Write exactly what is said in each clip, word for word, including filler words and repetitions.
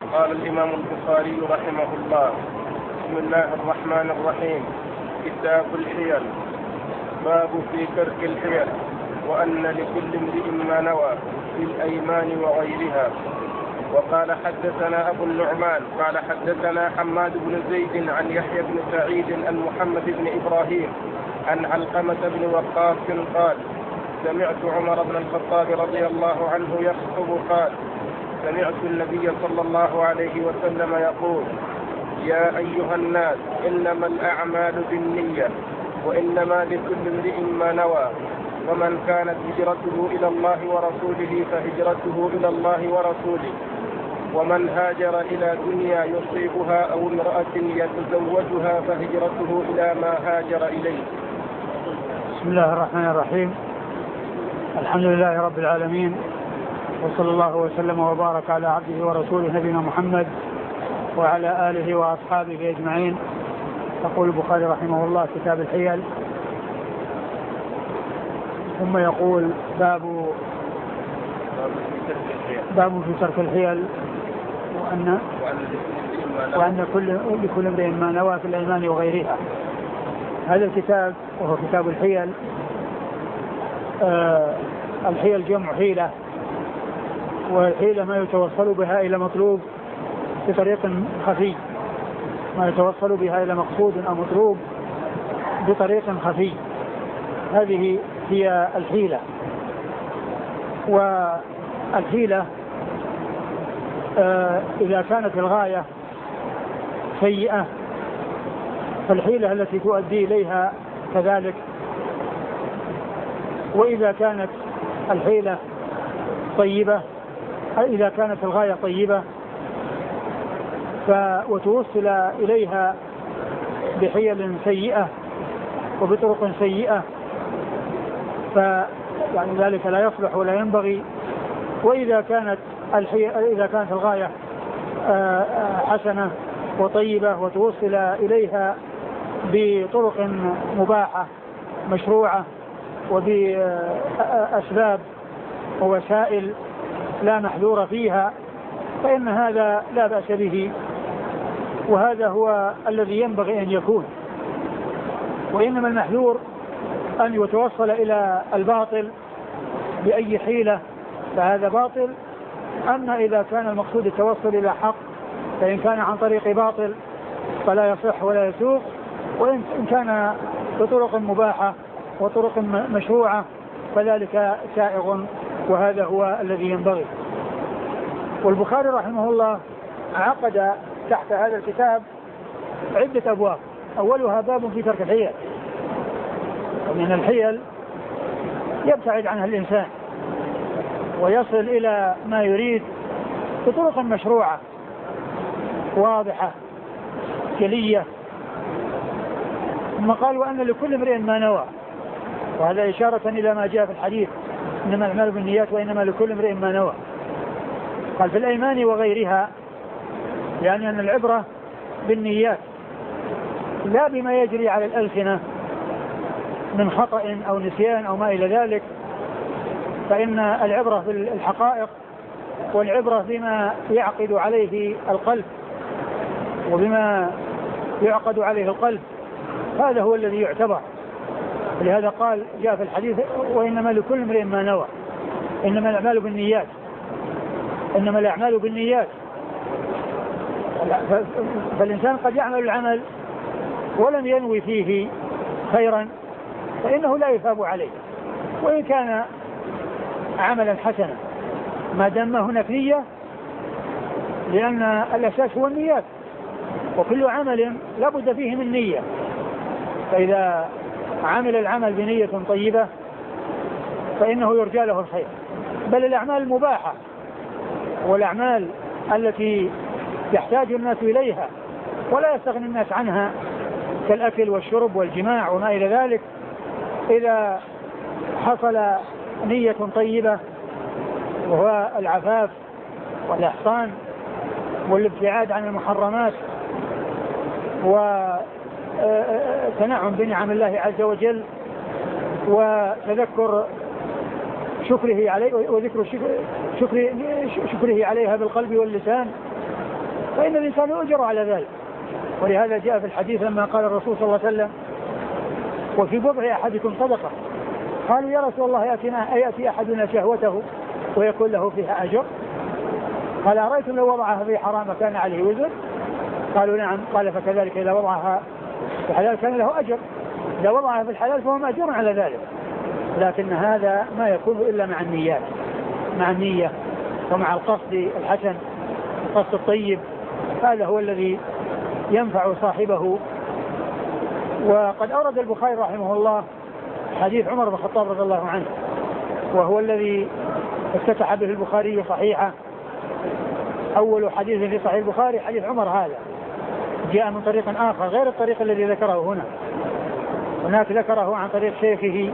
قال الإمام البخاري رحمه الله: بسم الله الرحمن الرحيم. كتاب الحيل. باب في ترك الحيل، وأن لكل امرئ ما نوى في الأيمان وغيرها. وقال حدثنا أبو النعمان قال حدثنا حماد بن زيد عن يحيى بن سعيد عن محمد بن إبراهيم عن علقمة بن وقاص قال: سمعت عمر بن الخطاب رضي الله عنه يخطب قال: سمعت النبي صلى الله عليه وسلم يقول: يا أيها الناس، إنما الأعمال بالنية، وإنما لكل امرئ ما نوى، ومن كانت هجرته إلى الله ورسوله فهجرته إلى الله ورسوله، ومن هاجر إلى دنيا يصيبها أو امرأة يتزوجها فهجرته إلى ما هاجر إليه. بسم الله الرحمن الرحيم. الحمد لله رب العالمين، وصلى الله وسلم وبارك على عبده ورسوله نبينا محمد وعلى آله وأصحابه أجمعين. يقول البخاري رحمه الله: كتاب الحيل. ثم يقول: باب باب في ترك الحيل، وأن وأن كل لكل امرئ ما نوى في الأيمان وغيرها. هذا الكتاب وهو كتاب الحيل. آه الحيل جمع حيلة، والحيلة ما يتوصل بها إلى مطلوب بطريق خفي، ما يتوصل بها إلى مقصود أو مطلوب بطريق خفي. هذه هي الحيلة. والحيلة آه إذا كانت الغاية سيئة فالحيلة التي تؤدي إليها كذلك، وإذا كانت الحيلة طيبة، إذا كانت الغاية طيبة وتوصل إليها بحيل سيئة وبطرق سيئة فيعني ذلك لا يصلح ولا ينبغي. وإذا كانت إذا كانت الغاية حسنة وطيبة وتوصل إليها بطرق مباحة مشروعة وبأسباب ووسائل لا محذور فيها، فإن هذا لا بأس به، وهذا هو الذي ينبغي أن يكون. وإنما المحذور أن يتوصل إلى الباطل بأي حيلة، فهذا باطل. أما إذا كان المقصود التوصل إلى حق فإن كان عن طريق باطل فلا يصح ولا يسوق، وإن كان بطرق مباحة وطرق مشروعة فذلك سائغ، وهذا هو الذي ينبغي. والبخاري رحمه الله عقد تحت هذا الكتاب عدة أبواب. أولها باب في ترك الحيل، ومن الحيل يبتعد عنها الإنسان ويصل إلى ما يريد بطرق مشروعة واضحة جلية. ثم قال: وأن لكل امرئ ما نوى، وهذا إشارة إلى ما جاء في الحديث: إنما الأعمال بالنيات وإنما لكل امرئ ما نوى. قال: في الأيمان وغيرها، يعني أن العبرة بالنيات لا بما يجري على الألسنة من خطأ أو نسيان أو ما إلى ذلك، فإن العبرة بالحقائق، والعبرة بما يعقد عليه القلب وبما يعقد عليه القلب، هذا هو الذي يعتبر. لهذا قال جاء في الحديث: وإنما لكل امرئ ما نوى. إنما الأعمال بالنيات، إنما الأعمال بالنيات. فالإنسان قد يعمل العمل ولم ينوي فيه خيرا فإنه لا يثاب عليه، وإن كان عملا حسنا ما دام هناك نية، لأن الأساس هو النيات، وكل عمل لا بد فيه من نية. فإذا عمل العمل بنية طيبة فإنه يرجى له الخير. بل الأعمال المباحة والأعمال التي يحتاج الناس إليها ولا يستغني الناس عنها كالأكل والشرب والجماع وما إلى ذلك، إذا حصل نية طيبة وهو العفاف والإحصان والابتعاد عن المحرمات وتنعم بنعم الله عز وجل وتذكر شكره عليه وذكر شكره, شكره عليها بالقلب واللسان، فإن الإنسان يؤجر على ذلك. ولهذا جاء في الحديث لما قال الرسول صلى الله عليه وسلم وفي بضع أحدكم صدقة، قالوا يا رسول الله يأتينا أيأتي أحدنا شهوته ويكون له فيها أجر؟ قال أرأيتم لو وضعها في حرام كان عليه وزر؟ قالوا نعم. قال فكذلك إذا وضعها في الحلال كان له أجر، إذا وضعها في الحلال فهو مأجور على ذلك. لكن هذا ما يكون إلا مع النيات، مع النية ومع القصد الحسن، القصد الطيب، هذا هو الذي ينفع صاحبه. وقد أورد البخاري رحمه الله حديث عمر بن الخطاب رضي الله عنه، وهو الذي افتتح به البخاري صحيحه. أول حديث في صحيح البخاري حديث عمر هذا، جاء من طريق آخر غير الطريق الذي ذكره هنا. هناك ذكره عن طريق شيخه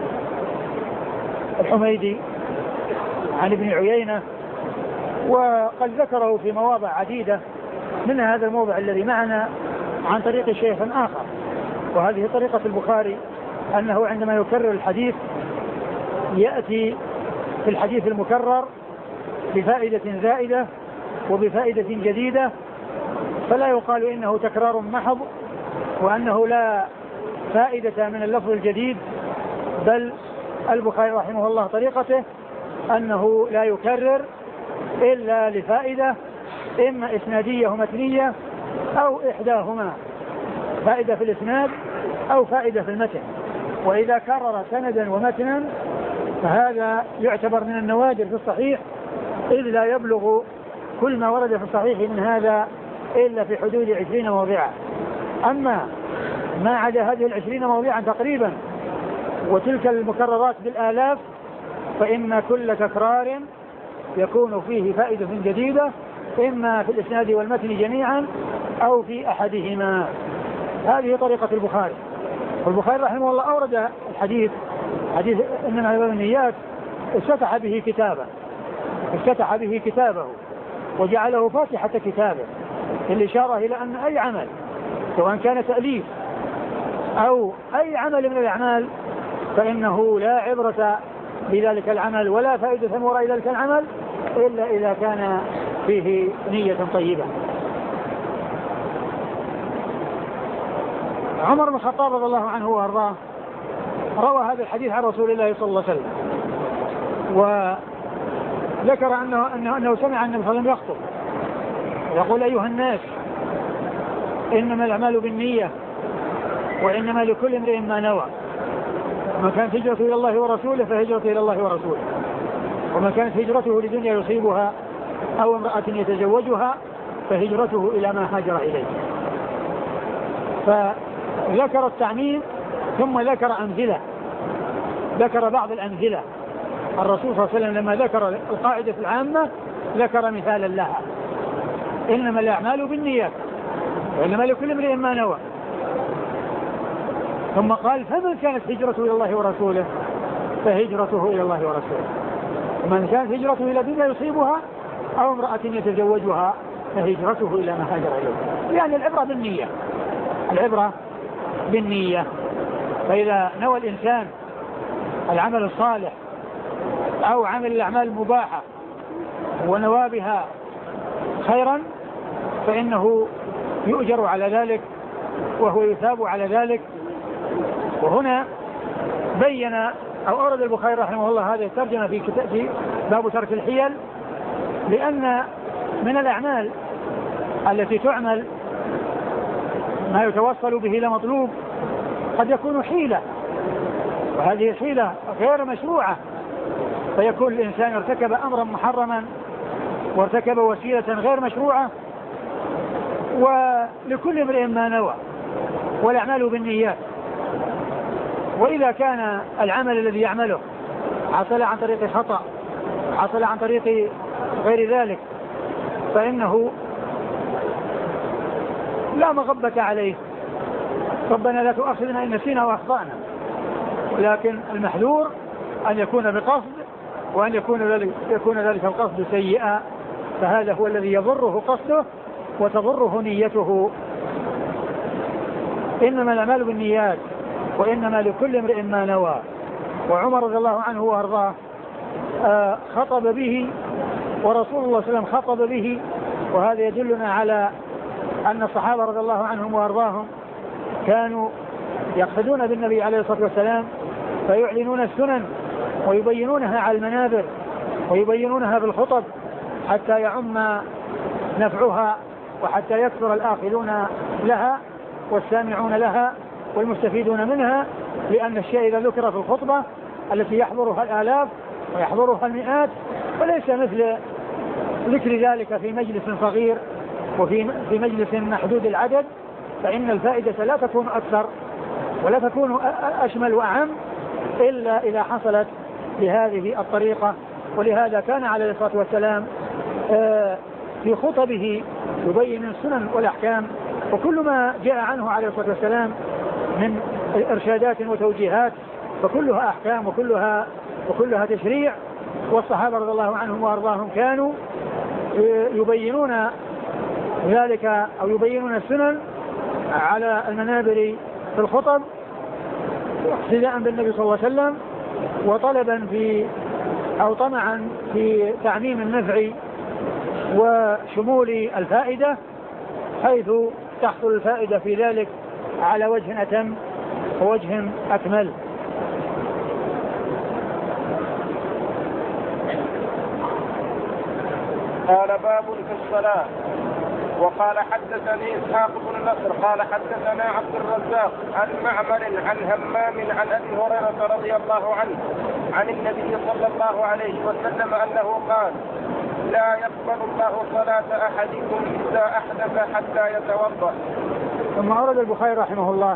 الحميدي عن ابن عيينة، وقد ذكره في مواضع عديدة، من هذا الموضع الذي معنا عن طريق شيخ آخر. وهذه طريقة البخاري، أنه عندما يكرر الحديث يأتي في الحديث المكرر بفائدة زائدة وبفائدة جديدة، فلا يقال إنه تكرار محض وأنه لا فائدة من اللفظ الجديد، بل البخاري رحمه الله طريقته أنه لا يكرر إلا لفائدة، إما إسنادية ومتنية أو إحداهما، فائدة في الإسناد أو فائدة في المتن. وإذا كرر سندا ومتنا فهذا يعتبر من النوادر في الصحيح، إذ لا يبلغ كل ما ورد في الصحيح من هذا إلا في حدود عشرين موضعا. أما ما عدا هذه العشرين موضعا تقريبا وتلك المكررات بالآلاف، فإن كل تكرار يكون فيه فائدة جديدة، إما في الإسناد والمتن جميعا أو في أحدهما. هذه طريقة البخاري. والبخاري رحمه الله أورد الحديث حديث إنما هو النيات، افتتح به كتابه افتتح به كتابه وجعله فاتحة كتابه، الإشارة إلى أن أي عمل سواء كان تأليف أو أي عمل من الأعمال فإنه لا عبرة بذلك العمل ولا فائدة من وراء ذلك العمل إلا إذا كان فيه نية طيبة. عمر بن الخطاب رضي الله عنه وارضاه روى هذا الحديث عن رسول الله صلى الله عليه وسلم، وذكر أنه, أنه, أنه سمع النبي صلى الله عليه وسلم يخطب يقول أيها الناس إنما الأعمال بالنية وإنما لكل امرئ ما نوى، وما كانت هجرته إلى الله ورسوله فهجرته إلى الله ورسوله، وما كانت هجرته لدنيا يصيبها أو امرأة يتزوجها فهجرته إلى ما هاجر إليه. فذكر التعميم ثم ذكر أمثلة، ذكر بعض الأمثلة. الرسول صلى الله عليه وسلم لما ذكر القاعدة العامة ذكر مثالا لها، إنما الأعمال بالنيات وإنما لكل امرئ ما نوى. ثم قال فمن كانت هجرته إلى الله ورسوله فهجرته إلى الله ورسوله، ومن كانت هجرته إلى دنيا يصيبها أو امرأة يتزوجها فهجرته إلى ما هاجر إليه. يعني العبرة بالنية، العبرة بالنية. فإذا نوى الإنسان العمل الصالح أو عمل الأعمال المباحة ونوى بها خيرا فإنه يؤجر على ذلك وهو يثاب على ذلك. وهنا بين أو أورد البخاري رحمه الله هذه الترجمة في كتاب باب ترك الحيل، لأن من الأعمال التي تعمل ما يتوصل به إلى مطلوب قد يكون حيلة، وهذه الحيلة غير مشروعة، فيكون الإنسان ارتكب أمرا محرما وارتكب وسيلة غير مشروعة. ولكل امرئ ما نوى والأعمال بالنيات. وإذا كان العمل الذي يعمله حصل عن طريق خطأ حصل عن طريق غير ذلك فإنه لا مغبة عليه، ربنا لا تؤاخذنا إن نسينا وأخطأنا، ولكن المحذور أن يكون بقصد، وأن يكون ذلك, يكون ذلك القصد سيئا، فهذا هو الذي يضره قصده وتضره نيته. إنما الأعمال بالنيات وإنما لكل امرئ ما نوى. وعمر رضي الله عنه وأرضاه خطب به، ورسول الله صلى الله عليه وسلم خطب به وهذا يدلنا على أن الصحابة رضي الله عنهم وأرضاهم كانوا يقصدون بالنبي عليه الصلاة والسلام فيعلنون السنن ويبينونها على المنابر ويبينونها بالخطب حتى يعم نفعها وحتى يكثر الآخذون لها والسامعون لها والمستفيدون منها، لأن الشيء إذا ذكر في الخطبة التي يحضرها الآلاف ويحضرها المئات وليس مثل ذكر ذلك في مجلس صغير وفي في مجلس محدود العدد، فإن الفائدة لا تكون أكثر ولا تكون أشمل وأعم إلا إذا حصلت بهذه الطريقة. ولهذا كان عليه الصلاة والسلام في خطبه يبين السنن والأحكام وكل ما جاء عنه عليه الصلاة والسلام من إرشادات وتوجيهات فكلها أحكام وكلها وكلها تشريع. والصحابة رضي الله عنهم وأرضاهم كانوا يبينون ذلك أو يبينون السنن على المنابر في الخطب اقتداء بالنبي صلى الله عليه وسلم وطلبا في أو طمعا في تعميم النفع وشمول الفائدة، حيث تحصل الفائدة في ذلك على وجه أتم ووجه أكمل. قال باب في الصلاة. وقال حدثني إسحاق بن نصر قال حدثنا عبد الرزاق عن معمر عن همام عن أبي هريرة رضي الله عنه عن النبي صلى الله عليه وسلم أنه قال: لا يقبل الله صلاة أحدكم إذا أحدث حتى يتوضأ. ثم أورد البخاري رحمه الله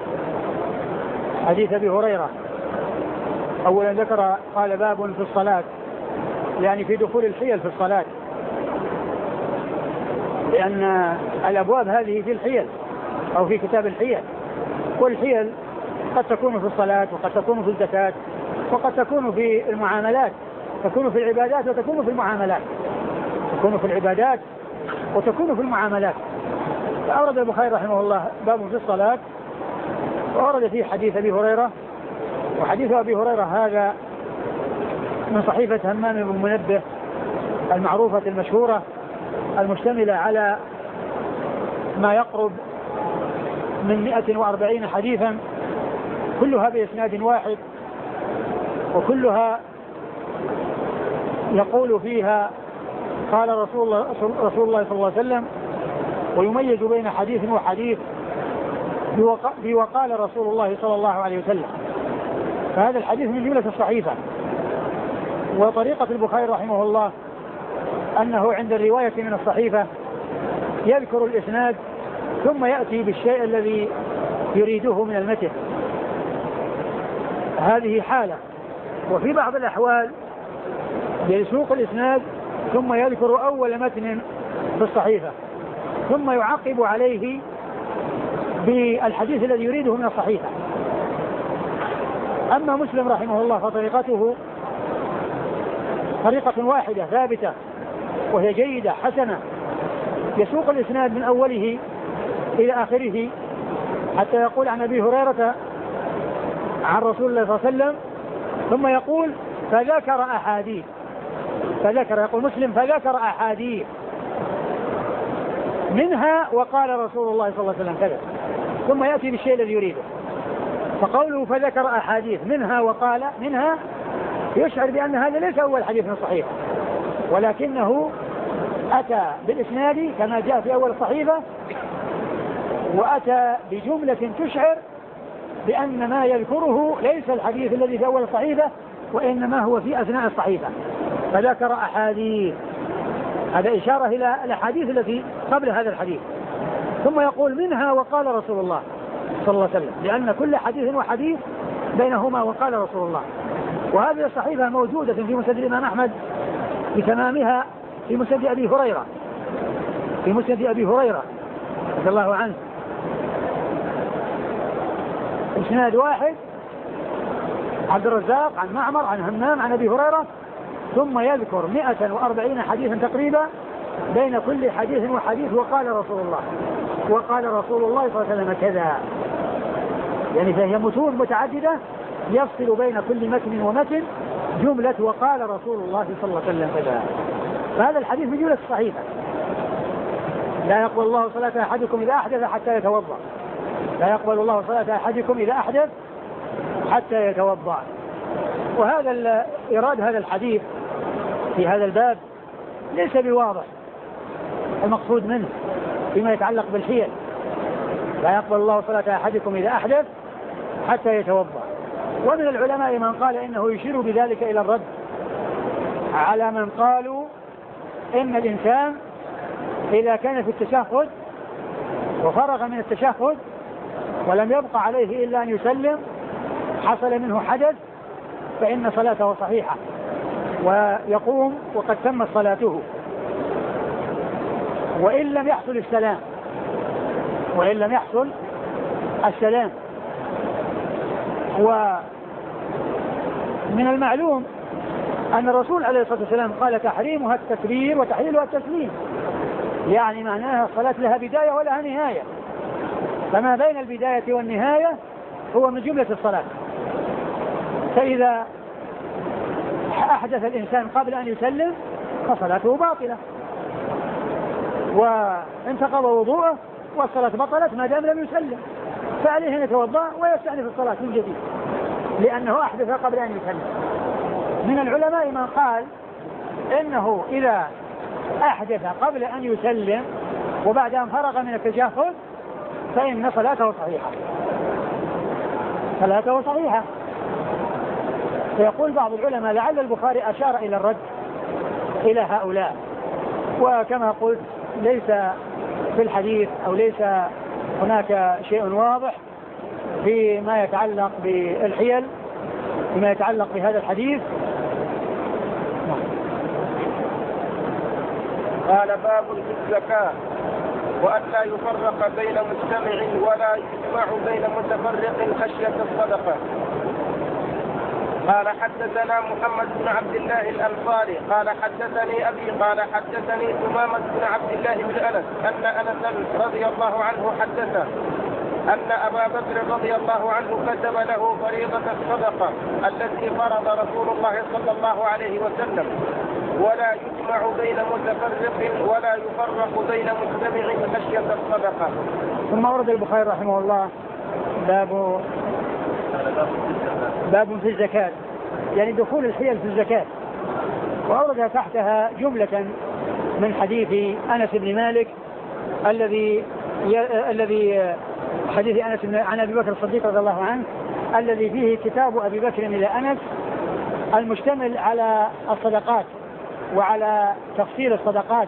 حديث أبي هريرة. أولا ذكر قال باب في الصلاة، يعني في دخول الحيل في الصلاة، لأن الأبواب هذه في الحيل أو في كتاب الحيل، والحيل قد تكون في الصلاة وقد تكون في الزكاة وقد تكون في المعاملات، تكون في العبادات وتكون في المعاملات، تكون في العبادات وتكون في المعاملات. فأورد البخاري رحمه الله باب في الصلاة، وأورد فيه حديث أبي هريرة. وحديث أبي هريرة هذا من صحيفة همام بن منبه المعروفة المشهورة المشتملة على ما يقرب من مئة وأربعين حديثا كلها بإسناد واحد، وكلها يقول فيها قال رسول الله, رسول الله صلى الله عليه وسلم، ويميز بين حديث وحديث بوقال رسول الله صلى الله عليه وسلم. فهذا الحديث من جملة الصحيفة. وطريقة البخاري رحمه الله أنه عند الرواية من الصحيفة يذكر الإسناد ثم يأتي بالشيء الذي يريده من المتن، هذه حالة. وفي بعض الأحوال يسوق الإسناد ثم يذكر أول متن في الصحيفة ثم يعقب عليه بالحديث الذي يريده من الصحيفة. أما مسلم رحمه الله فطريقته طريقة واحدة ثابتة وهي جيدة حسنة، يسوق الإسناد من أوله إلى آخره حتى يقول عن أبي هريرة عن رسول الله صلى الله عليه وسلم، ثم يقول فذكر أحاديث، فذكر يقول مسلم فذكر أحاديث منها وقال رسول الله صلى الله عليه وسلم كذا، ثم يأتي بالشيء الذي يريده. فقوله فذكر أحاديث منها وقال منها يشعر بأن هذا ليس أول حديث من الصحيفة، ولكنه أتى بالإسناد كما جاء في أول الصحيفة، وأتى بجملة تشعر بأن ما يذكره ليس الحديث الذي في أول الصحيفة وإنما هو في أثناء الصحيفة. فذكر أحاديث، هذا إشارة إلى الأحاديث التي قبل هذا الحديث. ثم يقول منها وقال رسول الله صلى الله عليه وسلم، لأن كل حديث وحديث بينهما وقال رسول الله. وهذه الصحيفة موجودة في مسند الإمام أحمد بتمامها في مسند أبي هريرة في مسند أبي هريرة رضي الله عنه، إسناد واحد عبد الرزاق عن معمر عن همام عن أبي هريرة، ثم يذكر مئة وأربعين حديثا تقريبا بين كل حديث وحديث وقال رسول الله وقال رسول الله صلى الله عليه وسلم كذا، يعني فهي متون متعددة يفصل بين كل متن ومتن جملة وقال رسول الله صلى الله عليه وسلم كذا. فهذا الحديث من جملة الصحيفة، لا يقبل الله صلاة أحدكم إذا أحدث حتى يتوضأ. لا يقبل الله صلاة أحدكم إذا أحدث حتى يتوضأ. وهذا إيراد هذا الحديث في هذا الباب ليس بواضح المقصود منه فيما يتعلق بالحيل. لا يقبل الله صلاة أحدكم إذا أحدث حتى يتوضأ. ومن العلماء من قال إنه يشير بذلك إلى الرد على من قالوا إن الإنسان إذا كان في التشهد وفرغ من التشهد ولم يبقى عليه إلا أن يسلم حصل منه حدث فإن صلاته صحيحة ويقوم وقد تمت صلاته وإن لم يحصل السلام وإن لم يحصل السلام. ومن المعلوم أن الرسول عليه الصلاة والسلام قال تحريمها التكبير وتحليلها التسليم، يعني معناها الصلاة لها بداية ولها نهاية، فما بين البداية والنهاية هو من جملة الصلاة. فإذا أحدث الإنسان قبل أن يسلم فصلاته باطلة وانتقض وضوءه والصلاة بطلت ما دام لم يسلم، فعليه أن يتوضأ ويستأنف الصلاة من جديد لأنه أحدث قبل أن يسلم. من العلماء من قال إنه إذا أحدث قبل أن يسلم وبعد أن فرغ من التشهد فإن صلاته صحيحة صلاته صحيحة. فيقول بعض العلماء لعل البخاري أشار إلى الرد إلى هؤلاء، وكما قلت ليس في الحديث أو ليس هناك شيء واضح فيما يتعلق بالحيل فيما يتعلق بهذا الحديث. قال باب في الزكاة وأن لا يفرق بين مجتمع ولا يجمع بين متفرق خشية الصدقة. قال حدثنا محمد بن عبد الله الأنصاري قال حدثني أبي قال حدثني ثمامة بن عبد الله بن أنس أن أنس رضي الله عنه حدثه أن أبا بكر رضي الله عنه كتب له فريضة الصدقة التي فرض رسول الله صلى الله عليه وسلم ولا يجمع بين متفرق ولا يفرق بين مجتمع خشية الصدقة. ثم ورد البخاري رحمه الله باب باب في الزكاة، يعني دخول الحيل في الزكاة، وأورد تحتها جملة من حديث أنس بن مالك الذي ي... الذي حديث أنس عن أبي بكر الصديق رضي الله عنه الذي فيه كتاب أبي بكر إلى أنس المشتمل على الصدقات وعلى تفصيل الصدقات،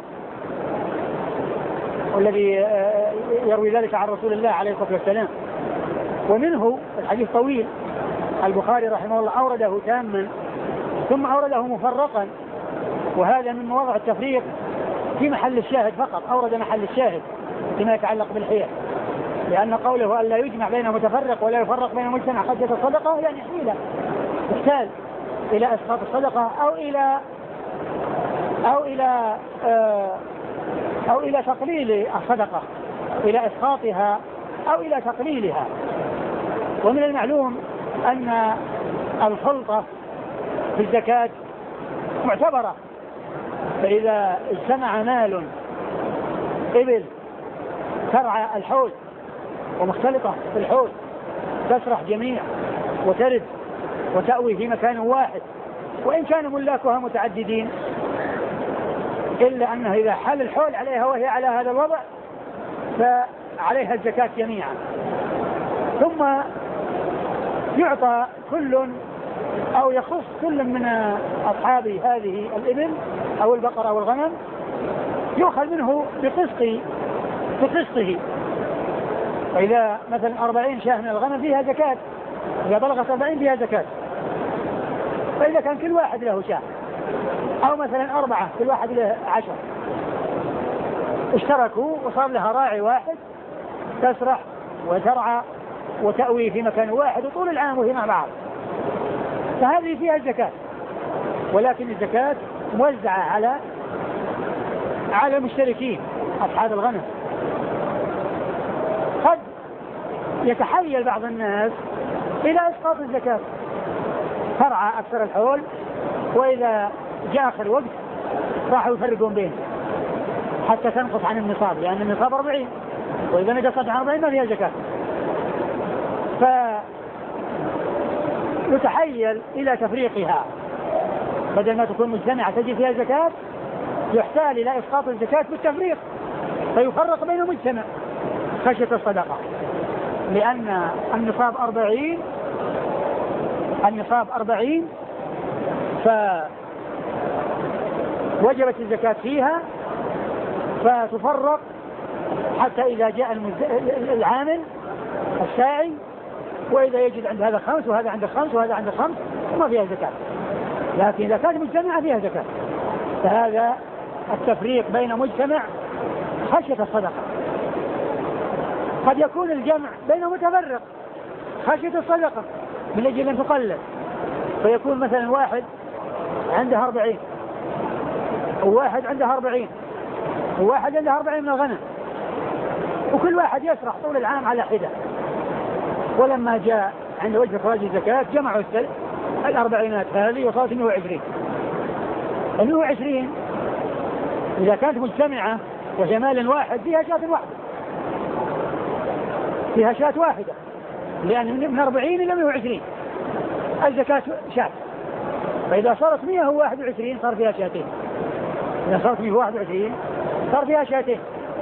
والذي يروي ذلك عن رسول الله عليه الصلاة والسلام. ومنه الحديث طويل البخاري رحمه الله أورده تاما ثم أورده مفرقا، وهذا من مواضع التفريق في محل الشاهد فقط، أورد محل الشاهد فيما يتعلق بالحيل، لأن قوله أن لا يجمع بين متفرق ولا يفرق بين مجتمع خشية الصدقة يعني حيلة تحتاج إلى إسقاط الصدقة أو إلى أو إلى أو إلى تقليل الصدقة، إلى إسقاطها أو إلى تقليلها. ومن المعلوم أن الخلطة في الزكاة معتبرة، فإذا اجتمع مال إبل ترعى الحول ومختلطة في الحول تسرح جميع وترد وتأوي في مكان واحد وإن كان ملاكها متعددين، إلا أنه إذا حل الحول عليها وهي على هذا الوضع فعليها الزكاة جميعا. ثم يعطى كل أو يخص كل من أصحاب هذه الإبل أو البقرة أو الغنم يؤخذ منه بقسط بقسطه. فإذا مثلا أربعين شاة من الغنم فيها زكاة، إذا بلغت أربعين فيها زكاة. فإذا كان كل واحد له شاة أو مثلا أربعة كل واحد له عشر اشتركوا وصار لها راعي واحد تسرح وترعى وتأوي في مكان واحد وطول العام وهي مع بعض، فهذه فيها الزكاة. ولكن الزكاة موزعة على على المشتركين أصحاب الغنم. قد يتحيل بعض الناس إلى إسقاط الزكاة، ترعى أكثر الحول وإذا جاء آخر وقت راحوا يفرقون بينهم حتى تنقص عن النصاب، لأن النصاب أربعين، وإذا نقصت عن أربعين ما فيها زكاة. فيتحيل إلى تفريقها، بدل ما تكون مجتمعة تجي فيها زكاة يحتال إلى إسقاط الزكاة بالتفريق، فيفرق بين مجتمع خشية الصدقة، لأن النصاب أربعين النصاب أربعين فوجبت الزكاة فيها، فتفرق حتى إذا جاء العامل الساعي، وإذا يجد عند هذا خمس وهذا عند خمس وهذا عند خمس ما فيها زكاة، لكن إذا كانت مجتمعة فيها زكاة. فهذا التفريق بين مجتمع خشية الصدقة. قد يكون الجمع بين متفرق خشية الصدقة من أجل أن تقلل، فيكون مثلا واحد عنده أربعين وواحد عنده أربعين وواحد عنده أربعين من الغنم، وكل واحد يسرح طول العام على حدة، ولما جاء عند وجه إخراج الزكاة جمعوا الأربعينات هذه وصارت مئة وعشرين. مئة وعشرين إذا كانت مجتمعة وجمال واحد فيها شاة واحدة فيها شاة واحدة لأن من أربعين إلى مئة وعشرين الزكاة شاة، فإذا صارت مئة وواحد وعشرين صار فيها شاتين، إذا صارت مئة وواحد وعشرين صار فيها شاتين.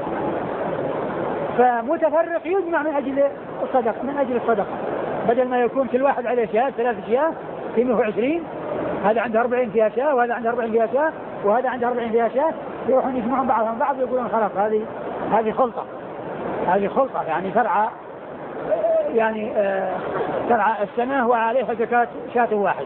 فمتفرق يجمع من أجل الصدقة من أجل الصدقة، بدل ما يكون كل واحد عليه شاة ثلاث شاة في مئة وعشرين، هذا عنده أربعين فيها شاة وهذا عنده أربعين فيها شاة وهذا عنده أربعين فيها شاة، يروحون يجمعون بعضهم بعض ويقولون خلاص هذه هذه خلطة هذه خلطة يعني ترعى يعني آه ترعى السنة وعليها زكاة شاة واحدة.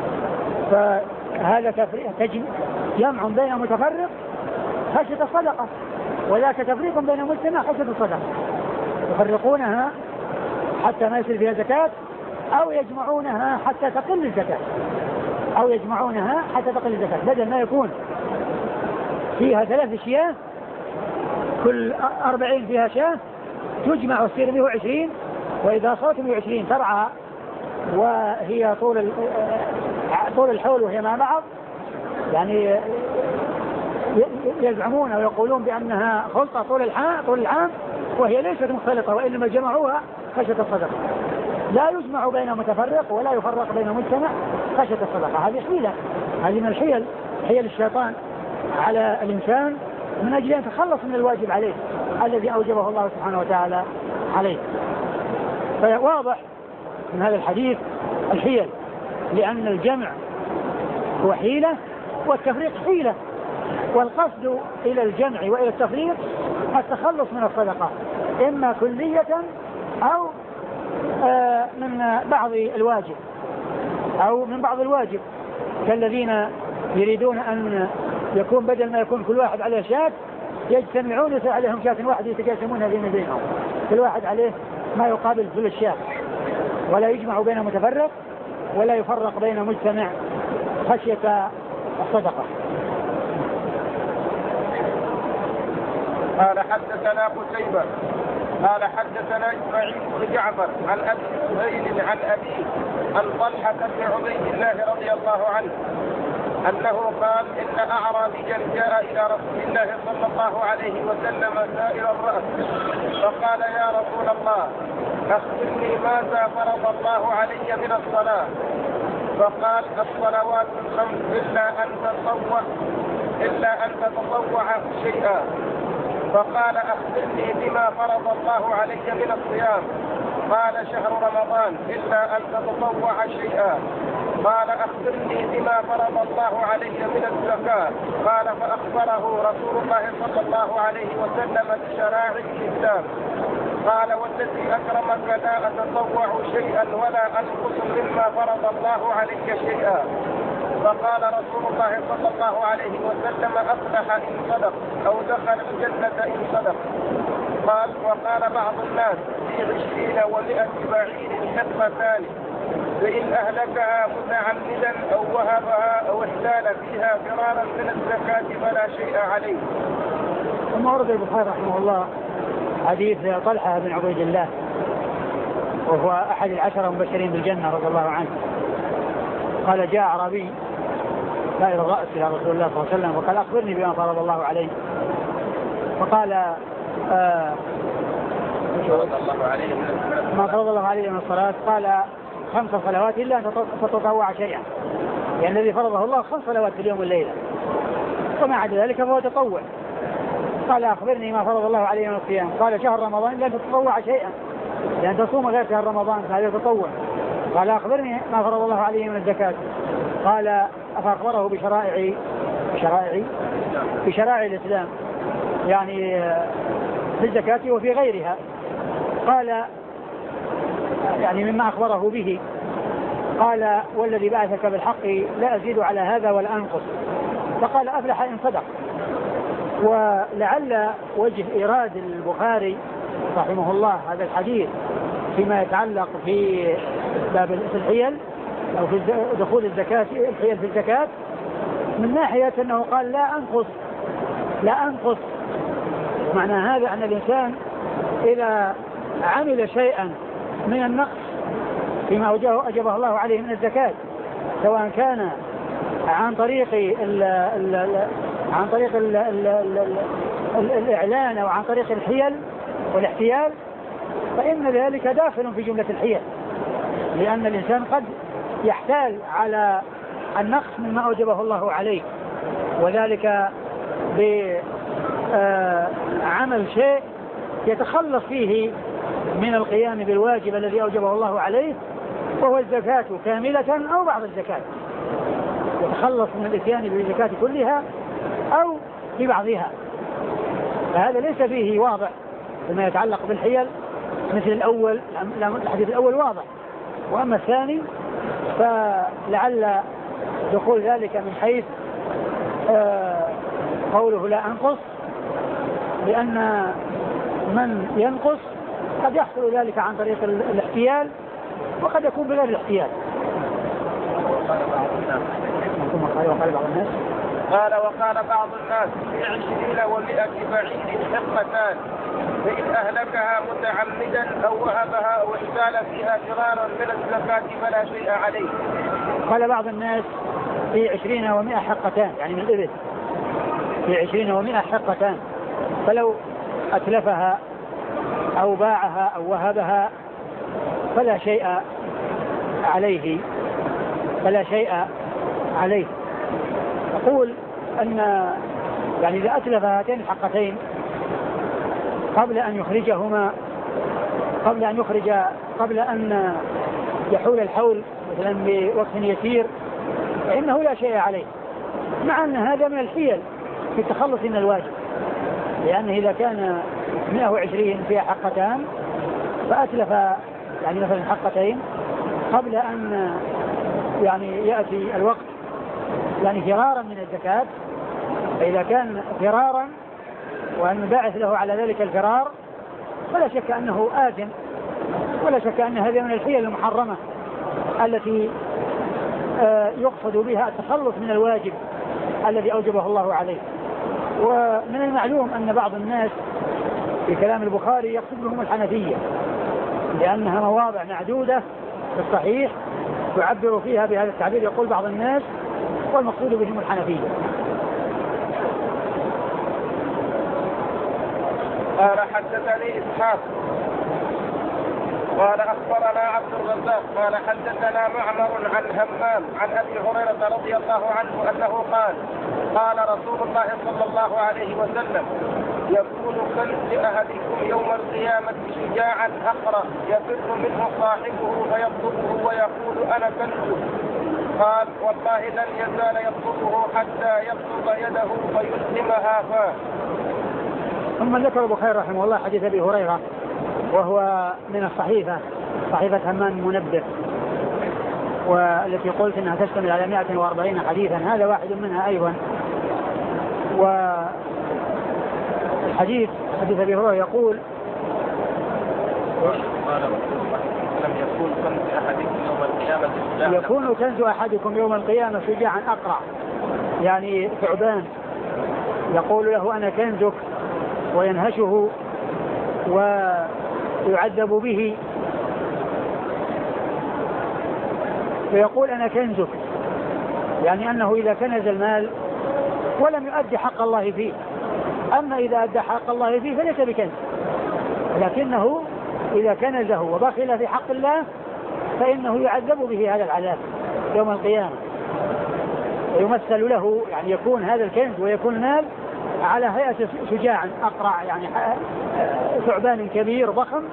فهذا تفريق جمع بين متفرق خشية الصدقة، وذاك تفريق بين مجتمع خشية الصدقة، يفرقونها حتى ما يصير فيها زكاة، أو يجمعونها حتى تقل الزكاة أو يجمعونها حتى تقل الزكاة، بدل ما يكون فيها ثلاث أشياء كل أربعين فيها شاة تجمع وتصير مئة وعشرين، وإذا صارت مئة وعشرين ترعى وهي طول طول الحول وهي مع بعض، يعني يزعمون ويقولون بأنها خلطة طول العام طول العام وهي ليست مختلطة، وإنما جمعوها خشية الصدقة. لا يجمع بين متفرق ولا يفرق بين مجتمع خشية الصدقة. هذه حيلة، هذه من الحيل حيل الشيطان على الإنسان من أجل أن يتخلص من الواجب عليه الذي أوجبه الله سبحانه وتعالى عليه. فواضح من هذا الحديث الحيل، لأن الجمع هو حيلة والتفريق حيلة، والقصد إلى الجمع وإلى التفريق التخلص من الصدقة إما كلية أو آه من بعض الواجب أو من بعض الواجب، كالذين يريدون أن يكون بدل ما يكون كل واحد عليه شاة يجتمعون يصير عليهم شاة واحد يتقاسمونها فيما بينهم، كل واحد عليه ما يقابل كل الشاة، ولا يجمع بين متفرق ولا يفرق بين مجتمع خشية الصدقة. قال حدثنا قتيبة قال حدثنا إسماعيل بن جعفر عن أبي سهيل عن أبيه عن طلحة بن عبيد الله رضي الله عنه أنه قال إن أعرابيا جاء إلى رسول الله صلى الله عليه وسلم سائر الرأس فقال يا رسول الله أخبرني ماذا فرض الله علي من الصلاة؟ فقال الصلوات الخمس إلا أن تتطوع إلا أن تتطوع شيئا. فقال أخبرني بما فرض الله علي من الصيام؟ قال شهر رمضان إلا أن تتطوع شيئا. قال أخبرني بما فرض الله علي من الزكاة؟ قال فأخبره رسول الله صلى الله عليه وسلم بشرائع الإسلام. قال والذي أكرمك لا أتطوع شيئا ولا أنقص مما فرض الله علي شيئا. فقال رسول الله صلى الله عليه وسلم أفلح إن صدق أو دخل الجنة إن صدق. قال وقال بعض الناس في عشرين ومائة بعير حقتان، فإن أهلكها متعمدا أو وهبها أو احتال فيها فرارا من الزكاة فلا شيء عليه. ثم ورد البخاري رحمه الله حديث طلحة بن عبيد الله وهو أحد العشرة المبشرين بالجنة رضي الله عنه. قال جاء أعرابي سائر الرأس إلى رسول الله صلى الله عليه وسلم وقال أخبرني بما فرض الله عليه فقال آه ما فرض الله عليه من الصلاة، قال خمس صلوات إلا أن تتطوع شيئا، يعني الذي فرضه الله خمس صلوات في اليوم والليلة، وما عدا ذلك فهو تطوع. قال أخبرني ما فرض الله عليه من الصيام، قال شهر رمضان إلا أن تتطوع شيئا، لأن تصوم غير شهر رمضان فهذا تطوع. قال أخبرني ما فرض الله عليه من الزكاة، قال فأخبره بشرائع بشرائع بشرائع الإسلام، يعني في الزكاة وفي غيرها. قال يعني مما أخبره به، قال والذي بعثك بالحق لا أزيد على هذا ولا أنقص. فقال أفلح إن صدق. ولعل وجه إيراد البخاري رحمه الله هذا الحديث فيما يتعلق في باب الحيل أو في دخول الزكاة الحيل في الزكاة من ناحية أنه قال لا أنقص لا أنقص معنى هذا أن الإنسان إذا عمل شيئا من النقص فيما أجبه الله عليه من الزكاة، سواء كان عن طريق ال ال عن طريق ال ال ال ال الإعلان أو عن طريق الحيل والاحتيال، فإن ذلك داخل في جملة الحيل، لأن الإنسان قد يحتال على النقص مما أوجبه الله عليه، وذلك بعمل شيء يتخلص فيه من القيام بالواجب الذي أوجبه الله عليه، وهو الزكاة كاملة أو بعض الزكاة، يتخلص من الاتيان بالزكاة كلها أو ببعضها. فهذا ليس فيه واضح فيما يتعلق بالحيل مثل الأول، الحديث الأول واضح، وأما الثاني فلعل دخول ذلك من حيث آه قوله لا أنقص، لأن من ينقص قد يحصل ذلك عن طريق الاحتيال وقد يكون بغير الاحتيال. قال وقال بعض الناس في عشرين ومئة بعير حقتان، فإن أهلكها متعمدا أو وهبها أو احتال فيها فرارا من الزكاة فلا شيء عليه. قال بعض الناس في عشرين ومئة حقتان، يعني من الإبل في عشرين ومئة حقتان، فلو أتلفها أو باعها أو وهبها فلا شيء عليه فلا شيء عليه. أقول أن يعني إذا أتلف هاتين الحقتين قبل أن يخرجهما قبل أن يخرج قبل أن يحول الحول مثلا بوقت يسير فإنه لا شيء عليه، مع أن هذا من الحيل في التخلص من الواجب، لأنه إذا كان مئة وعشرين فيها حقتان فأتلف يعني مثلا حقتين قبل أن يعني يأتي الوقت يعني فرارا من الزكاة، فإذا كان فرارا وأن باعث له على ذلك الفرار فلا شك أنه آثم، ولا شك أن هذا من الحيل المحرمة التي يقصد بها التخلص من الواجب الذي أوجبه الله عليه. ومن المعلوم أن بعض الناس في كلام البخاري يقصد بهم الحنفية، لأنها مواضع معدودة في الصحيح يعبر فيها بهذا التعبير، يقول بعض الناس والمقصود بهم الحنفية. قال حدثني إسحاق قال أخبرنا عبد الرزاق قال حدثنا معمر عن همام عن أبي هريرة رضي الله عنه أنه قال قال رسول الله صلى الله عليه وسلم يكون كنز أحدكم يوم القيامة شجاعا أقرأ يفر منه صاحبه فيطلبه ويقول أنا كنزه، قال والله لن يزال يطلبه حتى يبسط يده فيسلمها فاه. ثم ذكر البخاري رحمه الله حديث أبي هريرة وهو من الصحيفة صحيفة همام المنبه، والتي قلت أنها تشتمل على مئة وأربعين حديثا، هذا واحد منها أيضا. والحديث حديث أبي هريرة يقول يكون كنز أحدكم يوم القيامة شجاعا أقرع، يعني ثعبان يقول له أنا كنزك وينهشه ويعذب به، ويقول أنا كنزك، يعني أنه إذا كنز المال ولم يؤدي حق الله فيه أما إذا أدى حق الله فيه فليس بكنز، لكنه إذا كنزه وبخل في حق الله فإنه يعذب به هذا العذاب يوم القيامة، ويمثل له يعني يكون هذا الكنز ويكون مال على هيئة شجاع أقرع، يعني ثعبان كبير ضخم،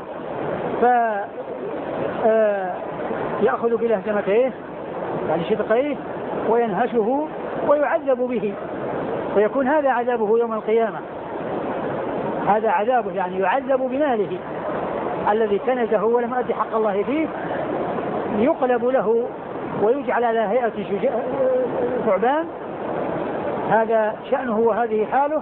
فيأخذ بلهجمتيه يعني شدقيه وينهشه ويعذب به، ويكون هذا عذابه يوم القيامة، هذا عذابه يعني يعذب بماله الذي كنزه ولم يؤدي حق الله فيه، يقلب له ويجعل على هيئة ثعبان، هذا شأنه وهذه حاله.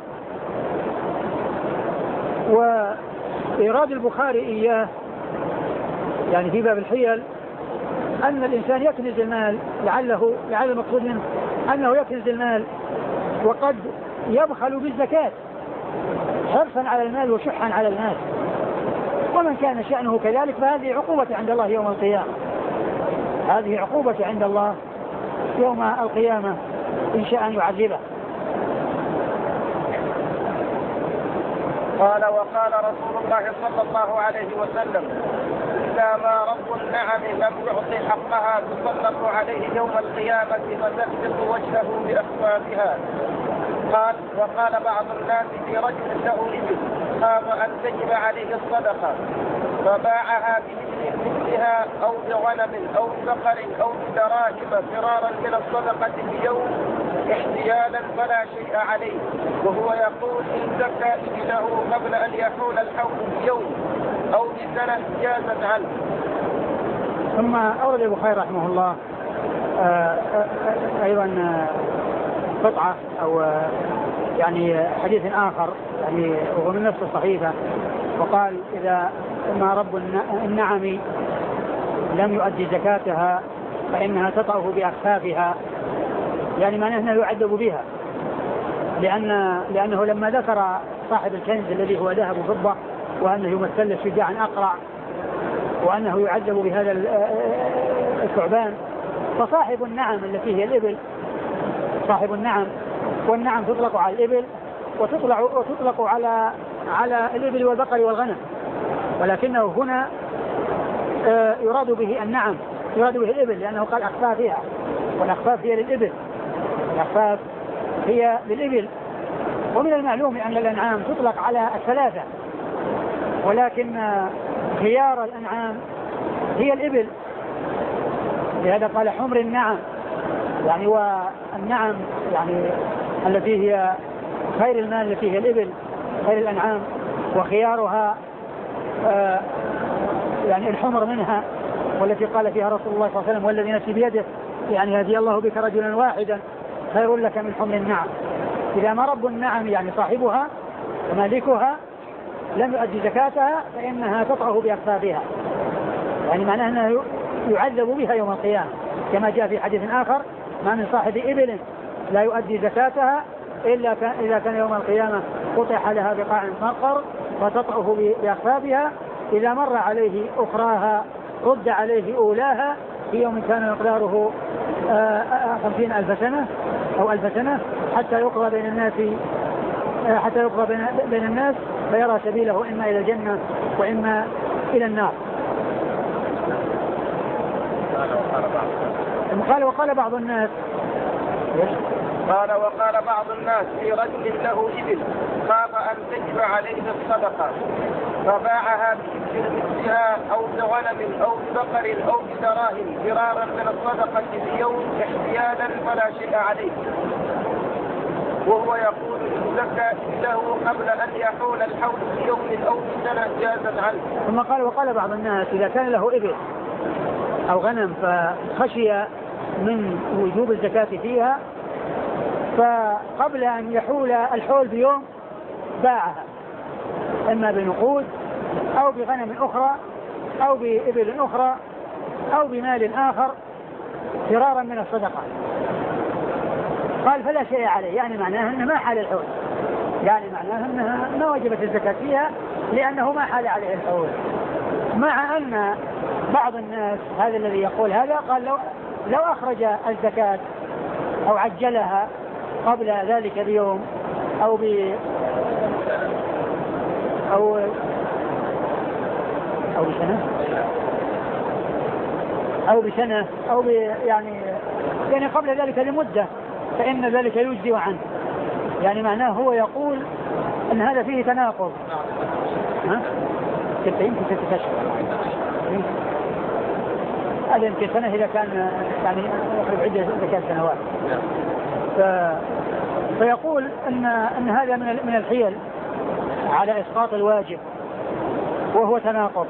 وإيراد البخاري إياه يعني في باب الحيل أن الإنسان يكنز المال، لعله لعل المقصود منه أنه يكنز المال وقد يبخل بالزكاة حرصا على المال وشحا على المال، ومن كان شأنه كذلك فهذه عقوبة عند الله يوم القيامة، هذه عقوبة عند الله يوم القيامة إن شاء أن يعذبه. قال وقال رسول الله صلى الله عليه وسلم إذا ما رب النعم لم يعطي حقها تسلط عليه يوم القيامة فتسبق وجهه بأخفافها. قال وقال بعض الناس في رجل له إبل خاف أن تجب عليه الصدقة فباعها بمثلها أو بغنم أو ببقر أو بدراهم فرارا من الصدقة بيوم احتيالا فلا شيء عليه، وهو يقول إن زكى ابنه قبل أن يحول الحول بيوم أو بسنة جازت عنه. ثم أورد البخاري رحمه الله أيضا قطعة أو يعني حديث آخر يعني وهو من نفس الصحيفة، وقال إذا ما رب النعم لم يؤدي زكاتها فإنها تطأه بأخفافها، يعني معناه أنه يعذب بها، لأن لأنه لما ذكر صاحب الكنز الذي هو ذهب وفضة وأنه يمثل شجاعا أقرع وأنه يعذب بهذا الثعبان، فصاحب النعم التي هي الإبل، صاحب النعم، والنعم تطلق على الإبل وتطلق, وتطلق على على الإبل والبقر والغنم، ولكنه هنا يراد به النعم، يراد به الإبل لأنه قال أخفافها، والأخفاف هي للإبل، الأخفاف هي للإبل. ومن المعلوم أن الأنعام تطلق على الثلاثة، ولكن خيار الأنعام هي الإبل، لهذا قال حمر النعم، يعني والنعم يعني التي هي خير المال التي هي الإبل خير الأنعام، وخيارها آه يعني الحمر منها، والتي قال فيها رسول الله صلى الله عليه وسلم والذي نفسي بيده يعني هدي الله بك رجلا واحدا خير لك من حمر النعم. إذا ما رب النعم يعني صاحبها ومالكها لم يؤدي زكاتها فإنها تطعه بأخفافها، يعني معناه أنه يعذب بها يوم القيامة، كما جاء في حديث آخر ما من صاحب إبل لا يؤدي زكاتها إلا إذا كان يوم القيامة قطع لها بقاع مقر فتطعه بأخفافها، إذا مر عليه أخراها رد عليه أولاها في يوم كان مقداره خمسين ألف سنة أو ألف سنة حتى يقضى بين الناس حتى يقضى بين الناس فيرى سبيله إما إلى الجنة وإما إلى النار. قال وقال بعض الناس قال وقال بعض الناس في رجل له إبل خاف أن تجب عليه الصدقة فباعها بمثلها أو بغنم أو ببقر أو بدراهم فرارا من الصدقة بيوم احتيالا فلا شيء عليه، وهو يقول إن زكى له قبل أن يحول الحول بيوم أو بسنة جازت عنه. ثم قال وقال بعض الناس إذا كان له إبل أو غنم فخشي من وجوب الزكاة فيها فقبل أن يحول الحول بيوم باعها إما بنقود أو بغنم أخرى أو بإبل أخرى أو بمال آخر فرارا من الصدقة. قال فلا شيء عليه، يعني معناه أنه ما حال الحول، يعني معناه أنها ما وجبت الزكاة فيها لأنه ما حال عليه الحول، مع أن بعض الناس هذا الذي يقول هذا قال لو, لو أخرج الزكاة أو عجلها قبل ذلك بيوم أو أو أو بسنة أو بسنة أو ب يعني يعني قبل ذلك لمدة، فإن ذلك يجزي عنه. يعني معناه هو يقول أن هذا فيه تناقض. ها؟ ستة يمكن ستة أشهر. هذا يمكن سنة إذا كان يعني يقرب عدة ذكاء سنوات. ف... فيقول أن أن هذا من من الحيل على إسقاط الواجب، وهو تناقض.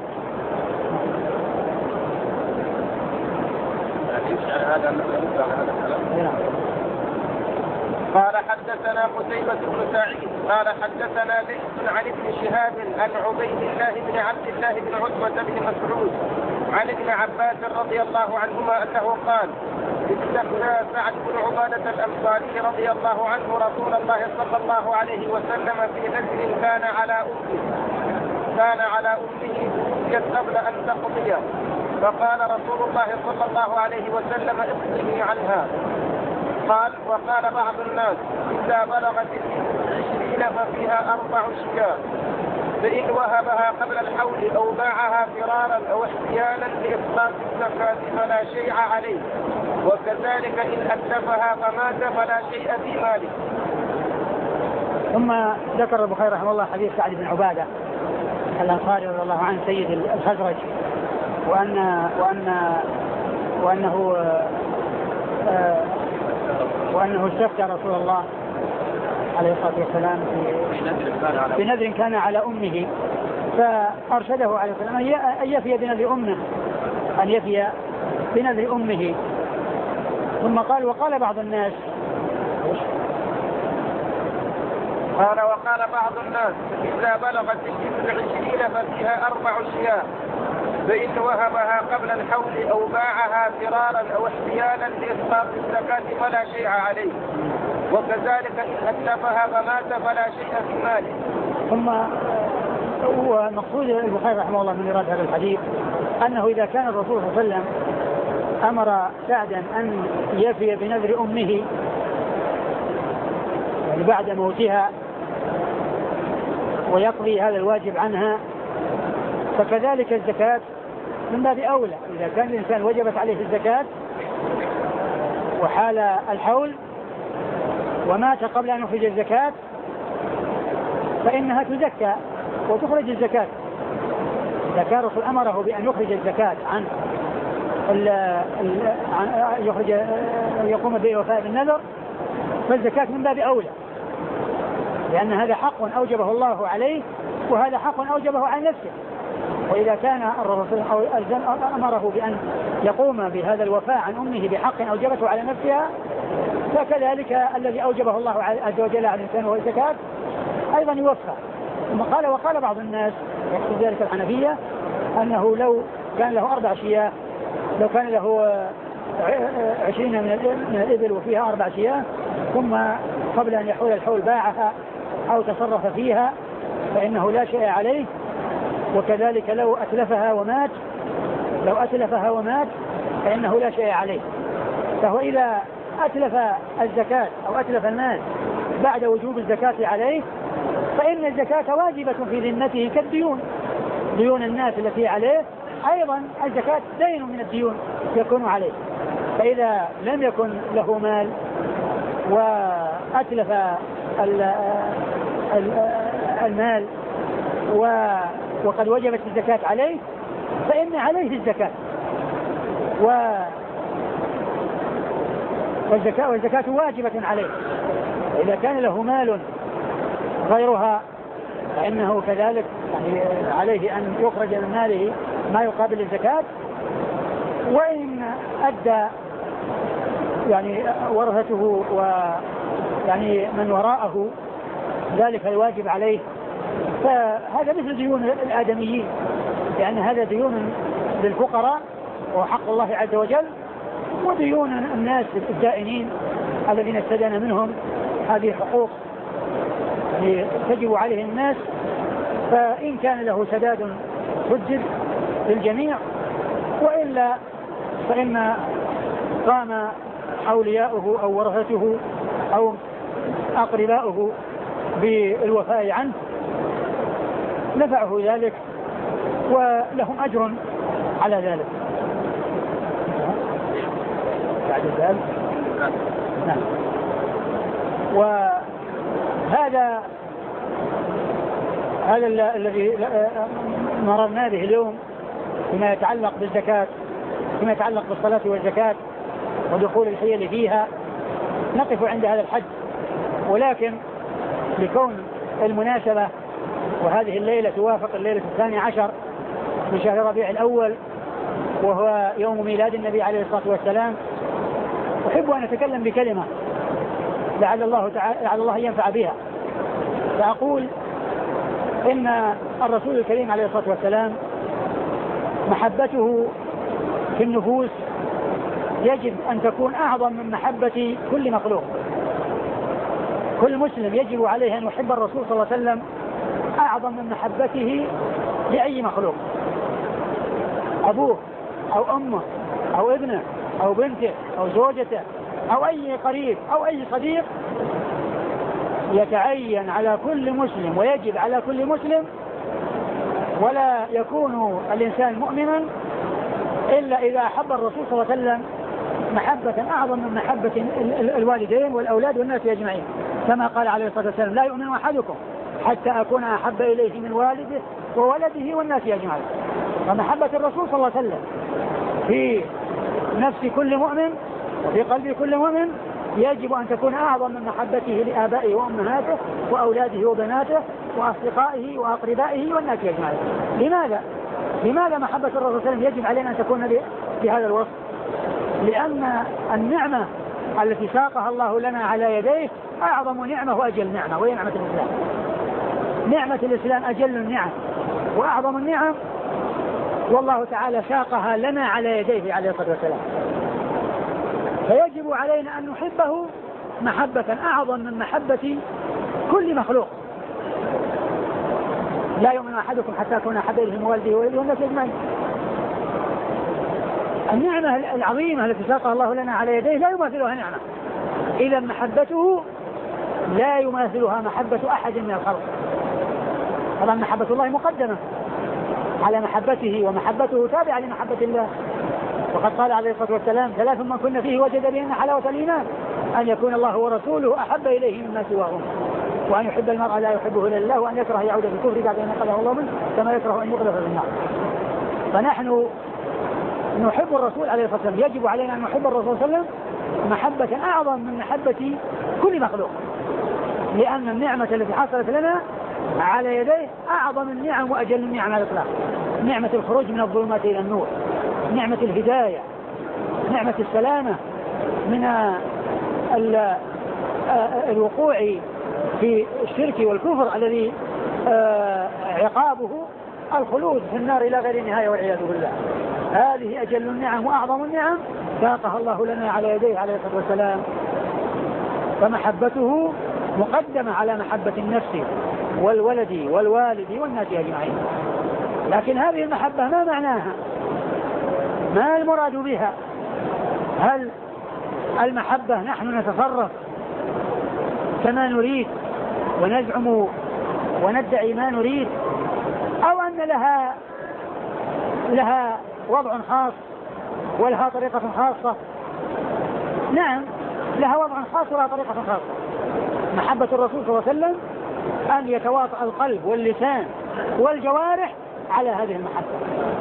قال حدثنا قتيبة بن سعيد قال حدثنا ليث عن ابن شهاب عن عبيد الله بن عبد الله بن عتبة بن مسعود عن ابن عباس رضي الله عنهما أنه قال: استفتى سعد بن عبادة الأنصاري رضي الله عنه رسول الله صلى الله عليه وسلم في نذر كان على أمه كان على أمه قبل أن تقضي، فقال رسول الله صلى الله عليه وسلم: اقضني عنها. قال: وقال بعض الناس: إذا بلغت العشرين ففيها أربع شياه، فإن وهبها قبل الحول أو باعها فرارا أو احتيالا لإسقاط الزكاة فلا شيء عليه، وكذلك إن أتلفها فمات فلا شيء في ماله. ثم ذكر البخاري رحمه الله حديث سعد بن عبادة الأنصاري رضي الله عنه سيد الخزرج، وأن وأن وأنه آه وأنه استفتى رسول الله عليه الصلاة والسلام في نذر كان على أمه، فأرشده عليه الصلاة والسلام أن يفي بنذر أمه أن يفي بنذر أمه. ثم قال: وقال بعض الناس قال وقال بعض الناس: إذا بلغت العشرين ففيها أربع شياه، فإن وهبها قبل الحول أو باعها فرارا أو احتيالا لإسقاط الزكاة فلا شيء عليه، وكذلك إن أتلفها فمات فلا شيء في ماله. ثم هو مقصود البخاري رحمه الله من إيراد هذا الحديث أنه إذا كان الرسول صلى الله عليه وسلم أمر سعدا أن يفي بنذر أمه يعني بعد موتها ويقضي هذا الواجب عنها، فكذلك الزكاة من باب أولى. إذا كان الإنسان وجبت عليه الزكاة وحال الحول ومات قبل أن يخرج الزكاة فإنها تزكى وتخرج الزكاة. إذا كان الرسول أمره بأن يخرج الزكاة عن ال ال عن يخرج يقوم بوفاء النذر، فالزكاة من باب أولى، لأن هذا حق أوجبه الله عليه وهذا حق أوجبه على نفسه. وإذا كان الرسول أمره بأن يقوم بهذا الوفاء عن أمه بحق أوجبته على نفسها، فكذلك الذي أوجبه الله عز وجل على الإنسان وهو الزكاة أيضا يوفى. ثم قال: وقال بعض الناس يقصد ذلك الحنفية أنه لو كان له أربع شياه، لو كان له عشرين من الإبل وفيها أربع شياه ثم قبل أن يحول الحول باعها أو تصرف فيها فإنه لا شيء عليه، وكذلك لو أتلفها ومات لو أتلفها ومات فإنه لا شيء عليه. فهو إذا أتلف الزكاة أو أتلف المال بعد وجوب الزكاة عليه فإن الزكاة واجبة في ذمته كالديون، ديون الناس التي عليه أيضا الزكاة دين من الديون يكون عليه. فإذا لم يكن له مال وأتلف المال وقد وجبت الزكاة عليه فإن عليه الزكاة، والزكاة, والزكاة واجبة عليه. إذا كان له مال غيرها فإنه كذلك يعني عليه أن يخرج من ماله ما يقابل الزكاة. وإن أدى يعني ورثته ويعني من وراءه ذلك الواجب عليه فهذا مثل ديون الآدميين، لأن هذا ديون للفقراء وحق الله عز وجل، وديون الناس الدائنين الذين استدان منهم هذه حقوق يعني تجب عليه الناس. فإن كان له سداد سدد للجميع، وإلا فإن قام أولياؤه أو ورثته أو أقرباؤه بالوفاء عنه نفعه ذلك ولهم أجر على ذلك. بعد ذلك نعم. وهذا هذا الذي مررنا به اليوم فيما يتعلق بالزكاة، فيما يتعلق بالصلاة والزكاة ودخول الحيل فيها، نقف عند هذا الحد. ولكن لكون المناسبة وهذه الليلة توافق الليلة الثانية عشر من شهر ربيع الأول وهو يوم ميلاد النبي عليه الصلاة والسلام، أحب أن أتكلم بكلمة لعل الله تعالى لعل الله ينفع بها. فأقول إن الرسول الكريم عليه الصلاة والسلام محبته في النفوس يجب أن تكون أعظم من محبة كل مخلوق. كل مسلم يجب عليه أن يحب الرسول صلى الله عليه وسلم أعظم من محبته لأي مخلوق، أبوه أو أمه أو ابنه أو بنته أو زوجته أو أي قريب أو أي صديق. يتعين على كل مسلم ويجب على كل مسلم، ولا يكون الإنسان مؤمنا إلا إذا أحب الرسول صلى الله عليه وسلم محبة أعظم من محبة الوالدين والأولاد والناس أجمعين، كما قال عليه الصلاة والسلام: لا يؤمن أحدكم حتى أكون أحب إليه من والده وولده والناس أجمعين. فمحبة الرسول صلى الله عليه وسلم في نفس كل مؤمن وفي قلب كل مؤمن يجب أن تكون أعظم من محبته لآبائه وأمهاته وأولاده وبناته وأصدقائه وأقربائه والناس أجمعين. لماذا؟ لماذا محبة الرسول صلى الله عليه وسلم يجب علينا أن تكون بهذا الوصف؟ لأن النعمة التي ساقها الله لنا على يديه أعظم نعمة وأجل نعمة، وهي نعمة الإسلام. نعمة الإسلام أجل النعم وأعظم النعم، والله تعالى ساقها لنا على يديه عليه الصلاة والسلام. فيجب علينا أن نحبه محبة أعظم من محبة كل مخلوق. لا يؤمن أحدكم حتى أكون أحب إليه من والده وولده والناس أجمعين. النعمة العظيمة التي ساقها الله لنا على يديه لا يماثلها نعمة، إذا محبته لا يماثلها محبة أحد من الخلق. طبعا محبة الله مقدمة على محبته، ومحبته تابعة لمحبة الله. وقد قال عليه الصلاة والسلام: ثلاث من كن فيه وجد بهن حلاوة الإيمان، أن يكون الله ورسوله أحب إليه مما سواهم، وأن يحب المرء لا يحبه إلا الله، وأن يكره يعود في الكفر بعد أن نقله الله منه كما يكره أن يقذف في النار. فنحن نحب الرسول عليه الصلاة والسلام، يجب علينا أن نحب الرسول صلى الله عليه وسلم محبة أعظم من محبة كل مخلوق، لأن النعمة التي حصلت لنا على يديه أعظم النعم وأجل النعم على الإطلاق. نعمة الخروج من الظلمات إلى النور، نعمة الهداية، نعمة السلامة من الوقوع في الشرك والكفر الذي عقابه الخلود في النار إلى غير نهاية والعياذ بالله. هذه أجل النعم وأعظم النعم ساقها الله لنا على يديه عليه الصلاة والسلام. فمحبته مقدمة على محبة النفس والولد والوالد والناس أجمعين. لكن هذه المحبة ما معناها؟ ما المراد بها؟ هل المحبة نحن نتصرف كما نريد ونزعم وندعي ما نريد، أو أن لها لها وضع خاص ولها طريقة خاصة؟ نعم، لها وضع خاص ولها طريقة خاصة. محبة الرسول صلى الله عليه وسلم أن يتواطأ القلب واللسان والجوارح على هذه المحبة،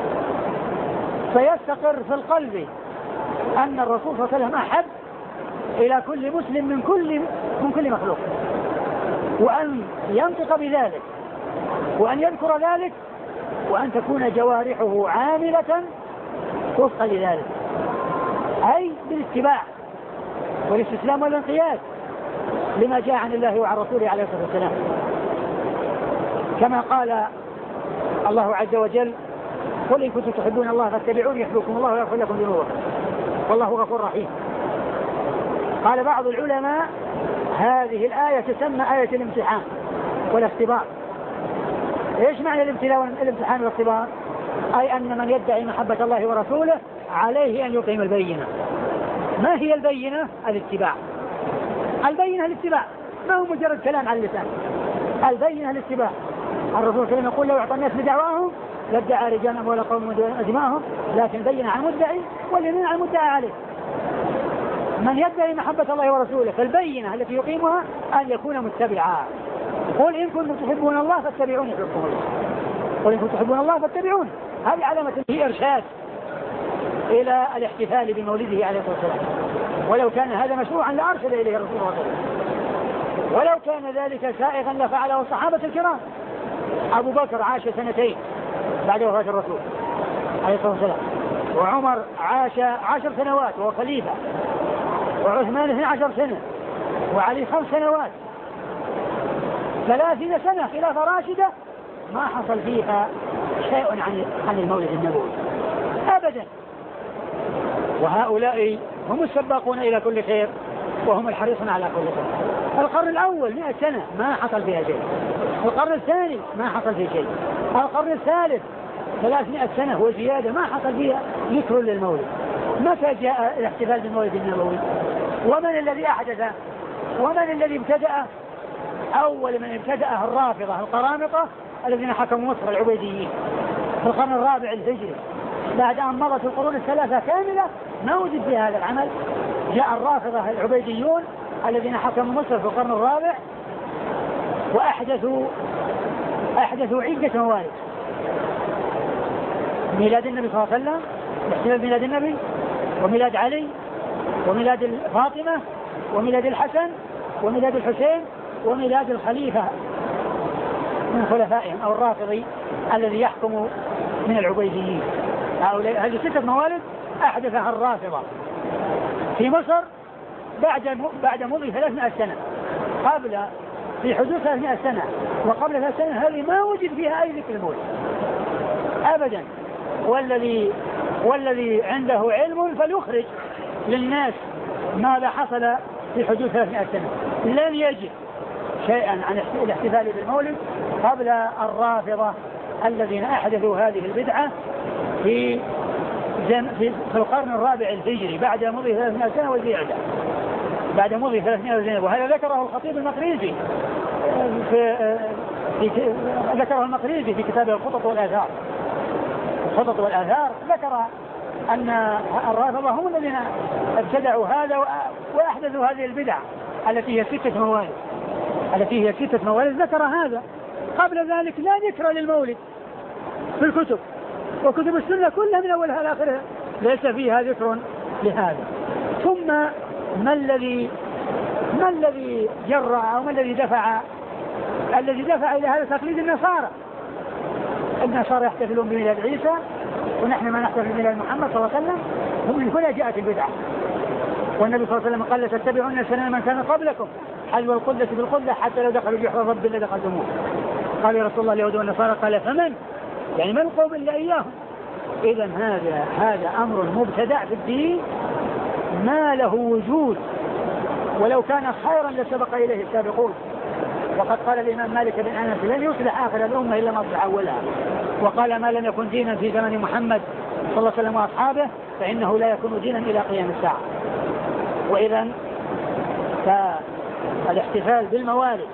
فيستقر في القلب أن الرسول صلى الله عليه وسلم أحب إلى كل مسلم من كل من كل مخلوق، وأن ينطق بذلك وأن يذكر ذلك، وأن تكون جوارحه عاملة وفقا لذلك، أي بالاتباع والاستسلام والانقياد لما جاء عن الله وعن رسوله عليه الصلاة والسلام. كما قال الله عز وجل: قل إن كنتم تحبون الله فاتبعوني يحببكم الله ويغفر لكم ذنوبكم والله غفور رحيم. قال بعض العلماء: هذه الآية تسمى آية الامتحان والاختبار. إيش معنى الابتلاء والامتحان والاختبار؟ أي أن من يدعي محبة الله ورسوله عليه أن يقيم البينة. ما هي البينة؟ الاتباع. البينة الاتباع، ما هو مجرد كلام على اللسان. البينة الاتباع، الرسول صلى الله عليه وسلم يقول لو أعطى الناس بدعواهم لادعى رجال أموال قوم ودماءهم لكن بين عن المدعي واليمين عن المدعى عليه. من يدعي محبة الله ورسوله فالبينة التي يقيمها أن يكون متبعا. قل إن كنتم تحبون الله فاتبعوني يحببكم الله. قل إن كنتم تحبون الله فاتبعوني. هذه علامة في إرشاد إلى الاحتفال بمولده عليه الصلاة والسلام. ولو كان هذا مشروعا لأرشد إليه الرسول صلى الله عليه وسلم. ولو كان ذلك سائغا لفعله الصحابة الكرام. أبو بكر عاش سنتين بعد وفاة الرسول عليه الصلاة والسلام، وعمر عاش عشر سنوات وهو خليفة، وعثمان اثني عشر سنة، وعلي خمس سنوات، ثلاثين سنة خلافة راشدة ما حصل فيها شيء عن عن المولد النبوي أبدا. وهؤلاء هم السباقون إلى كل خير وهم الحريصون على كل خير. القرن الأول مئة سنة ما حصل فيها شيء، القرن الثاني ما حصل فيه شيء، القرن الثالث ثلاثمائة سنة وزيادة ما حصل فيها ذكر للمولد. متى جاء الاحتفال بالمولد النبوي؟ ومن الذي أحدث؟ ومن الذي ابتدأ؟ أول من ابتدأه الرافضة القرامطة الذين حكموا مصر العبيديين في القرن الرابع الهجري. بعد أن مضت القرون الثلاثة كاملة ما وجد في هذا العمل، جاء الرافضة العبيديون الذين حكموا مصر في القرن الرابع وأحدثوا أحدثوا عدة موالد. ميلاد النبي صلى الله عليه وسلم، احتفال ميلاد النبي، وميلاد علي، وميلاد فاطمة، وميلاد الحسن، وميلاد الحسين، وميلاد الخليفة من خلفائهم أو الرافضي الذي يحكم من العبيديين. هذه ستة موالد أحدثها الرافضة في مصر بعد بعد مضي ثلاثمائة سنة، قبل في حدود ثلاثمائة سنة وقبل ثلاث سنة هذه ما وجد فيها أي ذكر المولد أبدا. والذي والذي عنده علم فليخرج للناس ماذا حصل في حدود ثلاثمائة سنة. لن يجد شيئا عن الاحتفال بالمولد قبل الرافضة الذين أحدثوا هذه البدعة في في القرن الرابع الهجري بعد مضي ثلاثمائة سنة وزيادة، بعد مضي ثلاثمائة سنة. وهذا ذكره الخطيب المقريزي في, في ذكره المقريزي في كتابه الخطط والآثار. الخطط والآثار ذكر أن الرافضة هم الذين ابتدعوا هذا وأحدثوا هذه البدع التي هي ستة موالد التي هي ستة موالد ذكر هذا. قبل ذلك لا ذكر للمولد في الكتب، وكتب السنة كلها من أولها لآخرها ليس فيها ذكر لهذا. ثم ما الذي ما الذي جرى أو ما الذي دفع الذي دفع إلى هذا تقليد النصارى. النصارى يحتفلون بميلاد عيسى ونحن ما نحتفل بميلاد محمد صلى الله عليه وسلم. هم من هنا جاءت البدعة. والنبي صلى الله عليه وسلم قال لتتبعون سنن من كان قبلكم حذو القدة بالقدة حتى لو دخلوا جحر رب لدخلتموه. قال يا رسول الله اليهود والنصارى قال فمن؟ يعني من قوم إلا إياهم. إذا هذا هذا أمر مبتدع في الدين ما له وجود، ولو كان خيرا لسبق إليه السابقون. وقد قال الإمام مالك بن أنس لن يصلح آخر الأمة إلا ما أصلح أولها، وقال ما لم يكن دينا في زمن محمد صلى الله عليه وسلم وأصحابه فإنه لا يكون دينا إلى قيام الساعة. وإذا فالاحتفال بالموالد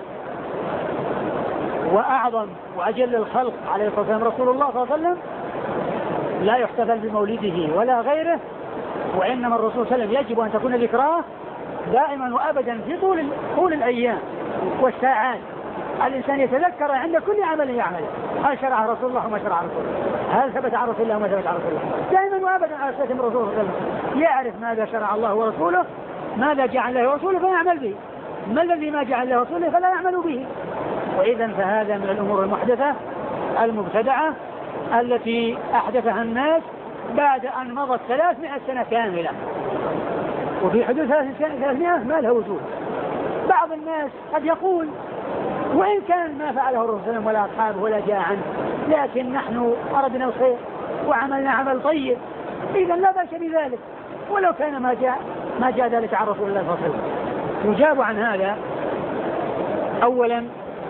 وأعظم وأجل الخلق عليه الصلاة والسلام رسول الله صلى الله عليه وسلم لا يحتفل بمولده ولا غيره، وإنما الرسول صلى الله عليه وسلم يجب أن تكون ذكراه دائما وأبدا في طول طول الأيام والساعات. الإنسان يتذكر عند كل عمل يعمله هل شرع رسول الله وما شرع رسول الله، هل ثبت عن رسول الله وما ثبت عن رسول الله، دائما وأبدا على سنة الرسول صلى الله عليه وسلم يعرف ماذا شرع الله ورسوله، ماذا جعل له رسوله فيعمل به، ما الذي ما جعل له رسوله فلا يعمل به. وإذا فهذا من الأمور المحدثة المبتدعة التي أحدثها الناس بعد أن مضت ثلاثمائة سنة كاملة، وفي حدود ثلاثمائة ما لها وجود. بعض الناس قد يقول وإن كان ما فعله الرسول صلى الله عليه وسلم ولا أصحابه ولا جاء عنه، لكن نحن أردنا الخير وعملنا عمل طيب، إذا لا بأس بذلك ولو كان ما جاء ما جاء ذلك عن رسول الله صلى الله عليه وسلم. يجاب عن هذا أولا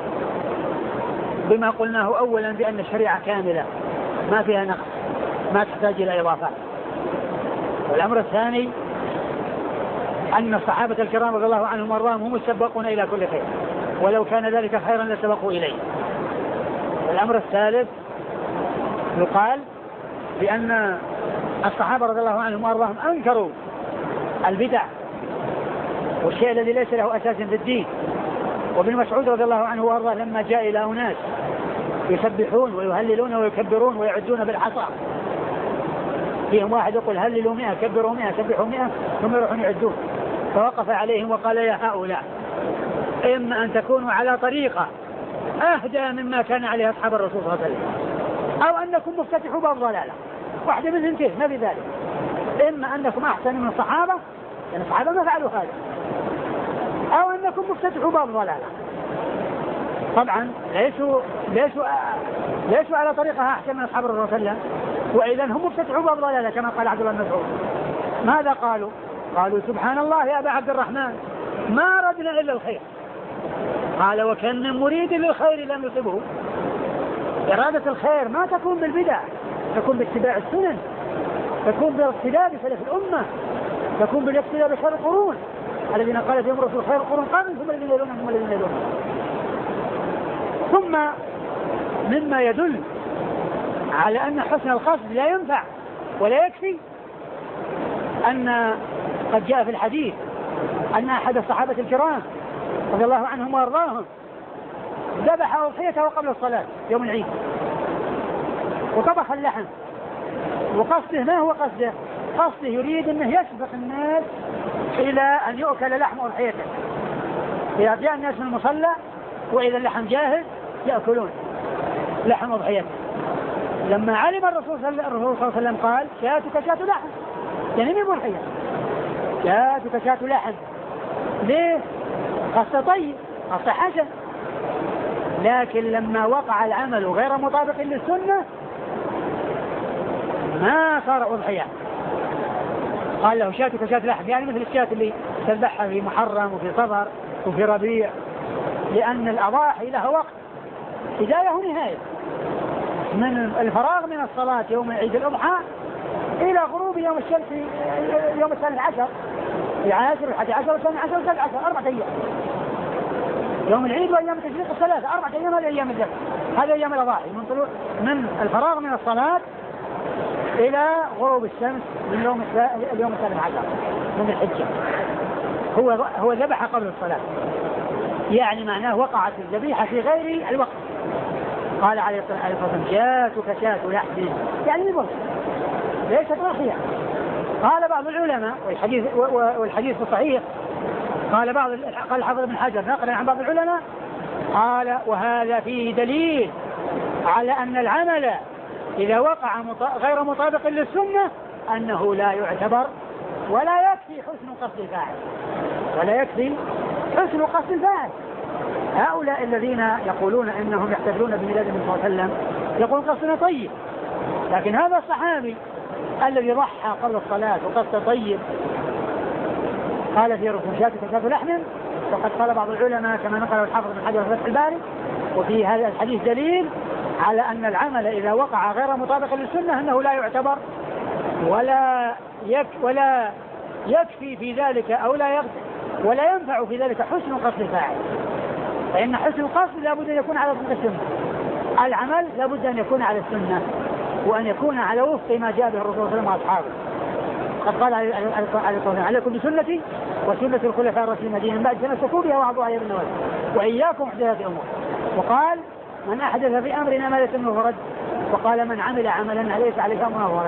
بما قلناه أولا بأن الشريعة كاملة ما فيها نقص ما تحتاج إلى إضافات. والأمر الثاني أن الصحابة الكرام رضي الله عنهم وارضاهم هم السباقون إلى كل خير، ولو كان ذلك خيرا لسبقوا إليه. والأمر الثالث يقال بأن الصحابة رضي الله عنهم وأرضاهم أنكروا البدع والشيء الذي ليس له أساس في الدين. وابن مسعود رضي الله عنه وأرضاه لما جاء إلى أناس يسبحون ويهللون ويكبرون ويعدون بالحصى، فيهم واحد يقول هللوا مئة كبروا مئة سبحوا مئة ثم يروحون يعدون، فوقف عليهم وقال يا هؤلاء إما أن تكونوا على طريقة أهدى مما كان عليه أصحاب الرسول صلى الله عليه وسلم، أو أنكم مفتتحوا باب ضلالة، واحدة من اثنتين ما في ذلك. إما أنكم أحسن من الصحابة لأن الصحابة ما فعلوا هذا، أو أنكم مفتتحوا باب ضلالة. طبعا ليسوا ليسوا ليسوا على طريقة أحسن من أصحاب الرسول صلى الله عليه وسلم، وإذا هم مفتتحوا باب ضلالة كما قال عبد الله بن مسعود. ماذا قالوا؟ قالوا سبحان الله يا أبا عبد الرحمن ما أردنا إلا الخير. قال وكان من مريد للخير لم يصبه. إرادة الخير ما تكون بالبدع، تكون باتباع السنن، تكون بالاقتداء بسلف الأمة، تكون بالاقتداء بخير القرون الذين قال فيهم الرسول خير القرون قارن ثم الذين يلونهم ثم الذين يلونهم. ثم مما يدل على أن حسن القصد لا ينفع ولا يكفي أن قد جاء في الحديث أن أحد الصحابة الكرام رضي الله عنهم وأرضاهم ذبح أضحيته قبل الصلاة يوم العيد وطبخ اللحم، وقصده ما هو قصده؟ قصده يريد أنه يسبق الناس إلى أن يؤكل لحم أضحيته. إذا جاء الناس من المصلى وإذا اللحم جاهز يأكلون لحم أضحيته. لما علم الرسول صلى الله عليه وسلم قال شاتك شات لحم، يعني مين أضحية؟ شاتك شات لحم. ليه؟ قصد طيب، قصد حسن. لكن لما وقع العمل غير مطابق للسنة ما صار أضحية. قال له شاتك شات لحم، يعني مثل الشات اللي تذبحها في محرم وفي صفر وفي ربيع، لأن الأضاحي لها وقت بداية ونهاية، من الفراغ من الصلاة يوم عيد الأضحى إلى غروب يوم الشمس يوم الثالث عشر، العاشر والحادي عشر والثاني عشر والثالث عشر، أربعة أيام. يوم العيد وأيام التشريق الثلاثة، أربعة أيام هذه أيام الذبح، هذه أيام الأضاحي من طلوع من الفراغ من الصلاة إلى غروب الشمس من يوم اليوم الثالث عشر من الحجة. هو هو ذبح قبل الصلاة، يعني معناه وقعت الذبيحة في غير الوقت. قال عليه الصلاة والسلام شاتك شات لحم، يعني من ليست أضحية. قال بعض العلماء والحديث والحديث الصحيح، قال بعض قال الحافظ ابن حجر نقلا عن بعض العلماء قال وهذا فيه دليل على أن العمل إذا وقع غير مطابق للسنة أنه لا يعتبر ولا يكفي حسن قصد الفاعل، ولا يكفي حسن قصد الفاعل. هؤلاء الذين يقولون إنهم يحتفلون بميلاد النبي صلى الله عليه وسلم يقول قصدنا طيب، لكن هذا الصحابي الذي ضحى قبل الصلاة وقصد طيب قال في رسول شاتك شات لحم، وقد قال بعض العلماء كما نقل الحافظ بن حجر في فتح الباري وفي هذا الحديث دليل على أن العمل إذا وقع غير مطابق للسنة أنه لا يعتبر ولا يك ولا يكفي في ذلك أو لا يغفر ولا ينفع في ذلك حسن قصد الفاعل، فإن حسن القصد لابد أن يكون على وفق السنة، العمل لابد أن يكون على السنة وأن يكون على وفق ما جاء به الرسول صلى الله عليه وسلم وأصحابه. قد قال عليه الصلاة والسلام عليكم بسنتي وسنة الخلفاء الراشدين المهديين من بعد تمسكوا بها وعضوا عليها بالنواجذ وإياكم محدثات الأمور. وقال من أحدث في أمرنا ما ليس منه فرد، وقال من عمل عملا ليس عليه أمرنا فرد.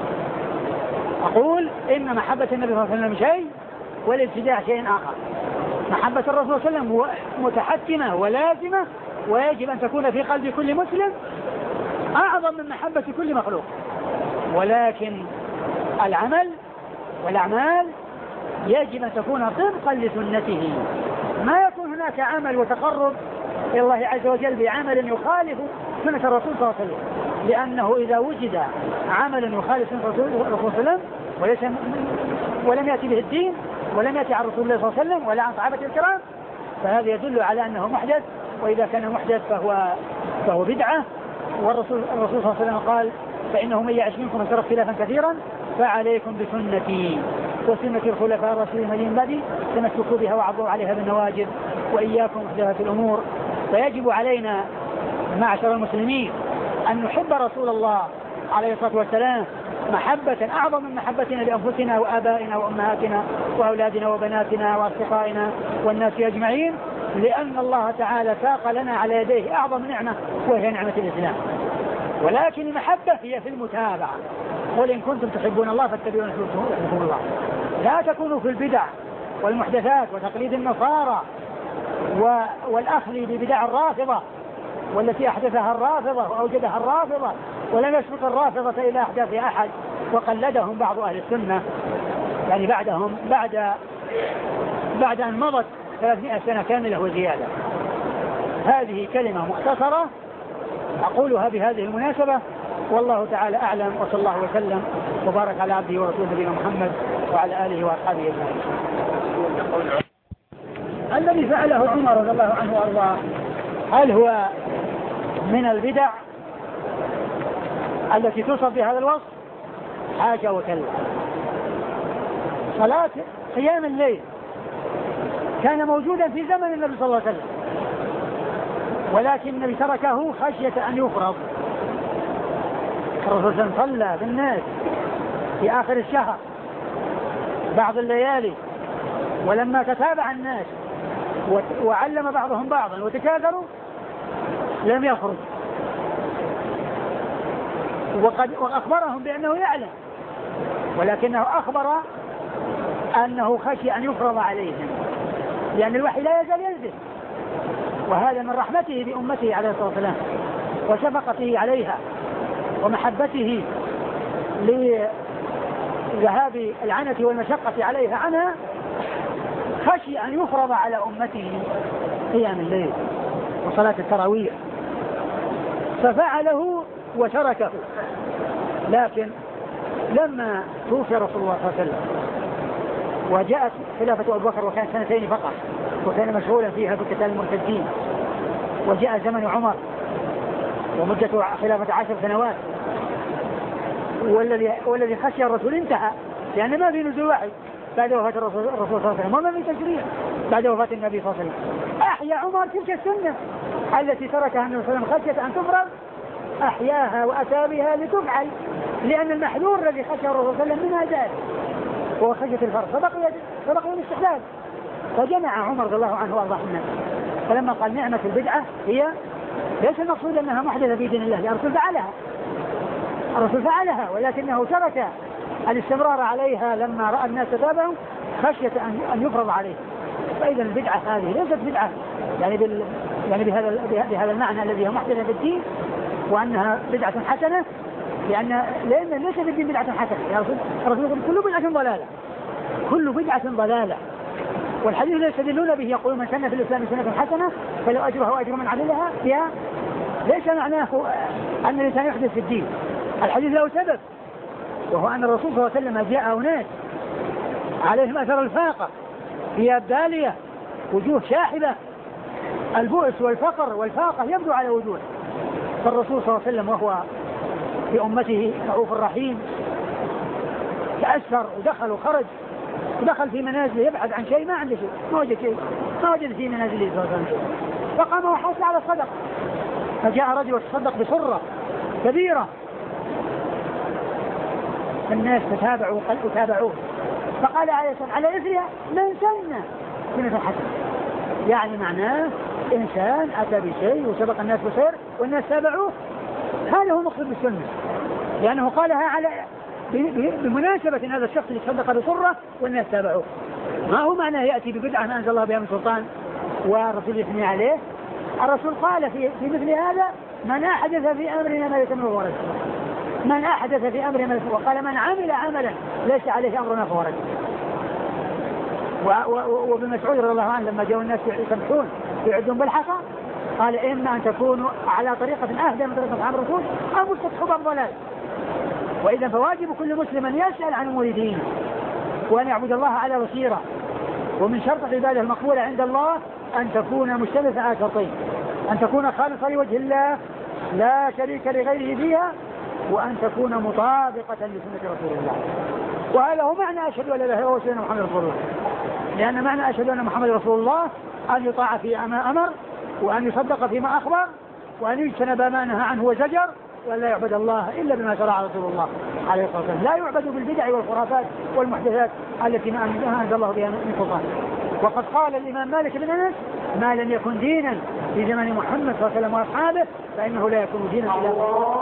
أقول إن محبة النبي صلى الله عليه وسلم شيء والابتداع شيء آخر. محبة الرسول صلى الله عليه وسلم متحتمة ولازمة ويجب أن تكون في قلب كل مسلم أعظم من محبة كل مخلوق، ولكن العمل والأعمال يجب أن تكون طبقا لسنته. ما يكون هناك عمل وتقرب إلى الله عز وجل بعمل يخالف سنة الرسول صلى الله عليه وسلم، لأنه إذا وجد عمل يخالف سنة الرسول صلى الله عليه وسلم وليس ولم يأتي به الدين ولم يأتي عن رسول الله صلى الله عليه وسلم ولا عن صحابة الكرام فهذا يدل على أنه محدث، وإذا كان محدث فهو فهو بدعة. والرسول الرسول صلى الله عليه وسلم قال فإنه من يعش منكم يترك خلافا كثيرا فعليكم بسنتي وسنة الخلفاء الراشدين المهديين من بعدي تمسكوا بها وعضوا عليها بالنواجذ وإياكم محدثات الأمور. فيجب علينا معشر المسلمين أن نحب رسول الله عليه الصلاة والسلام محبة أعظم من محبتنا لأنفسنا وآبائنا وأمهاتنا وأولادنا وبناتنا وأصدقائنا والناس أجمعين، لأن الله تعالى ساق لنا على يديه أعظم نعمة وهي نعمة الإسلام. ولكن المحبة هي في المتابعة، قل إن كنتم تحبون الله فاتبعوني يحببكم الله. لا تكونوا في البدع والمحدثات وتقليد النصارى والأخذ ببدع الرافضة والتي أحدثها الرافضة وأوجدها الرافضة، ولم يسبق الرافضة إلى أحداث أحد وقلدهم بعض أهل السنة يعني بعدهم بعد بعد أن مضت ثلاثمائة سنة كاملة وزيادة. هذه كلمة مختصرة أقولها بهذه المناسبة، والله تعالى أعلم، وصلى الله وسلم وبارك على عبده ورسوله نبينا محمد وعلى آله وأصحابه أجمعين. الذي فعله عمر رضي الله عنه وأرضاه هل هو من البدع التي توصف بهذا الوصف؟ حاشا وكلا. صلاة قيام الليل كان موجودا في زمن النبي صلى الله عليه وسلم، ولكن النبي تركه خشية أن يفرض. الرسول صلى الله عليه وسلم صلى بالناس في آخر الشهر بعض الليالي، ولما تتابع الناس وعلم بعضهم بعضا وتكاثروا لم يخرج، وقد وأخبرهم بأنه يعلم، ولكنه أخبر أنه خشي أن يفرض عليهم، لأن الوحي لا يزال ينزل، وهذا من رحمته بأمته عليه الصلاة والسلام وشفقته عليها ومحبته لذهاب العنة والمشقة عليها عنها، خشي أن يفرض على أمته قيام الليل وصلاة التراويح ففعله وتركه. لكن لما توفي رسول الله صلى الله عليه وسلم وجاءت خلافة أبو بكر وكان سنتين فقط وكان مشغولا فيها بقتال المرتدين، وجاء زمن عمر ومدة خلافة عشر سنوات، والذي والذي خشي الرسول انتهى، لأن ما في نزول وحي بعد وفاة الرسول صلى الله عليه وسلم وما في تشريع بعد وفاة النبي صلى الله عليه وسلم. أحيا عمر تلك السنة التي تركها النبي صلى الله عليه وسلم خشية أن تفرض، أحياها وأتى بها لتفعل، لأن المحذور الذي خشى الرسول صلى الله عليه وسلم منها ذلك وهو خشية الفرض، فبقي فبقي الاستحلال. فجمع عمر رضي الله عنه وارضاه الناس، فلما قال نعمة البدعة هي ليس المقصود أنها محدثة في دين الله، الرسول فعلها الرسول فعلها ولكنه ترك الاستمرار عليها لما رأى الناس تتابعوا خشية أن يفرض عليه. فإذا البدعة هذه ليست بدعة يعني بال يعني بهذا بهذا المعنى الذي هو محدثة في الدين وأنها بدعة حسنة، لأن لأن ليس في الدين بدعة حسنة. الرسول يقول كل بدعة ضلالة كل بدعة ضلالة، والحديث الذي يستدلون به يقول من سن في الإسلام سنة حسنة فلو أجرها وأجر من عملها بها، ليس معناه أن الإنسان يحدث في الدين. الحديث له سبب، وهو أن الرسول صلى الله عليه وسلم جاء أناس عليهم أثر الفاقة، ثياب بالية، وجوه شاحبة، البؤس والفقر والفاقة يبدو على وجوه، فالرسول صلى الله عليه وسلم وهو في أمته رؤوف رحيم تأثر ودخل وخرج ودخل في منازله يبحث عن شيء، ما عنده شيء، ما وجد شيء، ما وجد في منازله صلى الله عليه وسلم، فقام وحث على الصدقة، فجاء رجل وتصدق بصرة كبيرة، الناس تتابعوا وتابعوه، فقال عليه الصلاة على إثرها من سن سنة حسنة، يعني معناه إنسان أتى بشيء وسبق الناس بخير والناس تابعوه، هذا هو مقصود بالسنة، لأنه قالها على بمناسبة هذا الشخص اللي تصدق بصرة والناس تابعوه، ما هو معناه يأتي ببدعة ما أنزل الله بها من سلطان والرسول يثني عليه. الرسول قال في, في مثل هذا من أحدث في أمرنا ما ليس منه فهو رد، من أحدث في أمرنا ما ليس منه، وقال من عمل عملا ليس عليه أمرنا فهو رد. وابن مسعود رضي الله عنه لما جاءوا الناس يسبحون يعدون بالحصى قال إما أن تكونوا على طريقة أهدى من طريقة عن الرسول أو مستقحوا بالضلال. وإذا فواجب كل مسلم أن يسأل عن أمور دينه وأن يعبد الله على بصيرة، ومن شرط العبادة المقبولة عند الله أن تكون مشتملة على شرطين: أن تكون خالصة لوجه الله لا شريك لغيره فيها، وأن تكون مطابقة لسنة رسول الله. وهذا هو معنى أشهد أن لا إله إلا الله وأن محمد رسول الله، لأن معنى أشهد أن محمد رسول الله أن يطاع فيما أمر وأن يصدق فيما أخبر وأن يجتنب ما نهى عنه وزجر، ولا يعبد الله إلا بما شرع رسول الله عليه الصلاة والسلام. لا يعبد بالبدع والخرافات والمحدثات التي ما أنزل الله بها من سلطان. وقد قال الإمام مالك بن أنس: ما لم يكن دينا في زمن محمد صلى الله عليه وسلم وأصحابه فإنه لا يكون دينا إلا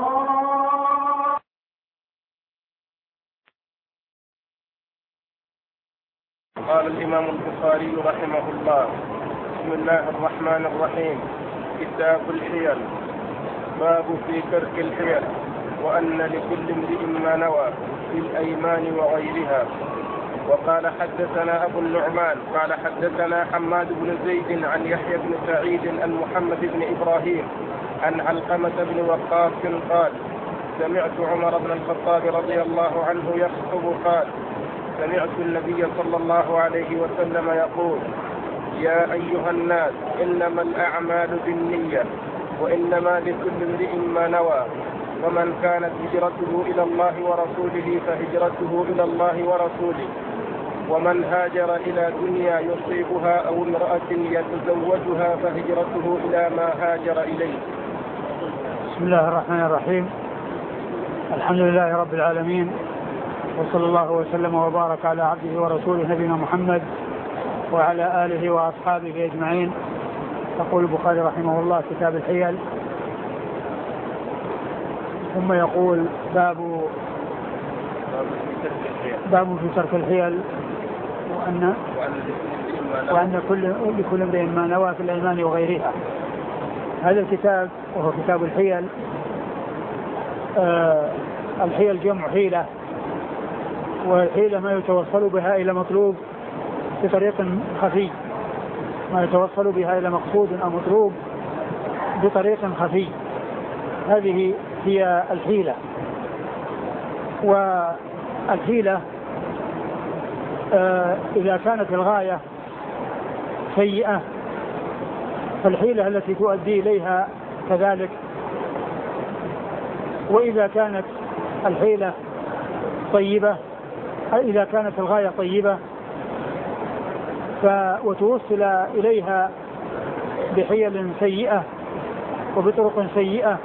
قال الإمام البخاري رحمه الله: بسم الله الرحمن الرحيم. كتاب الحيل. باب في ترك الحيل وأن لكل امرئ ما نوى في الأيمان وغيرها. وقال حدثنا أبو النعمان قال حدثنا حماد بن زيد عن يحيى بن سعيد عن محمد بن إبراهيم عن علقمة بن وقاص قال: سمعت عمر بن الخطاب رضي الله عنه يخطب قال: سمعت النبي صلى الله عليه وسلم يقول: يا أيها الناس إنما الأعمال بالنية وإنما لكل امرئ ما نوى، ومن كانت هجرته إلى الله ورسوله فهجرته إلى الله ورسوله، ومن هاجر إلى دنيا يصيبها أو امرأة يتزوجها فهجرته إلى ما هاجر إليه. بسم الله الرحمن الرحيم. الحمد لله رب العالمين، وصلى الله وسلم وبارك على عبده ورسوله نبينا محمد وعلى آله وأصحابه أجمعين. يقول البخاري رحمه الله: كتاب الحيل. ثم يقول: باب باب في ترك الحيل وأن وأن كل لكل امرئ ما نوى في الأيمان وغيرها. هذا الكتاب وهو كتاب الحيل. آه الحيل جمع حيلة، والحيلة ما يتوصل بها إلى مطلوب بطريق خفي، ما يتوصل بها إلى مقصود أو مطلوب بطريق خفي. هذه هي الحيلة. والحيلة آه إذا كانت الغاية سيئة فالحيلة التي تؤدي إليها كذلك، وإذا كانت الحيلة طيبة، إذا كانت الغاية طيبة وتوصل إليها بحيل سيئة وبطرق سيئة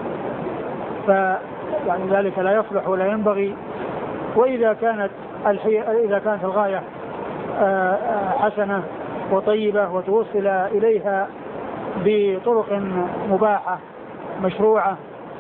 فيعني ذلك لا يصلح ولا ينبغي. وإذا كانت إذا كانت الغاية حسنة وطيبة وتوصل إليها بطرق مباحة مشروعة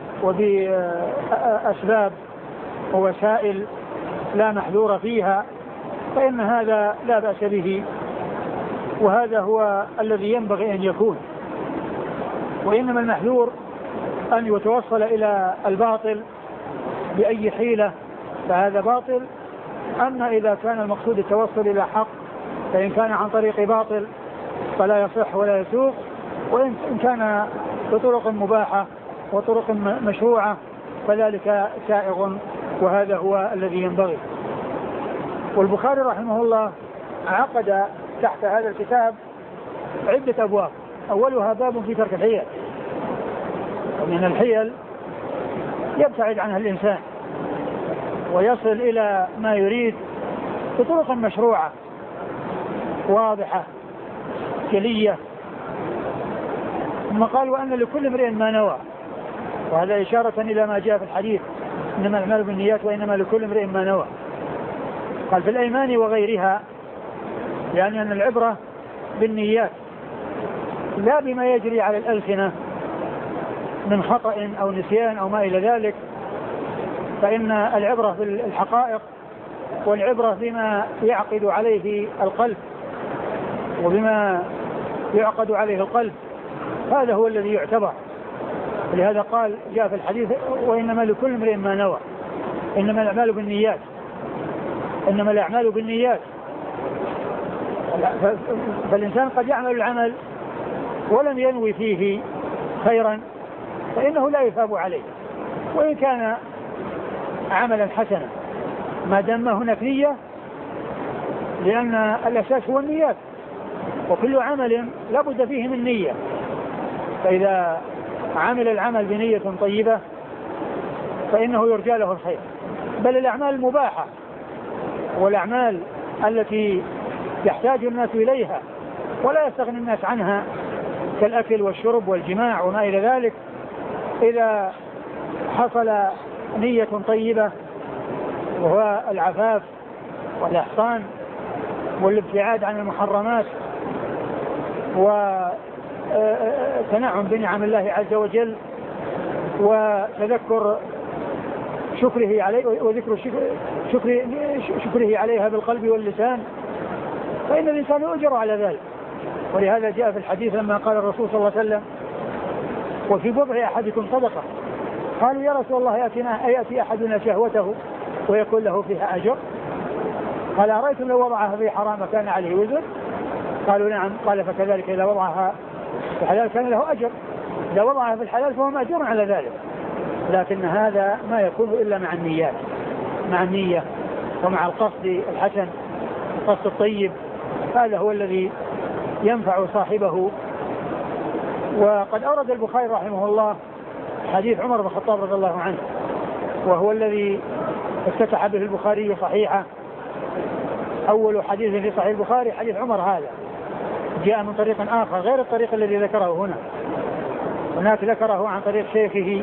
وبأسباب ووسائل لا محذور فيها فإن هذا لا بأس به، وهذا هو الذي ينبغي أن يكون. وإنما المحذور أن يتوصل إلى الباطل بأي حيلة فهذا باطل. أما إذا كان المقصود التوصل إلى حق فإن كان عن طريق باطل فلا يصح ولا يسوق، وإن كان بطرق مباحة وطرق مشروعة فذلك سائغ، وهذا هو الذي ينبغي. والبخاري رحمه الله عقد تحت هذا الكتاب عدة أبواب. أولها باب في ترك الحيل، ومن الحيل يبتعد عنها الإنسان ويصل إلى ما يريد بطرق مشروعة واضحة جلية. ثم قال: وأن لكل امرئ ما نوى، وهذا إشارة إلى ما جاء في الحديث: إنما الأعمال بالنيات وإنما لكل امرئ ما نوى. قال: في الأيمان وغيرها، يعني أن العبرة بالنيات لا بما يجري على الألسنة من خطأ أو نسيان أو ما إلى ذلك، فإن العبرة في الحقائق، والعبرة بما يعقد عليه القلب وبما يعقد عليه القلب، هذا هو الذي يعتبر. ولهذا قال جاء في الحديث: وإنما لكل امرئ ما نوى. إنما الأعمال بالنيات، إنما الأعمال بالنيات. فالإنسان قد يعمل العمل ولم ينوي فيه خيرا فإنه لا يثاب عليه، وإن كان عملا حسنا ما دام هناك نية، لأن الأساس هو النيات، وكل عمل لا بد فيه من نية. فإذا عمل العمل بنية طيبة فإنه يرجى له الخير. بل الأعمال المباحة والأعمال التي يحتاج الناس إليها ولا يستغني الناس عنها كالأكل والشرب والجماع وما إلى ذلك، إذا حصل نية طيبة وهو العفاف والإحصان والابتعاد عن المحرمات وتنعم بنعم الله عز وجل وتذكر شكره عليه وذكر شكره, شكره عليها بالقلب واللسان، فإن الإنسان يؤجر على ذلك. ولهذا جاء في الحديث لما قال الرسول صلى الله عليه وسلم: وفي بضع أحدكم صدقة. قالوا: يا رسول الله يأتينا أيأتي أحدنا شهوته ويكون له فيها أجر؟ قال: أرأيتم لو وضعها في حرام كان عليه وزر؟ قالوا: نعم. قال: فكذلك إذا وضعها في الحلال كان له أجر، إذا وضعها في الحلال فهو مأجور على ذلك. لكن هذا ما يكون إلا مع النيات، مع النية ومع القصد الحسن، القصد الطيب، هذا هو الذي ينفع صاحبه. وقد أورد البخاري رحمه الله حديث عمر بن الخطاب رضي الله عنه، وهو الذي افتتح به البخاري صحيحه. أول حديث في صحيح البخاري حديث عمر هذا، جاء من طريق آخر غير الطريق الذي ذكره هنا. هناك ذكره عن طريق شيخه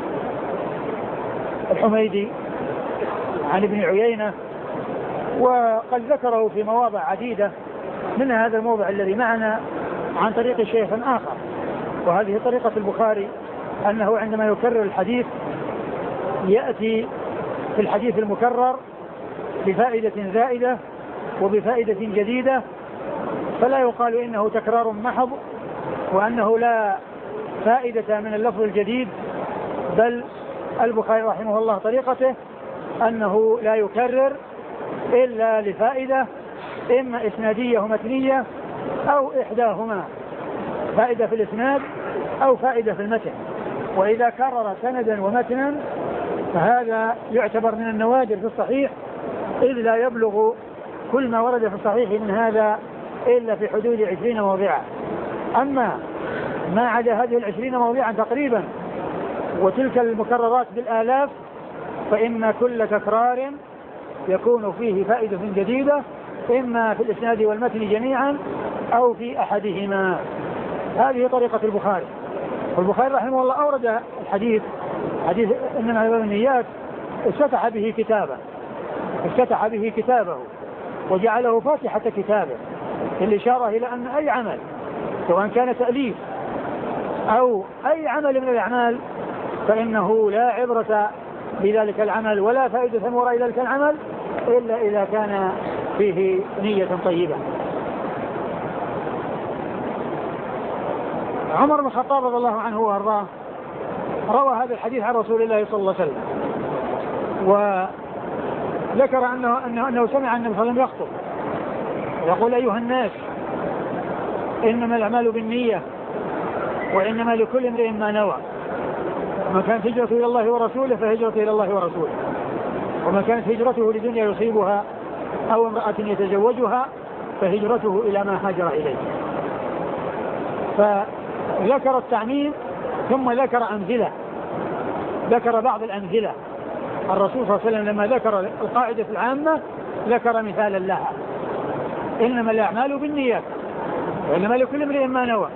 الحميدي عن ابن عيينة، وقد ذكره في مواضع عديدة، من هذا الموضع الذي معنا عن طريق شيخ آخر. وهذه طريقة البخاري، أنه عندما يكرر الحديث يأتي في الحديث المكرر بفائدة زائدة وبفائدة جديدة، فلا يقال إنه تكرار محض وأنه لا فائدة من اللفظ الجديد، بل البخاري رحمه الله طريقته أنه لا يكرر إلا لفائدة، إما إسنادية ومتنية أو إحداهما، فائدة في الإسناد أو فائدة في المتن. وإذا كرر سندا ومتنا فهذا يعتبر من النوادر في الصحيح، إذ لا يبلغ كل ما ورد في الصحيح من هذا إلا في حدود عشرين موضعا. أما ما عدا هذه العشرين موضعا تقريبا وتلك المكررات بالآلاف، فإن كل تكرار يكون فيه فائدة جديدة، إما في الإسناد والمتن جميعا أو في أحدهما. هذه طريقة البخاري. والبخاري رحمه الله أورد الحديث حديث إنما باب النيات، افتتح به كتابا افتتح به كتابه وجعله فاتحة كتابه، الإشارة إلى أن أي عمل سواء كان تأليف أو أي عمل من الأعمال فإنه لا عبرة بذلك العمل ولا فائدة وراء ذلك العمل إلا إذا كان فيه نية طيبة. عمر بن الخطاب رضي الله عنه وارضاه روى هذا الحديث عن رسول الله صلى الله عليه وسلم، وذكر أنه, أنه, أنه سمع النبي صلى الله عليه وسلم يخطب يقول: أيها الناس، إنما الأعمال بالنية وإنما لكل امرئ ما نوى، ما كانت هجرته إلى الله ورسوله فهجرته إلى الله ورسوله، وما كانت هجرته لدنيا يصيبها أو امرأة يتزوجها فهجرته إلى ما هاجر إليه. فذكر التعميم ثم ذكر أمثلة، ذكر بعض الأمثلة. الرسول صلى الله عليه وسلم لما ذكر القاعدة العامة ذكر مثالا لها: إنما الأعمال بالنيات وإنما لكل امرئ ما نوى.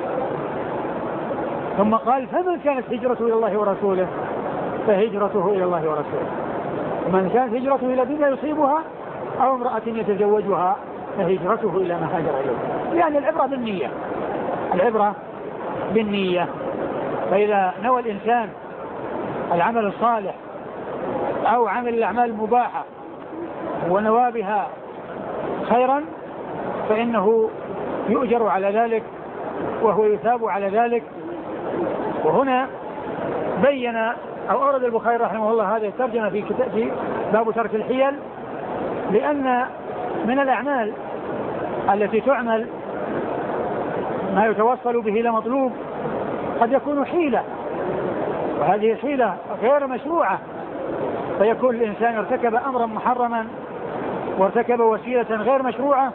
ثم قال: فمن كانت هجرته إلى الله ورسوله فهجرته إلى الله ورسوله، ومن كانت هجرته إلى دنيا يصيبها أو امرأة يتزوجها فهجرته إلى ما هاجر إليه. يعني العبرة بالنية، العبرة بالنية. فإذا نوى الإنسان العمل الصالح أو عمل الأعمال المباحة ونوى بها خيرا فإنه يؤجر على ذلك وهو يثاب على ذلك. وهنا بين أو أورد البخاري رحمه الله هذه الترجمة في كتاب في باب ترك الحيل، لأن من الأعمال التي تعمل ما يتوصل به إلى مطلوب قد يكون حيلة، وهذه الحيلة غير مشروعة، فيكون الإنسان ارتكب أمرا محرما وارتكب وسيلة غير مشروعة.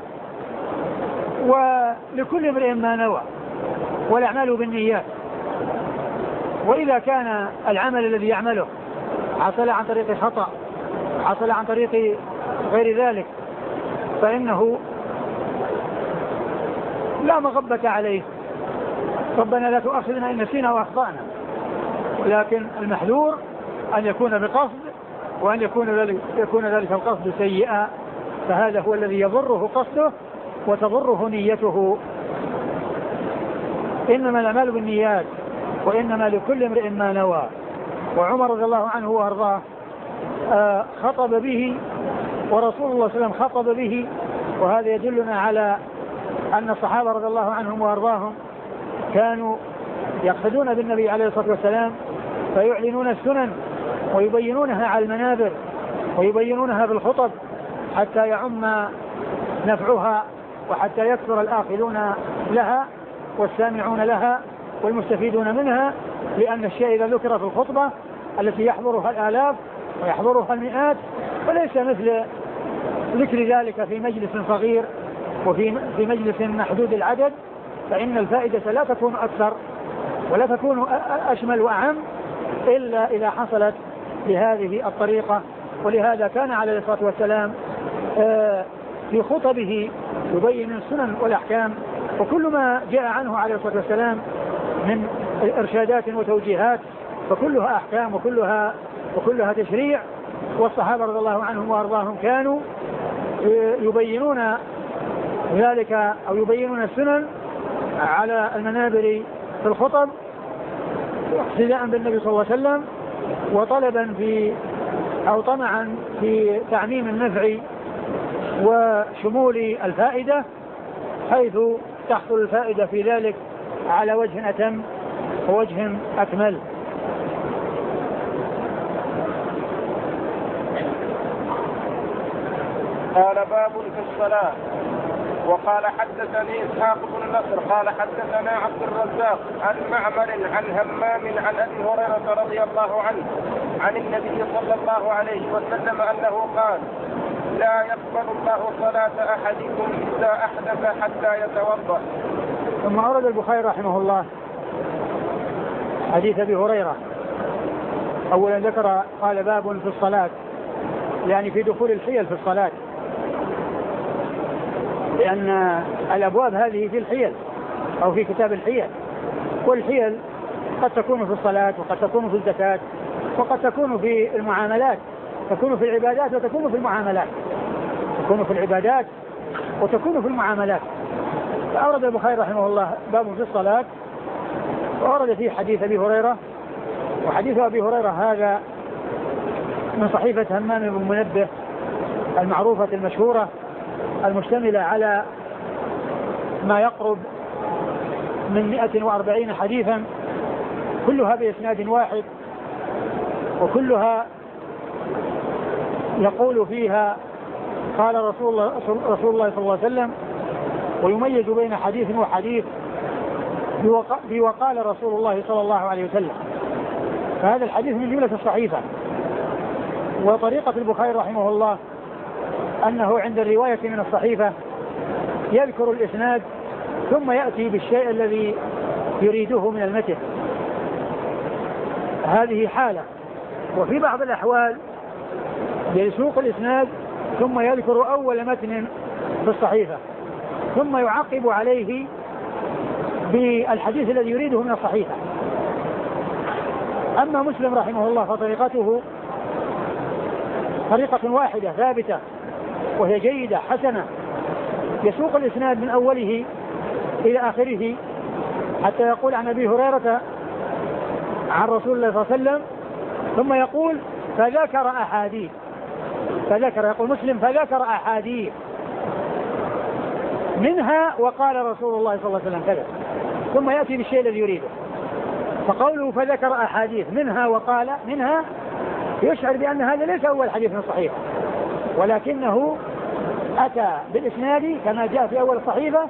ولكل امرئ ما نوى والأعمال بالنيات. وإذا كان العمل الذي يعمله حصل عن طريق خطأ، حصل عن طريق غير ذلك، فإنه لا مغبة عليه. ربنا لا تؤاخذنا إن نسينا وأخطأنا، لكن المحذور أن يكون بقصد، وأن يكون ذلك, يكون ذلك القصد سيئا، فهذا هو الذي يضره قصده وتضره نيته. إنما الأعمال بالنيات وإنما لكل امرئ ما نوى. وعمر رضي الله عنه وأرضاه خطب به، ورسول الله صلى الله عليه وسلم خطب به، وهذا يدلنا على أن الصحابة رضي الله عنهم وأرضاهم كانوا يقصدون بالنبي عليه الصلاة والسلام فيعلنون السنن ويبينونها على المنابر ويبينونها بالخطب حتى يعم نفعها وحتى يكثر الآخذون لها والسامعون لها والمستفيدون منها، لأن الشيء إذا ذكر في الخطبة التي يحضرها الآلاف ويحضرها المئات، وليس مثل ذكر ذلك في مجلس صغير وفي في مجلس محدود العدد، فإن الفائدة لا تكون أكثر ولا تكون أشمل وأعم إلا إذا حصلت بهذه الطريقة. ولهذا كان عليه الصلاة والسلام في خطبه يبين السنن والأحكام، وكل ما جاء عنه عليه الصلاة والسلام من إرشادات وتوجيهات فكلها أحكام وكلها وكلها تشريع. والصحابة رضي الله عنهم وأرضاهم كانوا يبينون ذلك أو يبينون السنن على المنابر في الخطب اقتداء بالنبي صلى الله عليه وسلم، وطلبا في أو طمعا في تعميم النفع وشمول الفائدة، حيث تحصل الفائدة في ذلك على وجه أتم ووجه أكمل. قال باب في الصلاة. وقال حدثني إسحاق بن نصر قال حدثنا عبد الرزاق عن معمر عن همام عن أبي هريرة رضي الله عنه عن النبي صلى الله عليه وسلم أنه قال: لا يقبل الله صلاة أحدكم إذا أحدث حتى يتوضأ. ثم أورد البخاري رحمه الله حديث أبي هريرة. أولا ذكر قال باب في الصلاة، يعني في دخول الحيل في الصلاة، لأن الأبواب هذه في الحيل أو في كتاب الحيل، والحيل قد تكون في الصلاة وقد تكون في الزكاة وقد تكون في المعاملات، تكون في العبادات وتكون في المعاملات، تكون في العبادات وتكون في المعاملات. فأورد البخاري رحمه الله باب في الصلاة، وأورد فيه حديث أبي هريرة. وحديث أبي هريرة هذا من صحيفة همام بن منبه المعروفة المشهورة المشتملة على ما يقرب من مئة وأربعين حديثا، كلها بإسناد واحد، وكلها يقول فيها قال رسول الله, رسول الله صلى الله عليه وسلم، ويميز بين حديث وحديث بوقال رسول الله صلى الله عليه وسلم. فهذا الحديث من جملة الصحيفة. وطريقة البخاري رحمه الله أنه عند الرواية من الصحيفة يذكر الإسناد ثم يأتي بالشيء الذي يريده من المتن، هذه حالة. وفي بعض الأحوال يسوق الإسناد ثم يذكر أول متن في الصحيفة ثم يعقب عليه بالحديث الذي يريده من الصحيفة. أما مسلم رحمه الله فطريقته طريقة واحدة ثابتة وهي جيدة حسنة، يسوق الإسناد من أوله إلى آخره حتى يقول عن أبي هريرة عن رسول الله صلى الله عليه وسلم، ثم يقول فذكر أحاديث، فذكر يقول مسلم فذكر أحاديث منها وقال رسول الله صلى الله عليه وسلم كذا، ثم يأتي بالشيء الذي يريده. فقوله فذكر أحاديث منها وقال منها يشعر بأن هذا ليس أول حديث من الصحيفة، ولكنه أتى بالإسناد كما جاء في أول الصحيفة،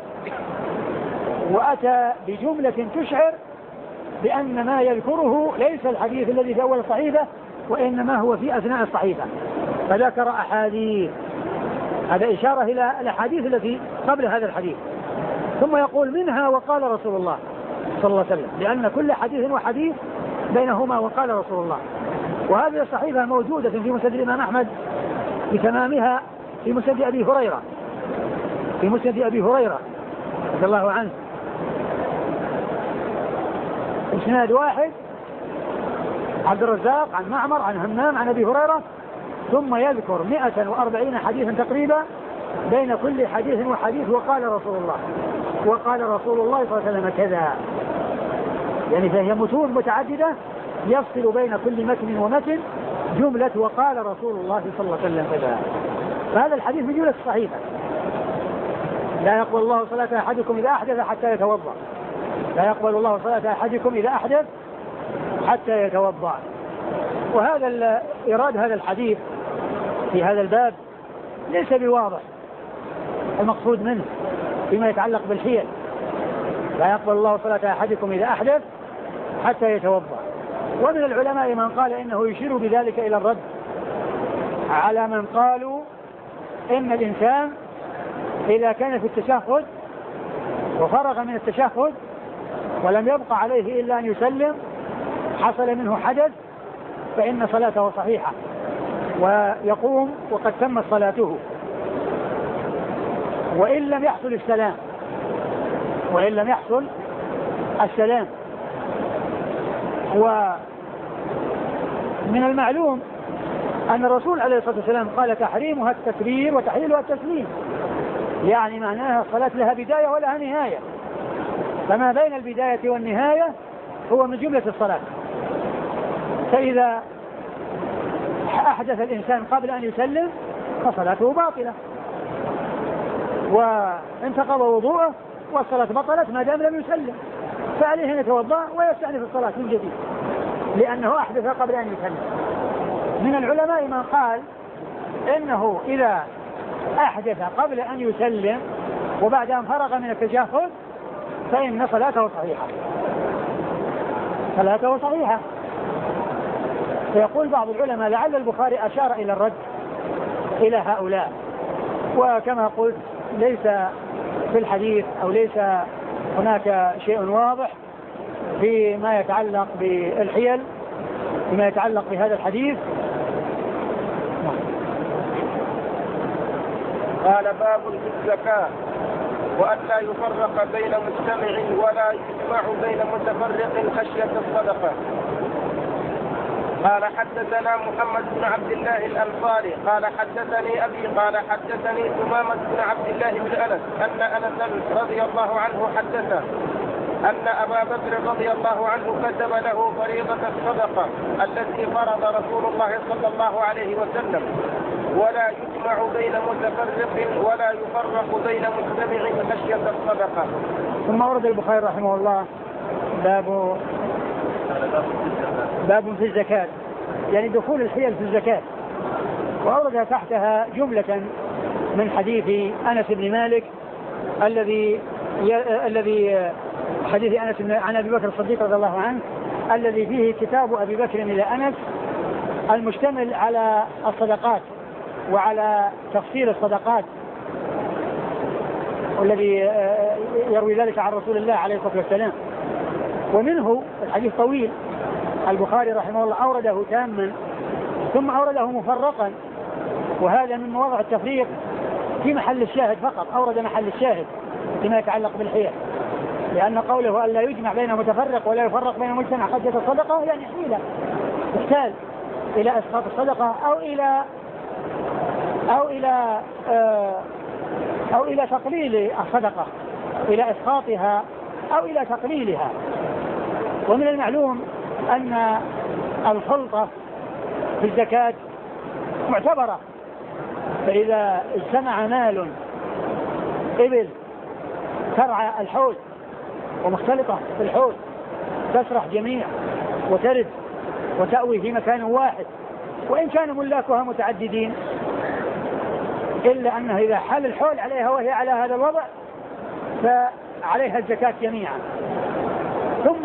وأتى بجملة تشعر بأن ما يذكره ليس الحديث الذي في أول الصحيفة وإنما هو في أثناء الصحيفة. فذكر أحاديث، هذا إشارة إلى الأحاديث التي قبل هذا الحديث. ثم يقول منها وقال رسول الله صلى الله عليه وسلم، لأن كل حديث وحديث بينهما وقال رسول الله. وهذه الصحيفة موجودة في مسند الإمام أحمد بتمامها في مسند أبي هريرة في مسند أبي هريرة رضي الله عنه، إسناد واحد عبد الرزاق عن معمر عن همام عن أبي هريرة، ثم يذكر مئة وأربعين حديثا تقريبا بين كل حديث وحديث وقال رسول الله وقال رسول الله صلى الله عليه وسلم كذا. يعني فهي متون متعددة يفصل بين كل متن ومتن جملة وقال رسول الله صلى الله عليه وسلم كذا. فهذا الحديث من جملة الصحيحة. لا يقبل الله صلاة أحدكم إذا أحدث حتى يتوضأ. لا يقبل الله صلاة أحدكم إذا أحدث حتى يتوضأ. وهذا إيراد هذا الحديث في هذا الباب ليس بواضح المقصود منه فيما يتعلق بالحيل. لا يقبل الله صلاة أحدكم إذا أحدث حتى يتوضأ. ومن العلماء من قال إنه يشير بذلك إلى الرد على من قالوا إن الإنسان إذا كان في التشهد وفرغ من التشهد ولم يبقى عليه إلا أن يسلم حصل منه حدث فإن صلاته صحيحة ويقوم وقد تمت صلاته وإن لم يحصل السلام وإن لم يحصل السلام. ومن المعلوم أن الرسول عليه الصلاة والسلام قال تحريمها التكبير وتحليلها التسليم، يعني معناها الصلاة لها بداية ولها نهاية، فما بين البداية والنهاية هو من جملة الصلاة. فإذا أحدث الإنسان قبل أن يسلم فصلاته باطلة وانتقض وضوءه والصلاة بطلت ما دام لم يسلم، فعليه أن يتوضأ ويستأنف الصلاة من جديد لأنه أحدث قبل أن يسلم. من العلماء من قال إنه إذا أحدث قبل أن يسلم وبعد أن فرغ من التشهد فإن صلاته صحيحة صلاته صحيحة. فيقول بعض العلماء لعل البخاري أشار إلى الرد إلى هؤلاء، وكما قلت ليس في الحديث أو ليس هناك شيء واضح فيما يتعلق بالحيل فيما يتعلق بهذا الحديث. قال باب في الزكاة وأن لا يفرق بين مجتمع ولا يجمع بين متفرق خشية الصدقة. قال حدثنا محمد بن عبد الله الأنصاري قال حدثني أبي قال حدثني ثمامة بن عبد الله بن أنس أن أنس رضي الله عنه حدثه أن أبا بكر رضي الله عنه كتب له فريضة الصدقة التي فرض رسول الله صلى الله عليه وسلم ولا يجمع بين متفرق ولا يفرق بين مجتمع خشية الصدقة. ثم ورد البخاري رحمه الله باب باب في الزكاة، يعني دخول الحيل في الزكاة، وأورد تحتها جملة من حديث أنس بن مالك الذي الذي حديث أنس عن أبي بكر الصديق رضي الله عنه الذي فيه كتاب أبي بكر إلى أنس المشتمل على الصدقات وعلى تفصيل الصدقات، والذي يروي ذلك عن رسول الله عليه الصلاة والسلام. ومنه الحديث طويل البخاري رحمه الله أورده تاما ثم أورده مفرقا، وهذا من مواضع التفريق في محل الشاهد فقط، أورد محل الشاهد فيما يتعلق بالحيل، لأن قوله أن لا يجمع بين متفرق ولا يفرق بين مجتمع خشية الصدقة يعني حيلة تحتاج إلى إسقاط الصدقة أو إلى أو إلى أو إلى تقليل الصدقة، إلى إسقاطها أو إلى تقليلها. ومن المعلوم أن الخلطة في الزكاة معتبرة، فإذا اجتمع مال إبل ترعى الحوض ومختلطة في الحوض تسرح جميع وترد وتأوي في مكان واحد وإن كان ملاكها متعددين، إلا أنه إذا حل الحول عليها وهي على هذا الوضع فعليها الزكاة جميعا. ثم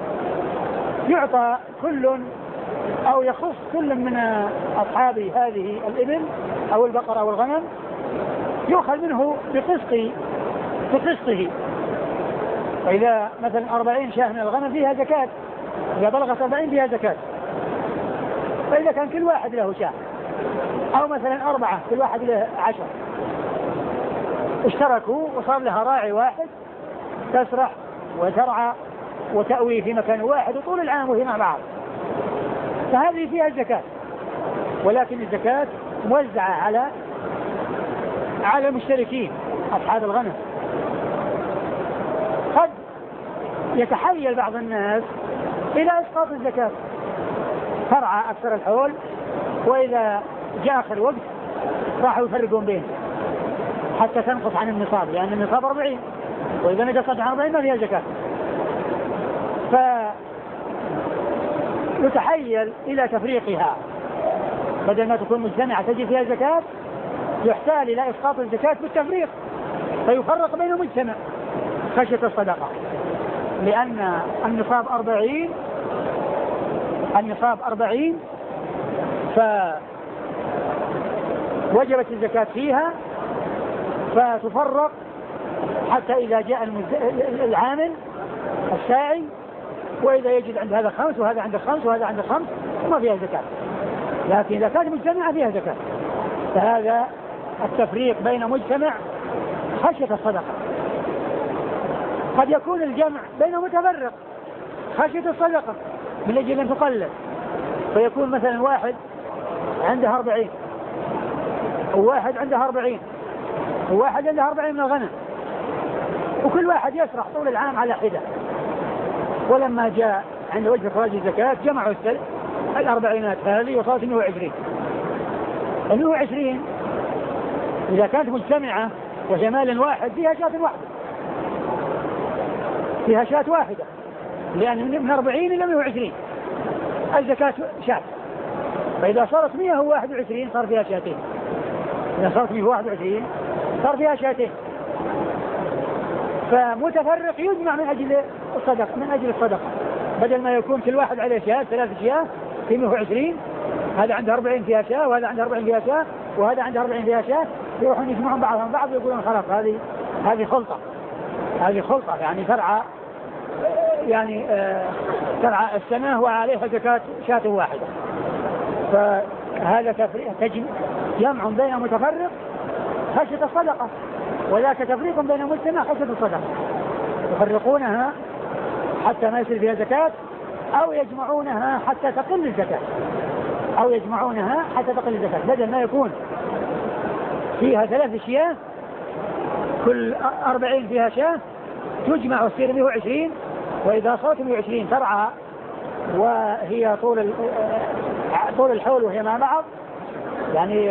يعطى كل أو يخص كل من أصحاب هذه الإبل أو البقرة أو الغنم يؤخذ منه بقسط بقسطه. فإذا مثلا أربعين شاة من الغنم فيها زكاة، إذا بلغت أربعين فيها زكاة. فإذا كان كل واحد له شاة أو مثلا أربعة كل واحد له عشر اشتركوا وصار لها راعي واحد تسرح وترعى وتأوي في مكان واحد وطول العام وهي مع بعض، فهذه فيها الزكاة، ولكن الزكاة موزعة على على المشتركين أصحاب الغنم. قد يتحيل بعض الناس إلى إسقاط الزكاة، ترعى أكثر الحول، وإذا جاء آخر الوقت راحوا يفرقون بينه حتى تنقص عن النصاب، لأن النصاب أربعين، وإذا نقصت عن أربعين ما فيها زكاة. فيتحيل إلى تفريقها، بدل ما تكون مجتمعة تجي فيها زكاة يحتال إلى إسقاط الزكاة بالتفريق، فيفرق بين المجتمع خشية الصدقة، لأن النصاب أربعين النصاب أربعين فوجبت الزكاة فيها، فتفرق حتى إذا جاء العامل الساعي، وإذا يجد عند هذا خمس وهذا عند خمس وهذا عند خمس وما فيها زكاة. لكن إذا كانت مجتمعة فيها زكاة، فهذا التفريق بين مجتمع خشية الصدقة. قد يكون الجمع بين متفرق خشية الصدقة من أجل أن تقلل، فيكون مثلا واحد عنده أربعين وواحد عنده أربعين وواحد عنده أربعين من الغنم، وكل واحد يسرح طول العام على حدة، ولما جاء عند وجه إخراج الزكاة جمعوا الأربعينات هذه وصارت مئة وعشرين. مئة وعشرين إذا كانت مجتمعة وهي مال واحد فيها شاة واحدة فيها شاة واحدة لأن من أربعين إلى مئة وعشرين الزكاة شاة. فإذا صارت مئة وواحد وعشرين صار فيها شاتين، إذا صارت مئة وواحد وعشرين صار فيها شاتين. فمتفرق يجمع من أجل الصدقة من أجل الصدقة بدل ما يكون كل واحد عليه شاة ثلاث شاة في مئة وعشرين، هذا عنده أربعين فيها شاة وهذا عنده أربعين فيها شاة وهذا عنده أربعين فيها شاة، يروحون يجمعون بعضهم بعض ويقولون خلاص هذه هذه خلطة هذه خلطة يعني ترعى يعني آه ترعى السنة وعليها زكاة شاة واحدة. فهذا تجمع جمع بين متفرق خشية الصدقة، وذاك تفريق بين المجتمع خشية الصدقة، يفرقونها حتى ما يصير فيها زكاة، أو يجمعونها حتى تقل الزكاة أو يجمعونها حتى تقل الزكاة بدل ما يكون فيها ثلاث أشياء كل أربعين فيها شاة تجمع وتصير مئة وعشرين، وإذا صارت مئة وعشرين ترعى وهي طول طول الحول وهي مع بعض، يعني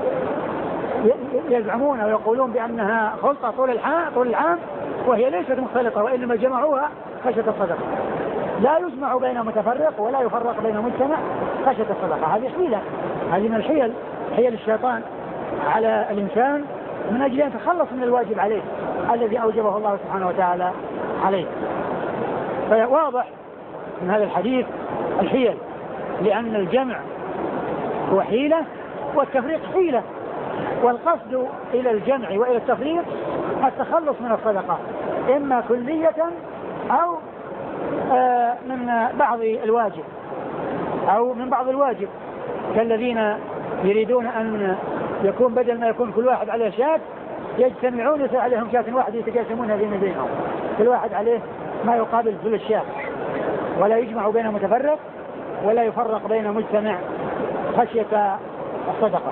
يزعمون ويقولون بأنها خلطة طول العام طول العام وهي ليست مختلطة، وإنما جمعوها خشية الصدقة. لا يجمع بين متفرق ولا يفرق بين مجتمع خشية الصدقة. هذه حيلة، هذه من الحيل حيل الشيطان على الإنسان من أجل أن يتخلص من الواجب عليه الذي أوجبه الله سبحانه وتعالى عليه. فواضح من هذا الحديث الحيل، لأن الجمع هو حيلة والتفريق حيلة، والقصد إلى الجمع وإلى التفريق التخلص من الصدقة إما كلية أو آه من بعض الواجب أو من بعض الواجب، كالذين يريدون أن يكون بدل ما يكون كل واحد عليه شاة يجتمعون يصير عليهم شاة واحد يتقاسمونها بين بينهم، كل واحد عليه ما يقابل كل الشاة، ولا يجمع بين متفرق ولا يفرق بين مجتمع خشية الصدقة.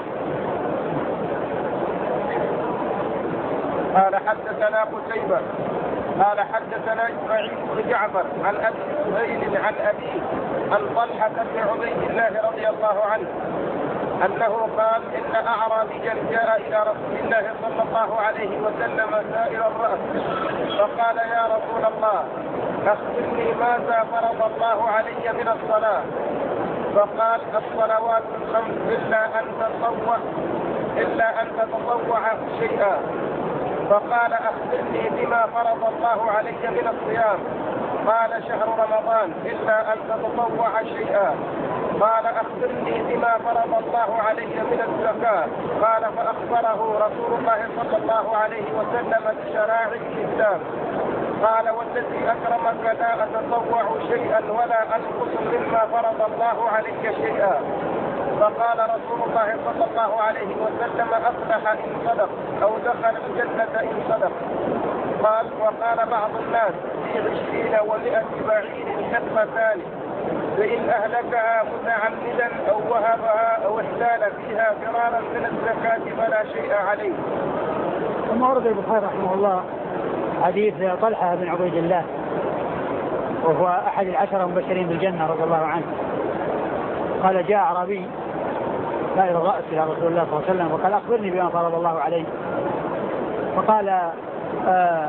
قال حدثنا قتيبة قال حدثنا إسماعيل بن جعفر عن أبي سهيل عن أبيه عن طلحة بن عبيد الله رضي الله عنه أنه قال إن أعرابيا جاء إلى رسول الله صلى الله عليه وسلم سائر الرأس فقال يا رسول الله أخبرني ماذا فرض الله علي من الصلاة؟ فقال الصلوات الخمس إلا أن تطوع إلا أن تتطوع شيئا. فقال أخبرني بما فرض الله علي من الصيام؟ قال شهر رمضان إلا أن تتطوع شيئا. قال أخبرني بما فرض الله علي من الزكاة؟ قال فأخبره رسول الله صلى الله عليه وسلم بشرائع الإسلام. قال والذي أكرمك لا أتطوع شيئا ولا أنقص مما فرض الله علي شيئا. فقال رسول الله صلى الله عليه وسلم أفلح إن صدق أو دخل الجنة إن صدق. قال وقال بعض الناس في عشرين ومائة بعير حقتان فإن أهلكها متعمدا أو وهبها أو احتال فيها فرارا من الزكاة فلا شيء عليه. ثم ورد البخاري رحمه الله حديث طلحة بن عبيد الله وهو أحد العشرة المبشرين بالجنة رضي الله عنه. قال جاء أعرابي سائر الرأس إلى رسول الله صلى الله عليه وسلم وقال أخبرني بما فرض الله عليه. فقال آه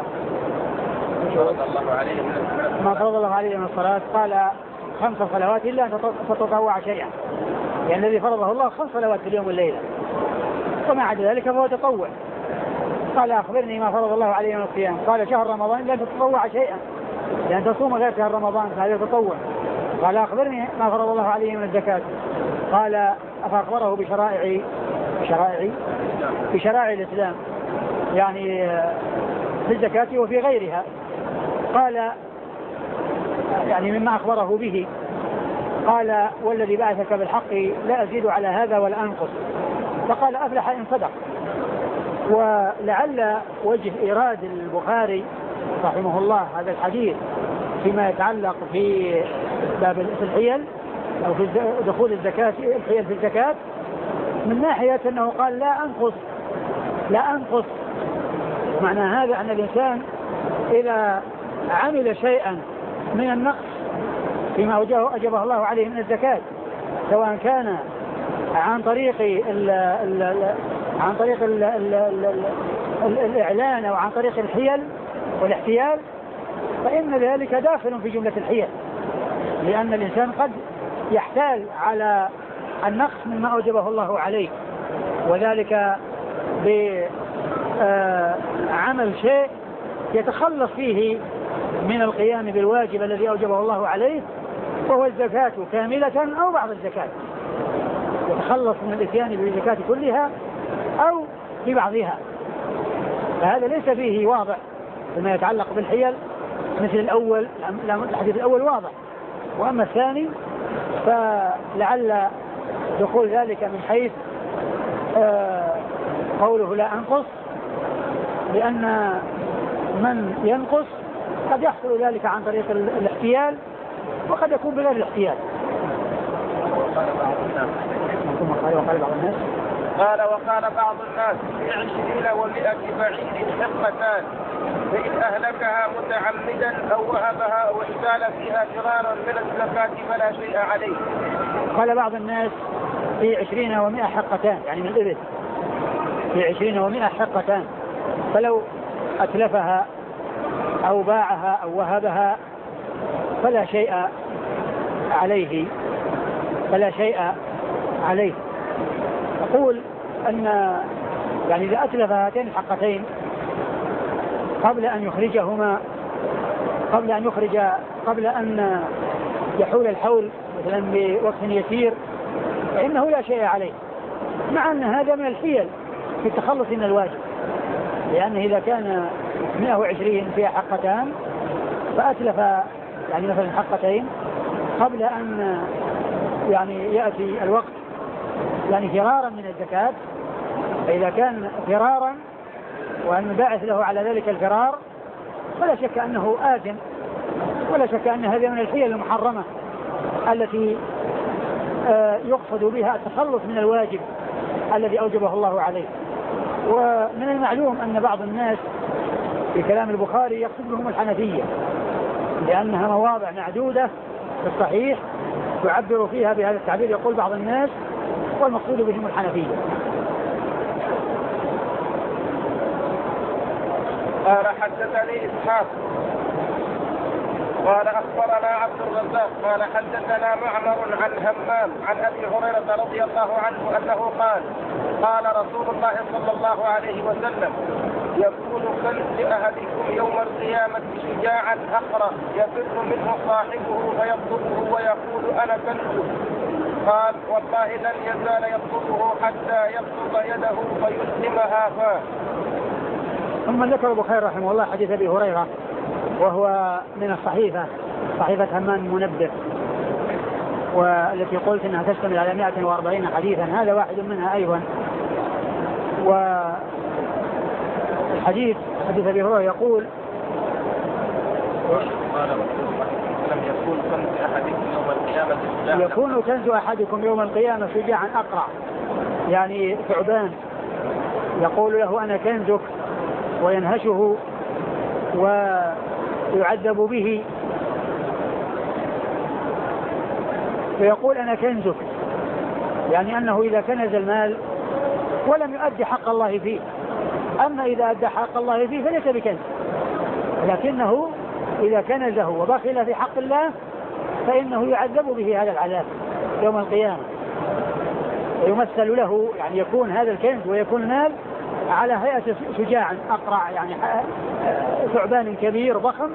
ما فرض الله عليه من الصلاة. قال خمس صلوات إلا أن تتطوع شيئا، يعني الذي فرضه الله خمس صلوات في اليوم والليلة، وما عدا ذلك فهو تطوع. قال أخبرني ما فرض الله عليه من الصيام. قال شهر رمضان إلا أن تتطوع شيئا، لأن تصوم غير شهر رمضان فهذا تطوع. قال أخبرني ما فرض الله عليه من الزكاة. قال أفأخبره بشرائع بشرائع بشرائع الإسلام، يعني في الزكاة وفي غيرها. قال يعني مما أخبره به. قال والذي بعثك بالحق لا أزيد على هذا ولا أنقص. فقال أفلح إن صدق. ولعل وجه إيراد البخاري رحمه الله هذا الحديث فيما يتعلق في باب الحيل أو في دخول الزكاة الحيل في الزكاة من ناحية أنه قال لا أنقص لا أنقص معنى هذا أن الإنسان إذا عمل شيئا من النقص فيما أوجبه الله عليه من الزكاة، سواء كان عن طريق ال ال عن طريق ال ال ال ال الإعلان أو عن طريق الحيل والاحتيال، فإن ذلك داخل في جملة الحيل، لأن الإنسان قد يحتال على النقص مما أوجبه الله عليه، وذلك بعمل شيء يتخلص فيه من القيام بالواجب الذي أوجبه الله عليه، وهو الزكاة كاملة أو بعض الزكاة، يتخلص من الإتيان بالزكاة كلها أو ببعضها. فهذا ليس فيه واضح فيما يتعلق بالحيل مثل الأول، الحديث الأول واضح، وأما الثاني فلعل دخول ذلك من حيث آه قوله لا أنقص، لأن من ينقص قد يحصل ذلك عن طريق الاحتيال وقد يكون بغير الاحتيال. وقال بعض الناس قال وقال بعض الناس في عشرين ومئة بعير حقتان، فإن أهلكها متعمدا أو وهبها أو احتال فيها فرارا من الزكاة فلا شيء عليه. قال بعض الناس في عشرين ومئة حقتان، يعني من الإبل في عشرين ومئة حقتان، فلو أتلفها أو باعها أو وهبها فلا شيء عليه فلا شيء عليه. أقول أن يعني إذا أتلف هاتين الحقتين قبل أن يخرجهما قبل أن يخرج قبل أن يحول الحول مثلا بوقت يسير فإنه لا شيء عليه، مع أن هذا من الحيل في التخلص من الواجب، لأنه إذا كان مئة وعشرين فيها حقتان فأتلف يعني مثلا حقتين قبل أن يعني يأتي الوقت يعني فرارا من الزكاة، فإذا كان فرارا وأن الباعث له على ذلك الفرار فلا شك أنه آثم، ولا شك أن هذه من الحيل المحرمة التي آه يقصد بها التخلص من الواجب الذي أوجبه الله عليه. ومن المعلوم أن بعض الناس في كلام البخاري يقصد بهم الحنفية، لأنها مواضع معدودة في الصحيح تعبر فيها بهذا التعبير، يقول بعض الناس والمقصود بهم الحنفية. قال حدثني إسحاق قال أخبرنا عبد الرزاق قال حدثنا معمر عن همام عن أبي هريرة رضي الله عنه أنه قال قال رسول الله صلى الله عليه وسلم يكون كنز لأحدكم يوم القيامة شجاعا أقرأ يفر منه صاحبه فيطلبه ويقول أنا كنزه، قال والله لن يزال يطلبه حتى يبسط يده فيسلمها فاه. ثم ذكر البخاري رحمه الله حديث أبي هريرة وهو من الصحيفة صحيفة همام المنبه، والتي قلت أنها تشتمل على مئة وأربعين حديثا، هذا واحد منها أيضا. والحديث حديث أبي هريرة يقول وسلم يكون كنز أحدكم يوم القيامة شجاعا يكون كنز أحدكم يوم القيامة شجاعا أقرع، يعني ثعبان يقول له أنا كنزك وينهشه ويعذب به، فيقول أنا كنزك، يعني أنه إذا كنز المال ولم يؤدي حق الله فيه، أما إذا أدى حق الله فيه فليس بكنز، لكنه إذا كنزه وبخل في حق الله فإنه يعذب به هذا العذاب يوم القيامة، ويمثل له يعني يكون هذا الكنز ويكون مال على هيئة شجاع أقرع، يعني ثعبان كبير ضخم،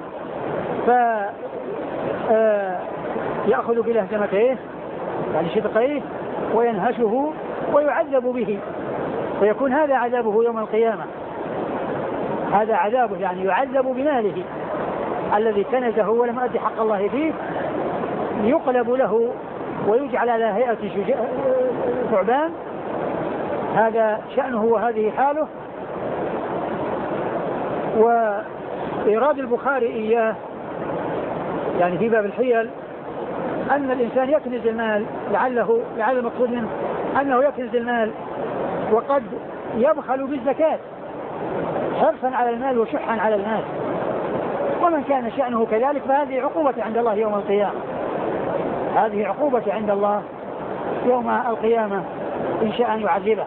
فيأخذ بلهجمتيه يعني شدقيه وينهشه ويعذب به، ويكون هذا عذابه يوم القيامة، هذا عذابه يعني يعذب بماله الذي كنزه ولم يؤدي حق الله فيه، يقلب له ويجعل على هيئة ثعبان، هذا شأنه وهذه حاله. وإيراد البخاري إياه يعني في باب الحيل أن الإنسان يكنز المال، لعله لعل المقصود منه أنه يكنز المال وقد يبخل بالزكاة حرصا على المال وشحا على المال، ومن كان شأنه كذلك فهذه عقوبة عند الله يوم القيامة، هذه عقوبة عند الله يوم القيامة إن شاء أن يعذبه.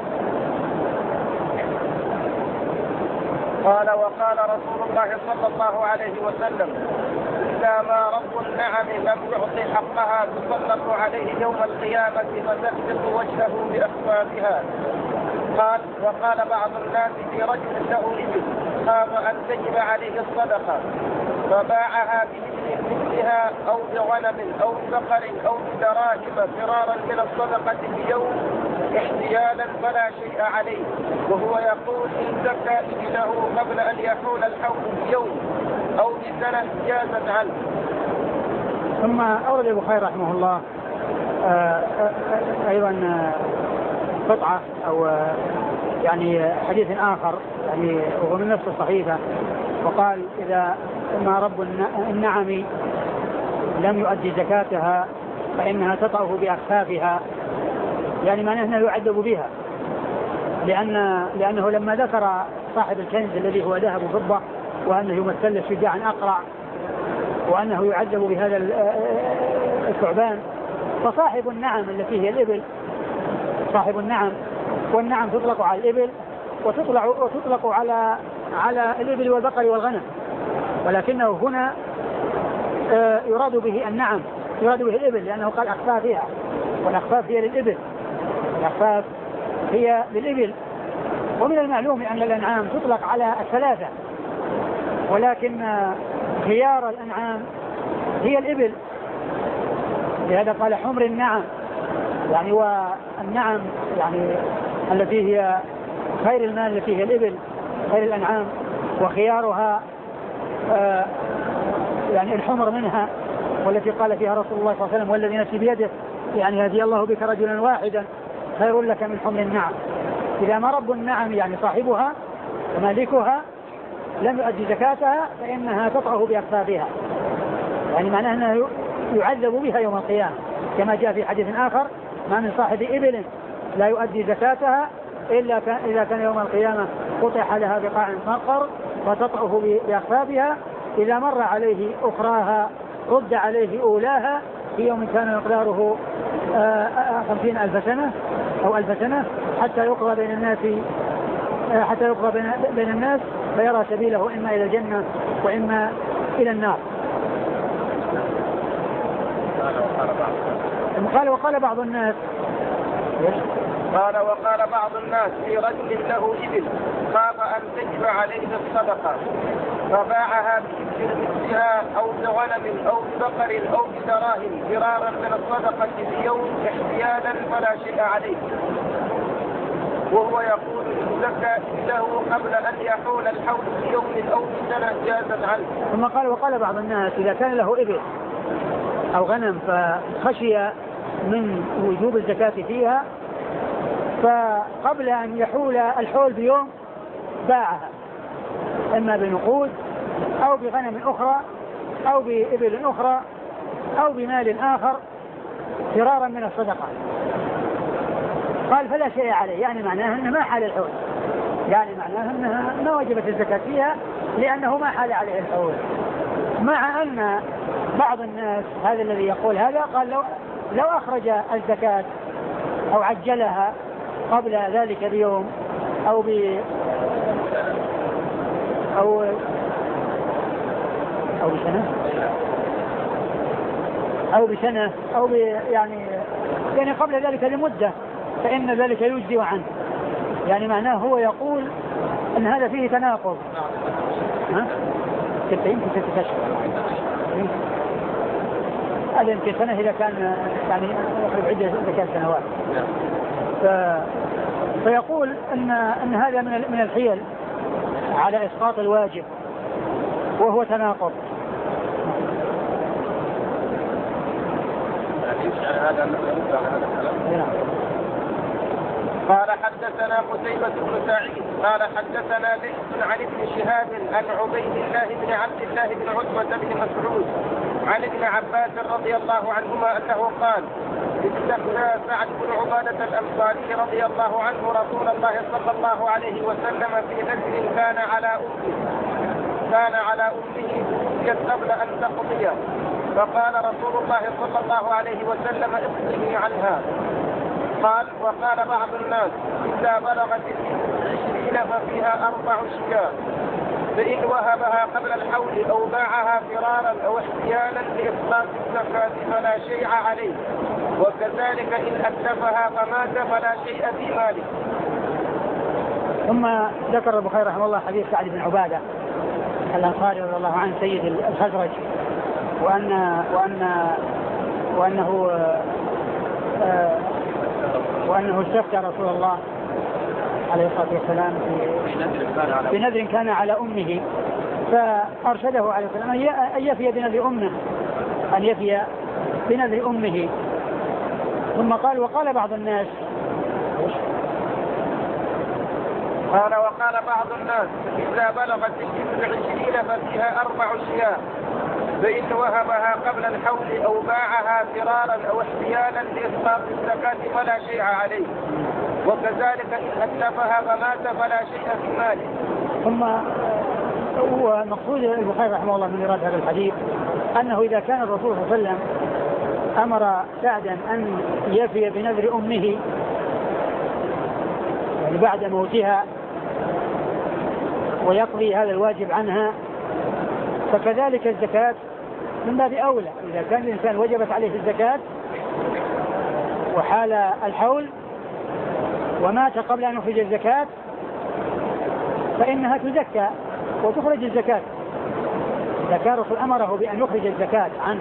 قال وقال رسول الله صلى الله عليه وسلم إذا ما رب النعم لم يعطي حقها تسلط عليه يوم القيامة فتسبق وجهه بأكفافها. قال وقال بعض الناس في رجل له إبل خاف أن تجب عليه الصدقة فباعها بمثلها أو بغنم أو بقر أو بدراهم فرارا من الصدقة بيوم احتيالا فلا شيء عليه، وهو يقول إن زكى له قبل أن يحول الحول بيوم أو بسنة جازت عنه. ثم أورد البخاري رحمه الله أيضا قطعة أو يعني حديث آخر يعني وهو من نفس الصحيفة، وقال إذا ما رب النعم لم يؤدي زكاتها فإنها تطأه بأكفافها، يعني معناه أنه يعذب بها، لأن لأنه لما ذكر صاحب الكنز الذي هو ذهب وفضة وأنه يمثل شجاعا أقرع وأنه يعذب بهذا الثعبان، فصاحب النعم التي هي الإبل، صاحب النعم، والنعم تطلق على الإبل وتطلق, وتطلق على على الإبل والبقر والغنم، ولكنه هنا يراد به النعم، يراد به الإبل لأنه قال أخفافها، والأخفاف هي للإبل، الأخفاف هي للإبل. ومن المعلوم أن الأنعام تطلق على الثلاثة، ولكن خيار الأنعام هي الإبل، لهذا قال حمر النعم، يعني والنعم يعني التي هي خير المال التي هي الإبل خير الأنعام، وخيارها آه يعني الحمر منها، والتي قال فيها رسول الله صلى الله عليه وسلم والذي نفسي بيده يعني هدي الله بك رجلا واحدا خير لك من حمر النعم. إذا ما رب النعم يعني صاحبها ومالكها لم يؤدي زكاتها فإنها تطعه بأكفافها، يعني معناه أنه يعذب بها يوم القيامة، كما جاء في حديث آخر ما من صاحب إبل لا يؤدي زكاتها إلا إذا كان يوم القيامة قطع لها بقاع مقر فتطعه بأكفافها، إذا مر عليه أخراها رد عليه أولاها في يوم كان مقداره خمسين ألف سنة أو ألف سنة حتى يقضى بين الناس حتى يقضى بين الناس فيرى سبيله إما إلى الجنة وإما إلى النار. قال وقال بعض الناس قال وقال بعض الناس في رجل له إبل خاف أن تجب عليه الصدقة فباعها بمثلها أو بغنم أو ببقر أو بدراهم فرارا من الصدقة بيوم احتيالا فلا شيء عليه، وهو يقول إن زكى له قبل أن يحول الحول بيوم أو بسنة جازت عنه. ثم قال وقال بعض الناس إذا كان له إبل أو غنم فخشي من وجوب الزكاة فيها فقبل أن يحول الحول بيوم باعها إما بنقود أو بغنم أخرى أو بإبل أخرى أو بمال آخر فرارا من الصدقة. قال فلا شيء عليه، يعني معناه أنه ما حال الحول، يعني معناه أنها ما وجبت الزكاة فيها لأنه ما حال عليه الحول. مع أن بعض الناس هذا الذي يقول هذا قال لو, لو أخرج الزكاة أو عجلها قبل ذلك بيوم أو ب أو أو بسنة أو بسنة أو ب يعني يعني قبل ذلك لمدة فإن ذلك يجزي عنه. يعني معناه هو يقول أن هذا فيه تناقض. ها؟ ستة يمكن ستة أشهر هذا يمكن سنة إذا كان يعني يقرب عدة ذكاء سنوات. ف... فيقول أن أن هذا من من الحيل على إسقاط الواجب وهو تناقض. قال حدثنا قتيبة بن سعيد قال حدثنا ليث عن ابن شهاب عن عبيد الله بن عبد الله بن عتبة بن مسعود عن ابن عباس رضي الله عنهما أنه قال استفتى سعد بن عبادة الأنصاري رضي الله عنه رسول الله صلى الله عليه وسلم في نذر كان على أمه كان على أمه قبل أن تقضي، فقال رسول الله صلى الله عليه وسلم اقضه عنها. قال وقال بعض الناس إذا بلغت العشرين ففيها أربع شياه، فإن وهبها قبل الحول أو باعها فرارا أو احتيالا لإسقاط الزكاة فلا شيء عليه، وكذلك إن أتلفها فمات فلا شيء في ماله. ثم ذكر البخاري رحمه الله حديث سعد بن عبادة الأنصاري رضي الله عنه سيد الخزرج، وأن وأن وأنه آه وأنه استفتى رسول الله عليه الصلاة والسلام في نذر كان على أمه، فأرشده عليه السلام أن يفي بنذر أمه أن يفي بنذر أمه. ثم قال وقال بعض الناس قال وقال بعض الناس إذا بلغت العشرين ففيها أربع شياه، فإن وهبها قبل الحول أو باعها فرارا أو احتيالا لإسقاط الزكاة فلا شيء عليه، وكذلك إن أتلفها فمات فلا شيء في ماله. ثم هو مقصود البخاري رحمه الله من إيراد هذا الحديث أنه إذا كان الرسول صلى الله عليه وسلم أمر سعدا أن يفي بنذر أمه يعني بعد موتها ويقضي هذا الواجب عنها، فكذلك الزكاة من باب أولى. إذا كان الإنسان وجبت عليه الزكاة وحال الحول ومات قبل أن يخرج الزكاة فإنها تزكى وتخرج الزكاة. إذا كان الرسول أمره بأن يخرج الزكاة عن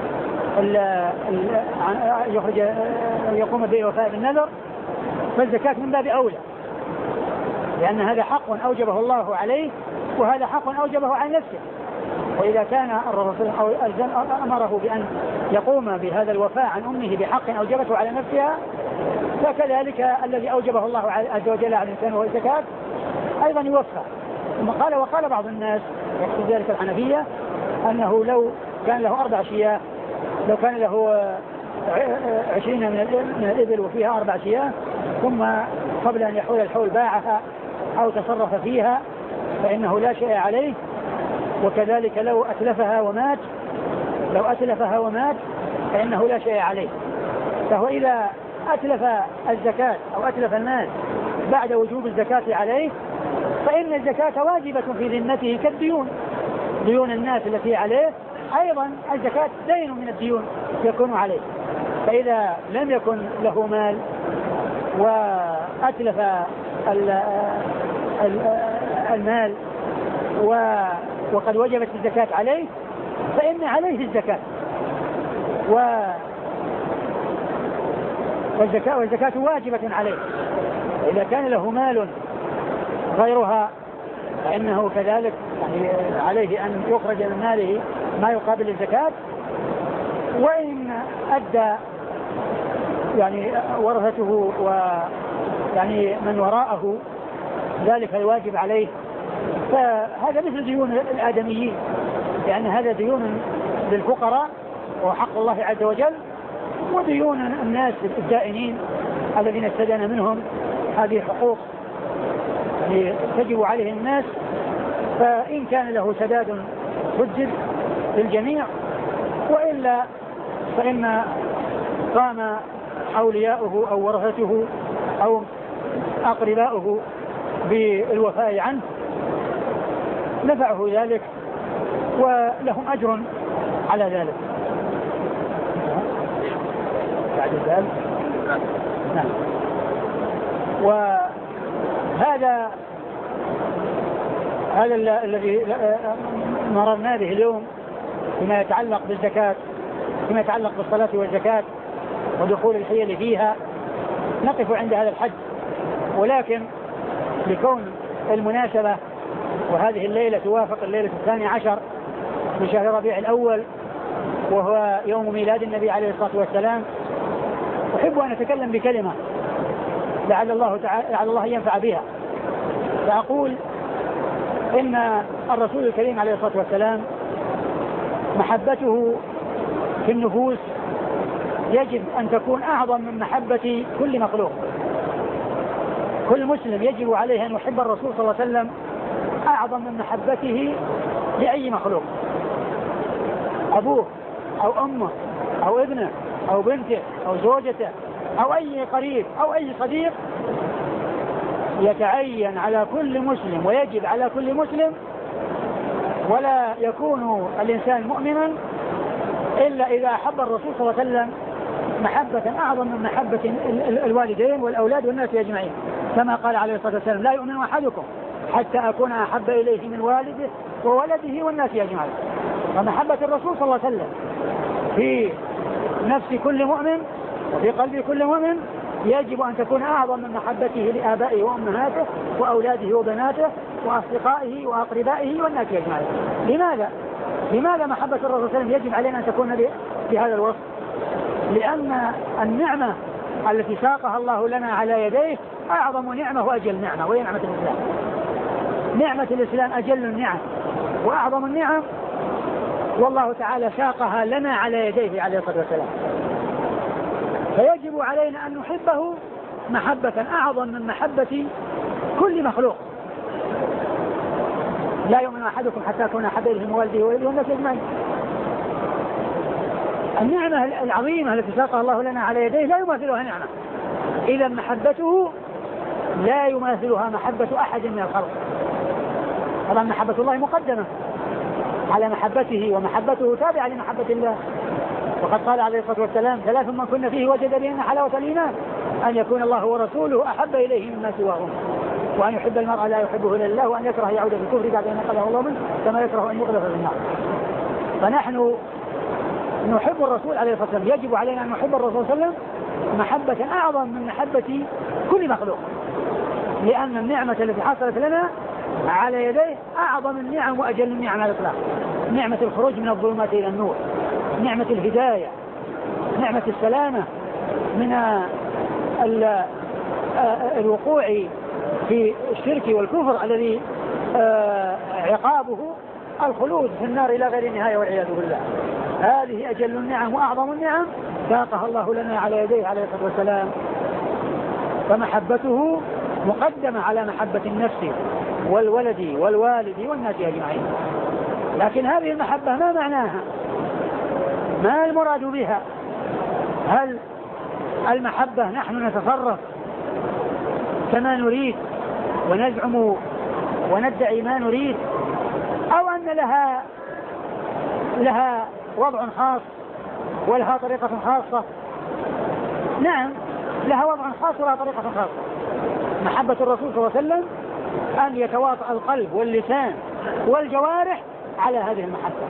يخرج يقوم بوفاء بالنذر فالزكاة من باب أولى، لأن هذا حق أوجبه الله عليه وهذا حق أوجبه عن نفسه. وإذا كان الرسول أمره بأن يقوم بهذا الوفاء عن أمه بحق أوجبته على نفسها فكذلك الذي أوجبه الله عز وجل على الإنسان وهو الزكاة أيضا يوفى. ثم قال وقال بعض الناس يقصد ذلك الحنفية أنه لو كان له أربع شياه، لو كان له عشرين من الإبل وفيها أربع شياه ثم قبل أن يحول الحول باعها أو تصرف فيها فإنه لا شيء عليه، وكذلك لو أتلفها ومات لو أتلفها ومات فإنه لا شيء عليه. فهو إذا أتلف الزكاة أو أتلف المال بعد وجوب الزكاة عليه فإن الزكاة واجبة في ذمته كالديون، ديون الناس التي عليه أيضا الزكاة دين من الديون يكون عليه. فإذا لم يكن له مال وأتلف المال وقد وجبت الزكاة عليه فإن عليه الزكاة والزكاة, والزكاة واجبة عليه. إذا كان له مال غيرها فإنه كذلك يعني عليه أن يخرج من ماله ما يقابل الزكاة. وإن أدى يعني ورثته ويعني من وراءه ذلك الواجب عليه فهذا مثل ديون الآدميين، لأن هذا ديون للفقراء وحق الله عز وجل، وديون الناس الدائنين الذين استدان منهم هذه حقوق تجب عليه الناس. فإن كان له سداد سدد للجميع، وإلا فإن قام أولياؤه أو ورثته أو أقرباؤه بالوفاء عنه نفعه ذلك ولهم أجر على ذلك. بعد ذلك نعم. وهذا هذا الذي مررنا به اليوم فيما يتعلق بالزكاة، فيما يتعلق بالصلاة والزكاة ودخول الحيل فيها، نقف عند هذا الحد. ولكن لكون المناسبة وهذه الليلة توافق الليلة الثانية عشر من شهر ربيع الأول وهو يوم ميلاد النبي عليه الصلاة والسلام، أحب أن أتكلم بكلمة لعل الله تعالى لعل الله ينفع بها. فأقول إن الرسول الكريم عليه الصلاة والسلام محبته في النفوس يجب أن تكون أعظم من محبة كل مخلوق. كل مسلم يجب عليه أن يحب الرسول صلى الله عليه وسلم أعظم من محبته لأي مخلوق، أبوه أو أمه أو ابنه أو بنته أو زوجته أو أي قريب أو أي صديق. يتعين على كل مسلم ويجب على كل مسلم، ولا يكون الإنسان مؤمنا إلا إذا أحب الرسول صلى الله عليه وسلم محبة أعظم من محبة الوالدين والأولاد والناس أجمعين، كما قال عليه الصلاة والسلام: لا يؤمن أحدكم حتى أكون أحب إليه من والده وولده والناس أجمعين. فمحبة الرسول صلى الله عليه وسلم في نفس كل مؤمن وفي قلب كل مؤمن يجب أن تكون أعظم من محبته لآبائه وأمهاته وأولاده وبناته وأصدقائه وأقربائه والناس أجمعين. لماذا؟ لماذا محبة الرسول صلى الله عليه وسلم يجب علينا أن تكون بهذا الوصف؟ لأن النعمة التي ساقها الله لنا على يديه أعظم نعمة وأجل نعمة، وهي نعمة الإسلام. نعمة الإسلام أجل النعم وأعظم النعم، والله تعالى ساقها لنا على يديه عليه الصلاة والسلام. فيجب علينا أن نحبه محبة أعظم من محبة كل مخلوق. لا يؤمن أحدكم حتى أكون أحب إليه من والده وولده والناس أجمعين. النعمة العظيمة التي ساقها الله لنا على يديه لا يماثلها نعمة، إذا محبته لا يماثلها محبة أحد من الخلق. طبعا محبة الله مقدمة على محبته، ومحبته تابعة لمحبة الله. وقد قال عليه الصلاة والسلام: ثلاث من كنا فيه وجد بهن حلاوة الإيمان، أن يكون الله ورسوله أحب إليه مما سواهم، وأن يحب المرء لا يحبه إلا الله، وأن يكره يعود في الكفر بعد أن نقله الله منه كما يكره أن يقذف في النار. فنحن نحب الرسول عليه الصلاة والسلام، يجب علينا أن نحب الرسول صلى الله عليه وسلم محبة أعظم من محبة كل مخلوق، لأن النعمة التي حصلت لنا على يديه أعظم النعم وأجل النعم على الإطلاق. نعمة الخروج من الظلمات إلى النور، نعمة الهداية، نعمة السلامة من الوقوع في الشرك والكفر الذي عقابه الخلود في النار إلى غير النهاية والعياذ بالله. هذه أجل النعم وأعظم النعم ساقها الله لنا على يديه عليه الصلاة والسلام. فمحبته مقدمة على محبة النفس والولد والوالد والناس أجمعين. لكن هذه المحبة ما معناها؟ ما المراد بها؟ هل المحبة نحن نتصرف كما نريد ونزعم وندعي ما نريد، أو أن لها لها وضع خاص ولها طريقة خاصة؟ نعم، لها وضع خاص ولها طريقة خاصة. محبة الرسول صلى الله عليه وسلم أن يتواطأ القلب واللسان والجوارح على هذه المحبة،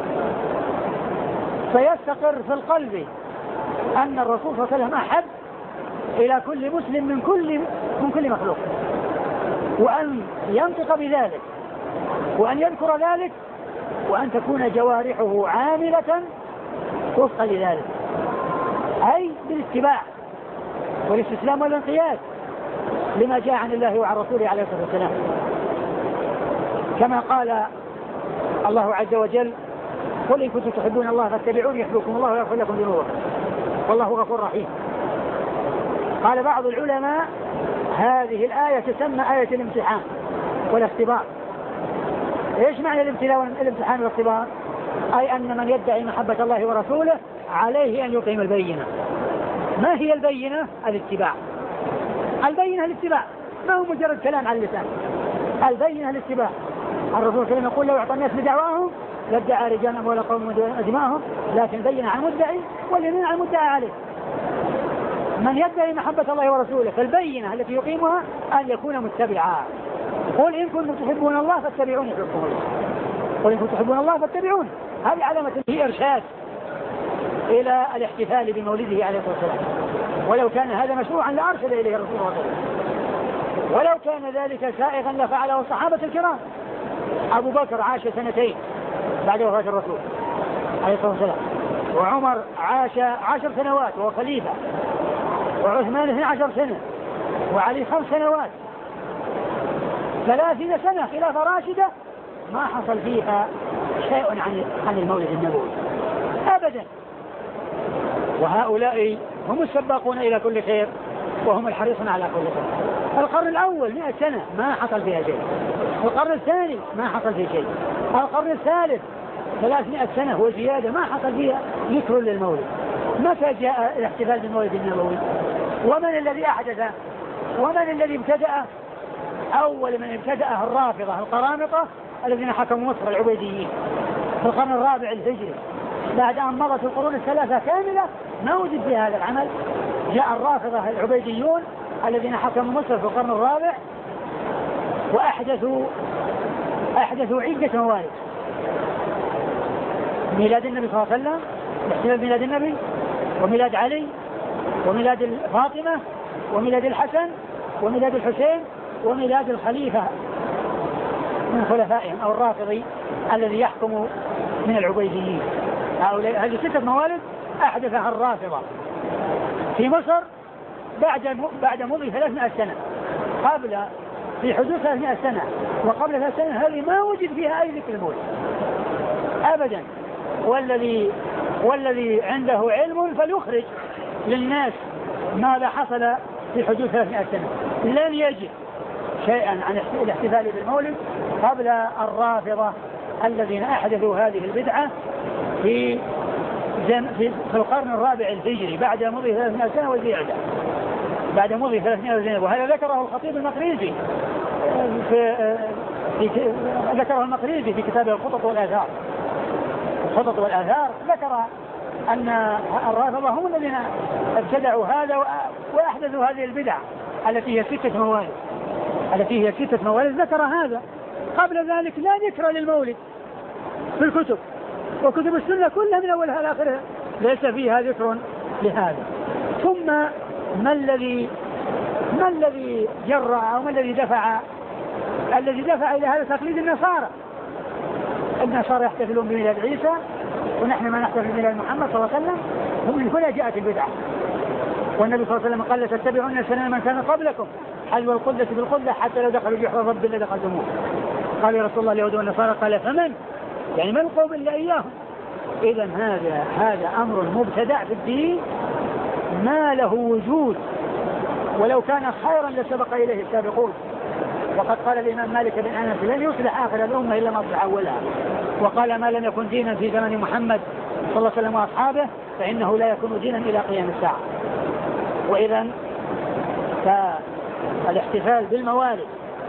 فيستقر في القلب أن الرسول صلى الله عليه وسلم أحب إلى كل مسلم من كل من كل مخلوق، وأن ينطق بذلك وأن يذكر ذلك، وأن تكون جوارحه عاملة وفق لذلك، أي بالاتباع والاستسلام والانقياد لما جاء عن الله وعن رسوله عليه الصلاة والسلام. كما قال الله عز وجل قل إن كنتم تحبون الله فاتبعوني يحببكم الله ويغفر لكم ذنوبكم والله غفور رحيم. قال بعض العلماء هذه الآية تسمى آية الامتحان والاختبار. ايش معنى الامتحان والاختبار؟ أي أن من يدعي محبة الله ورسوله عليه أن يقيم البينة. ما هي البينة؟ الاتباع. البينة الاتباع، ما هو مجرد كلام على اللسان. البينة الاتباع. الرسول كلمة يقول لو أعطى الناس بدعواهم لادعى رجال أموال قوم أجمعهم، لكن بين على المدعي واليمين على المدعى عليه. من يدعي محبة الله ورسوله فالبينة التي يقيمها أن يكون متبعا. قل إن كنتم تحبون الله فاتبعوني يحببكم الله. قل إن كنتم تحبون الله فاتبعوني. هذه علامة هي إرشاد إلى الاحتفال بمولده عليه الصلاة والسلام. ولو كان هذا مشروعا لأرشد إليه الرسول صلى الله عليه وسلم، ولو كان ذلك سائغا لفعله الصحابة الكرام. أبو بكر عاش سنتين بعد وفاة الرسول عليه الصلاة والسلام، وعمر عاش عشر سنوات وهو خليفة، وعثمان اثني عشر سنة، وعلي خمس سنوات، ثلاثين سنة خلافة راشدة ما حصل فيها شيء عن عن المولد النبوي أبدا. وهؤلاء هم السباقون إلى كل خير وهم الحريصون على كل خير. القرن الأول مئة سنة ما حصل فيها شيء، القرن الثاني ما حصل فيه شيء، القرن الثالث ثلاثمائة سنة وزيادة ما حصل فيها ذكر للمولد. متى جاء الاحتفال بالمولد النبوي؟ ومن الذي أحدثه؟ ومن الذي ابتدأ؟ أول من ابتدأه الرافضة القرامطة الذين حكموا مصر العبيديين في القرن الرابع الهجري. بعد أن مضت القرون الثلاثة كاملة ما وجد في هذا العمل، جاء الرافضة العبيديون الذين حكموا مصر في القرن الرابع وأحدثوا أحدثوا عدة موالد. ميلاد النبي صلى الله عليه وسلم، احتفال ميلاد النبي، وميلاد علي، وميلاد فاطمة، وميلاد الحسن، وميلاد الحسين، وميلاد الخليفة من خلفائهم أو الرافضي الذي يحكم من العبيديين. هذه ستة موالد أحدثها الرافضة في مصر بعد بعد مضي ثلاثمائة سنة. قبل في حدود ثلاثمائة سنة وقبل ثلاث سنة هذه ما وجد فيها أي ذكر المولد أبدا. والذي والذي عنده علم فليخرج للناس ماذا حصل في حدود ثلاثمائة سنة. لن يجد شيئا عن الاحتفال بالمولد قبل الرافضة الذين أحدثوا هذه البدعة في في القرن الرابع الهجري بعد مضي ثلاثمائة سنة وزيادة. بعد مضي ثلاثمائة سنة، وهذا ذكره الخطيب المقريزي في, في ذكره المقريزي في كتابه الخطط والآثار. الخطط والآثار ذكر أن الرافضة هم الذين ابتدعوا هذا وأحدثوا هذه البدع التي هي ستة موالد التي هي ستة موالد ذكر هذا. قبل ذلك لا ذكر للمولد في الكتب، وكتب السنة كلها من أولها إلى آخرها ليس فيها ذكر لهذا. ثم ما الذي ما الذي جرى أو ما الذي دفع الذي دفع إلى هذا تقليد النصارى. النصارى يحتفلون بميلاد عيسى ونحن ما نحتفل بميلاد محمد صلى الله عليه وسلم، ومن هنا جاءت البدعة. والنبي صلى الله عليه وسلم قال تتبعون سنن من كان قبلكم حذو القدة بالقدة حتى لو دخلوا جحر رب لدخلتموه. قال يا رسول الله اليهود والنصارى، قال فمن؟ يعني من القوم إلا إياهم. إذا هذا هذا أمر مبتدع في الدين ما له وجود، ولو كان خيرا لسبق إليه السابقون. وقد قال الإمام مالك بن أنس لن يصلح آخر الأمة إلا ما أصلح أولها، وقال ما لم يكن دينا في زمن محمد صلى الله عليه وسلم وأصحابه فإنه لا يكون دينا إلى قيام الساعة. وإذا فالاحتفال بالموالد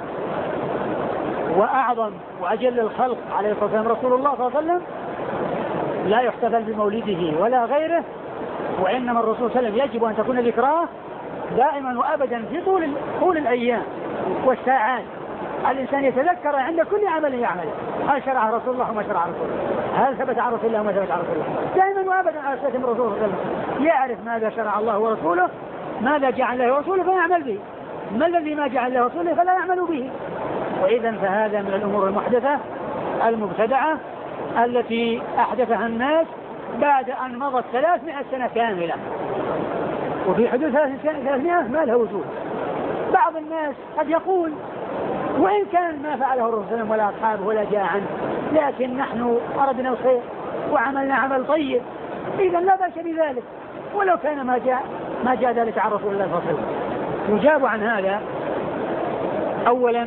وأعظم وأجل الخلق عليه الصلاة والسلام رسول الله صلى الله عليه وسلم لا يحتفل بمولده ولا غيره، وإنما الرسول صلى الله عليه وسلم يجب أن تكون ذكراه دائما وأبدا في طول طول الأيام والساعات. الإنسان يتذكر عند كل عمل يعمله هل شرع رسول الله وما شرع رسول الله، هل ثبت عن رسول الله وما ثبت عن رسول الله، دائما وأبدا على سنة الرسول صلى الله عليه وسلم يعرف ماذا شرع الله ورسوله، ماذا جعل له رسوله فيعمل به، ما الذي ما جعل له رسوله فلا يعمل به. وإذا فهذا من الأمور المحدثة المبتدعة التي أحدثها الناس بعد أن مضت ثلاثمائة سنة كاملة، وفي حدود ثلاثمائة ما لها وجود. بعض الناس قد يقول وإن كان ما فعله الرسول صلى الله عليه وسلم ولا أصحابه ولا جاء عنه، لكن نحن أردنا الخير وعملنا عمل طيب إذا لا بأس بذلك، ولو كان ما جاء ما جاء ذلك عن رسول الله صلى الله عليه وسلم. يجاب عن هذا أولا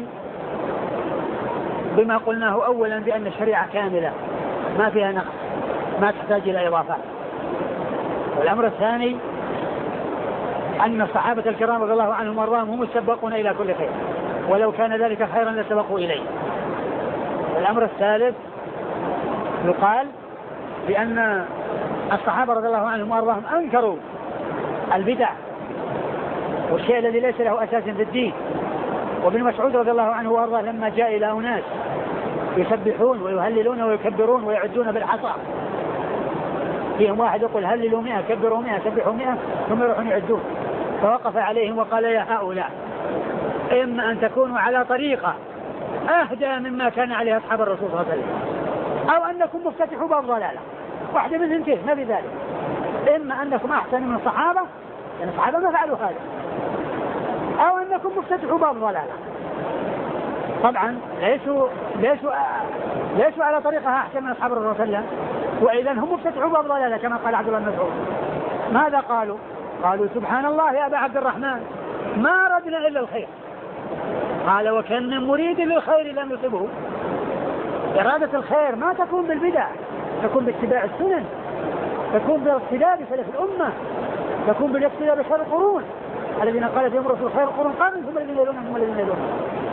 بما قلناه أولا بأن الشريعة كاملة ما فيها نقص ما تحتاج إلى إضافات. والأمر الثاني أن الصحابة الكرام رضي الله عنهم وارضاهم هم السباقون إلى كل خير، ولو كان ذلك خيرا لسبقوا إليه. والأمر الثالث يقال بأن الصحابة رضي الله عنهم وارضاهم أنكروا البدع والشيء الذي ليس له أساس في الدين. وابن مسعود رضي الله عنه وارضاه لما جاء إلى أناس يسبحون ويهللون ويكبرون ويعدون بالحصى، فيهم واحد يقول هللوا مئة كبروا مئة سبحوا مئة ثم يروحون يعدون، فوقف عليهم وقال يا هؤلاء إما أن تكونوا على طريقة أهدى مما كان عليه أصحاب الرسول صلى الله عليه وسلم، أو أنكم مفتتحوا باب ضلالة، واحدة من اثنتين ما بذلك. إما أنكم أحسن من الصحابة لأن الصحابة ما فعلوا هذا، أو أنكم مفتتحوا باب ضلالة. طبعا ليسوا ليسوا ليسوا على طريقة أحسن من أصحاب الرسول صلى الله عليه وسلم، وإذا هم مفتتحوا باب ضلالة كما قال عبد الله بن مسعود. ماذا قالوا؟ قالوا سبحان الله يا أبا عبد الرحمن ما أردنا إلا الخير. قال وكان من مريد للخير لم يصبه. إرادة الخير ما تكون بالبدع، تكون باتباع السنن، تكون بالاقتداء بسلف الأمة، تكون بالاقتداء بخير القرون الذين قال فيهم رسول خير القرون قرن ثم الذين يلونهم ثم الذين يلونهم.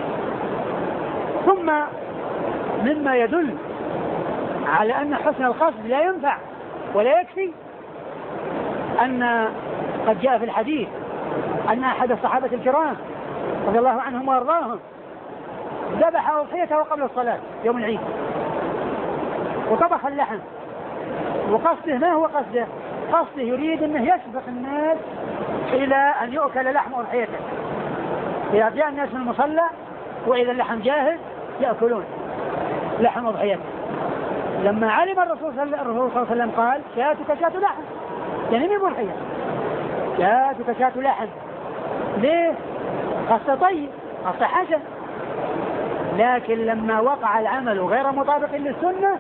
ثم مما يدل على أن حسن القصد لا ينفع ولا يكفي أن قد جاء في الحديث أن أحد الصحابة الكرام رضي الله عنهم وارضاهم ذبح أضحيته قبل الصلاة يوم العيد وطبخ اللحم، وقصده ما هو قصده؟ قصده يريد أنه يسبق الناس إلى أن يؤكل لحم أضحيته. إذا جاء الناس من المصلى وإذا اللحم جاهز يأكلون لحم أضحيته. لما علم الرسول صلى الله عليه وسلم قال شاتك شات لحم، يعني مين أضحية؟ شاتك شات لحم. ليه؟ قصة طيب قصة حسن، لكن لما وقع العمل غير مطابق للسنة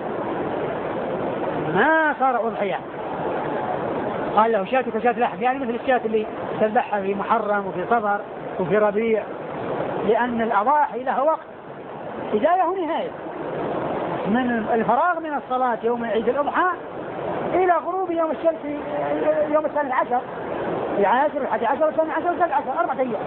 ما صار أضحية. قال له شاتك شات لحم، يعني مثل الشات اللي تذبحها في محرم وفي صفر وفي ربيع، لأن الأضاحي لها وقت بداية ونهاية، من الفراغ من الصلاة يوم عيد الأضحى إلى غروب يوم الشمس يوم الثالث عشر العاشر الحادي عشر والثاني عشر والثالث عشر، أربعة أيام.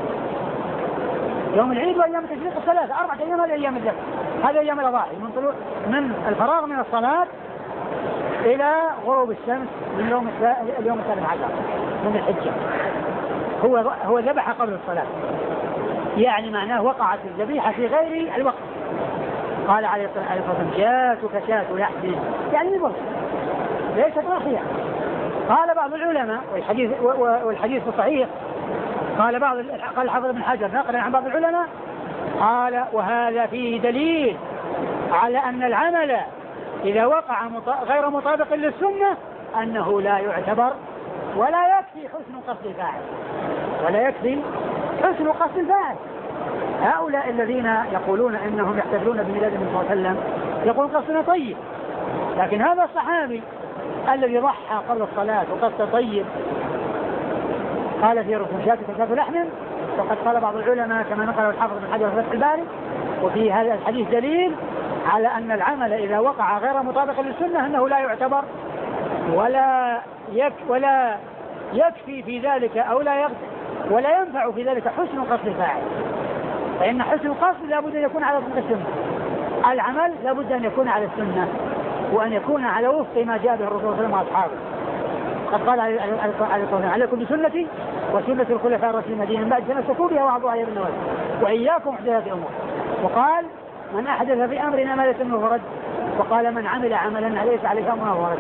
يوم العيد وأيام التشريق الثلاثة أربعة أيام، هذه أيام الذبح، هذه أيام الأضاحي من طلوع من الفراغ من الصلاة إلى غروب الشمس من يوم اليوم الثالث عشر من الحجة. هو هو ذبح قبل الصلاة، يعني معناه وقعت الذبيحة في غير الوقت. قال عليه الصلاة والسلام شاتك شات لحم، يعني الوقت ليست ضاحية. قال بعض العلماء والحديث والحديث الصحيح، قال بعض قال حافظ بن حجر نقلا عن بعض العلماء قال وهذا فيه دليل على أن العمل إذا وقع غير مطابق للسنة أنه لا يعتبر ولا يكفي حسن قصد الفاعل، ولا يكفي حسن قصد الفاعل. هؤلاء الذين يقولون إنهم يحتفلون بميلاد النبي صلى الله عليه وسلم يقول قصدنا طيب، لكن هذا الصحابي الذي ضحى قبل الصلاة وقصد طيب قال في رسول شاتك شات لحم. وقد قال بعض العلماء كما نقل الحافظ بن حجر في فتح الباري وفي هذا الحديث دليل على أن العمل إذا وقع غير مطابق للسنة أنه لا يعتبر ولا يك ولا يكفي في ذلك أو لا يغفر ولا ينفع في ذلك حسن قصد الفاعل، فإن حسن القصد لابد أن يكون على طريق السنة، العمل لابد أن يكون على السنة وأن يكون على وفق ما جاء به الرسول صلى الله عليه وسلم وأصحابه. قد قال عليه الصلاة والسلام عليكم بسنتي وسنة الخلفاء الراشدين من بعد تمسكوا بها وعضوا عليها بالنواجذ وإياكم محدثات الأمور. وقال من أحدث في أمرنا ما ليس منه فرد، وقال من عمل عملا ليس عليه أمرنا فرد.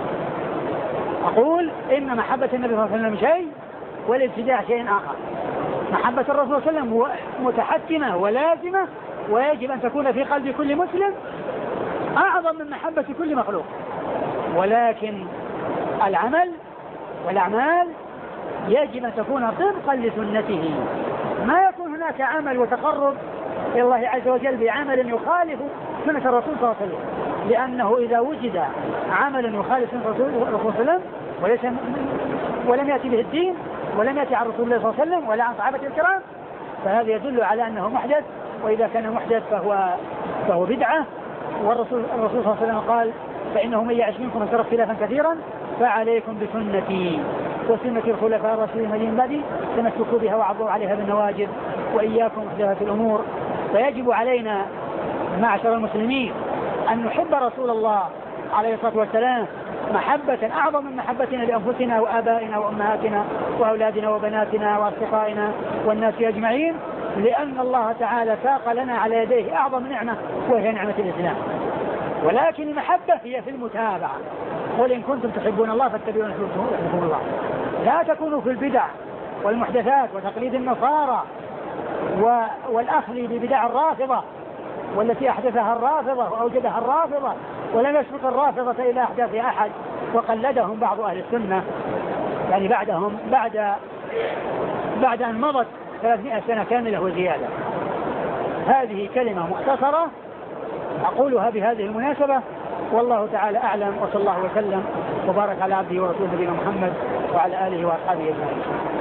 أقول إن محبة النبي صلى الله عليه وسلم شيء والابتداع شيء آخر. محبة الرسول صلى الله عليه وسلم متحتمة ولازمة ويجب أن تكون في قلب كل مسلم أعظم من محبة كل مخلوق، ولكن العمل والأعمال يجب أن تكون طبقا لسنته. ما يكون هناك عمل وتقرب إلى الله عز وجل بعمل يخالف سنة الرسول صلى الله عليه وسلم، لأنه إذا وجد عمل يخالف سنة رسول الله صلى الله عليه وسلم وليس ولم يأتي به الدين ولم يأتي عن رسول الله صلى الله عليه وسلم ولا عن صحابة الكرام فهذا يدل على أنه محدث، وإذا كان محدث فهو فهو بدعة. والرسول الرسول صلى الله عليه وسلم قال فإنه من يعش منكم فسيرى اختلافا كثيرا فعليكم بسنتي وسنة الخلفاء الراشدين من بعدي تمسكوا بها وعضوا عليها بالنواجذ وإياكم محدثات الأمور. فيجب علينا معشر المسلمين أن نحب رسول الله عليه الصلاة والسلام محبة أعظم من محبتنا لأنفسنا وآبائنا وأمهاتنا وأولادنا وبناتنا وأصدقائنا والناس أجمعين، لأن الله تعالى ساق لنا على يديه أعظم نعمة وهي نعمة الإسلام. ولكن المحبة هي في المتابعة. قل إن كنتم تحبون الله فاتبعون يحببكم الله. لا تكونوا في البدع والمحدثات وتقليد النصارى والأخذ ببدع الرافضة والتي أحدثها الرافضة وأوجدها الرافضة ولم يسبق الرافضة إلى أحداث أحد وقلدهم بعض أهل السنة يعني بعدهم بعد بعد أن مضت ثلاثمائة سنة كاملة وزيادة. هذه كلمة مختصرة أقولها بهذه المناسبة، والله تعالى أعلم، وصلى الله وسلم وبارك على عبده ورسوله نبينا محمد وعلى آله وأصحابه أجمعين.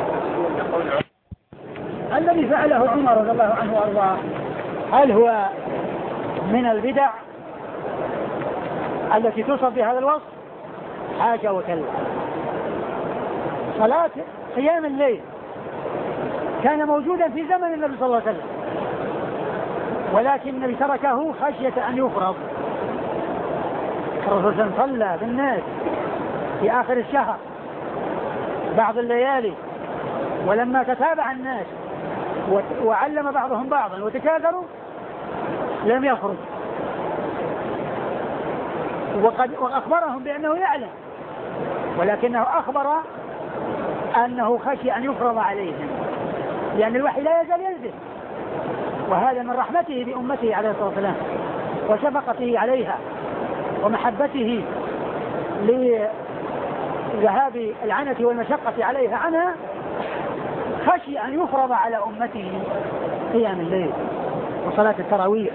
الذي فعله عمر رضي الله عنه وأرضاه هل هو من البدع التي توصف بهذا الوصف؟ حاشا وكلا. صلاة قيام الليل كان موجودا في زمن النبي صلى الله عليه وسلم، ولكن النبي تركه خشية أن يفرض. الرسول صلى الله عليه وسلم صلى بالناس في آخر الشهر بعض الليالي، ولما تتابع الناس وعلم بعضهم بعضا وتكاثروا لم يخرج، وقد وأخبرهم بأنه يعلم، ولكنه أخبر أنه خشي أن يفرض عليهم لأن الوحي لا يزال ينزل، وهذا من رحمته بأمته عليه الصلاة والسلام وشفقته عليها ومحبته لذهاب العنة والمشقة عليها عنها. خشي أن يفرض على أمته قيام الليل وصلاة التراويح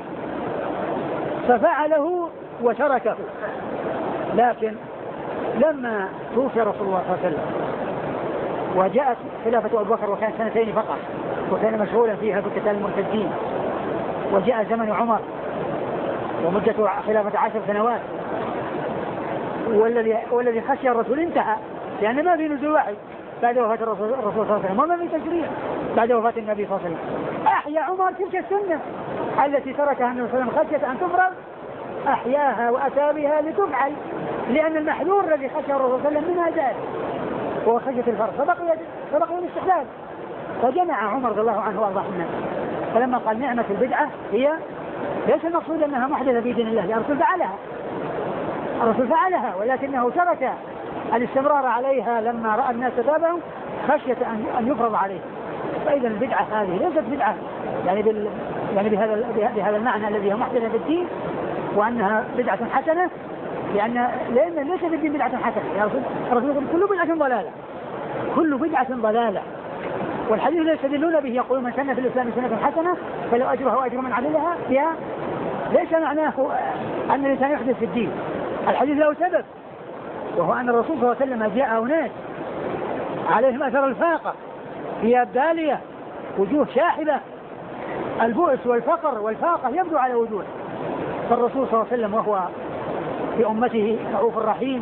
ففعله وتركه. لكن لما توفي رسول الله صلى الله عليه وسلم وجاءت خلافة أبو بكر وكان سنتين فقط وكان مشغولا فيها بقتال المرتدين، وجاء زمن عمر ومدة خلافة عشر سنوات، والذي والذي خشي الرسول انتهى لأن ما في نزول وحي بعد وفاة الرسول صلى الله عليه وسلم وما في تشريع بعد وفاة النبي صلى الله عليه وسلم. أحيا عمر تلك السنة التي تركها النبي صلى الله عليه وسلم خشية أن تفرض، أحياها وأتى بها لتفعل، لأن المحذور الذي خشى الرسول صلى الله عليه وسلم منها ذلك وهو خشية الفرض، فبقي فبقي الاستحلال. فجمع عمر رضي الله عنه وارضاه الناس، فلما قال نعمة البدعة هي ليس المقصود أنها محدثة في دين الله، لأن الرسول فعلها الرسول فعلها ولكنه ترك الاستمرار عليها لما رأى الناس تتابعوا خشية أن يفرض عليه. فإذا البدعة هذه ليست بدعة يعني بال يعني بهذا بهذا المعنى الذي هو محدثة في الدين وأنها بدعة حسنة، لأن لأن ليس في الدين بدعة حسنة. يا رسول الرسول يقول كل بدعة ضلالة كل بدعة ضلالة، والحديث الذي يستدلون به يقول من سن في الإسلام سنة حسنة فلو أجره وأجر من عملها بها. ليس معناه أن الإنسان يحدث في الدين، الحديث له سبب، وهو أن الرسول صلى الله عليه وسلم جاء أناس عليهم أثر الفاقة، ثياب بالية، وجوه شاحبة، البؤس والفقر والفاقة يبدو على وجوه، فالرسول صلى الله عليه وسلم وهو في أمته رؤوف رحيم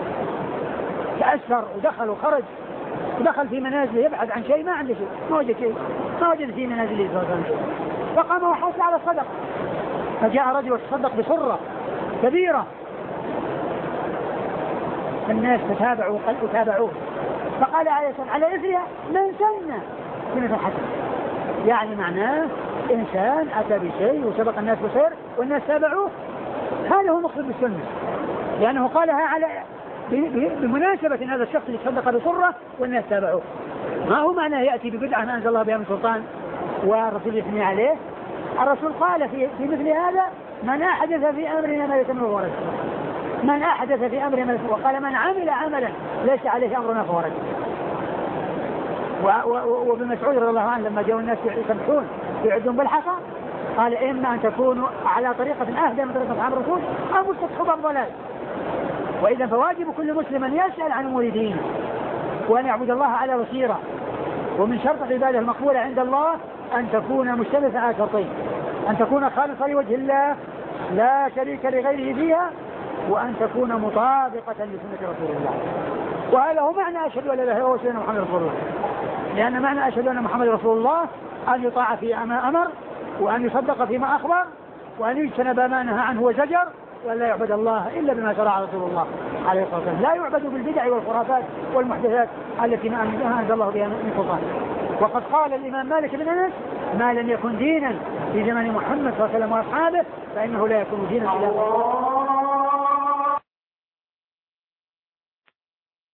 تأثر ودخل وخرج ودخل في منازله يبحث عن شيء ما عنده شيء، ما وجد شيء ما وجد في منازله صلى الله عليه وسلم، فقام وحث على الصدقة، فجاء رجل وتصدق بصرة كبيرة، الناس تتابعوا وتابعوه، فقال عليه الصلاة على إثرها من سنة سنة حسنة، يعني معناه إنسان أتى بشيء وسبق الناس بخير والناس تابعوه، هذا هو مقصود بالسنة، لأنه قالها على بمناسبة إن هذا الشخص اللي تصدق بصرة والناس تابعوه، ما هو معناه يأتي ببدعة ما أنزل الله بها من سلطان والرسول يثني عليه. الرسول قال في, في مثل هذا من أحدث في أمرنا ما ليس منه فهو رد، من أحدث في أمرنا ما ليس منه، وقال من عمل عملا ليس عليه أمرنا فهو رد. وابن مسعود رضي الله عنه لما جاءوا الناس يسبحون يعدون بالحصى قال إما أن تكونوا على طريقة أهدى من طريقة أصحاب الرسول أو مستحب الضلال. وإذا فواجب كل مسلم أن يسأل عن أمور دينه وأن يعبد الله على بصيرة. ومن شرط العبادة المقبولة عند الله أن تكون مشتملة على شرطين: أن تكون خالصة لوجه الله لا شريك لغيره فيها، وأن تكون مطابقة لسنة رسول الله. وهذا هو معنى أشهد أن لا إله إلا الله وأشهد أن محمدا رسول الله. لأن معنى أشهد أن محمدا رسول الله أن يطاع فيما أمر، وأن يصدق فيما أخبر، وأن يجتنب ما نهى عنه وزجر، وأن لا يعبد الله إلا بما شرع رسول الله عليه الصلاة والسلام. لا يعبد بالبدع والخرافات والمحدثات التي ما أنزل الله بها من سلطان. وقد قال الإمام مالك بن أنس: ما لم يكن دينا في زمن محمد صلى الله عليه وسلم وأصحابه فإنه لا يكون دينا إلا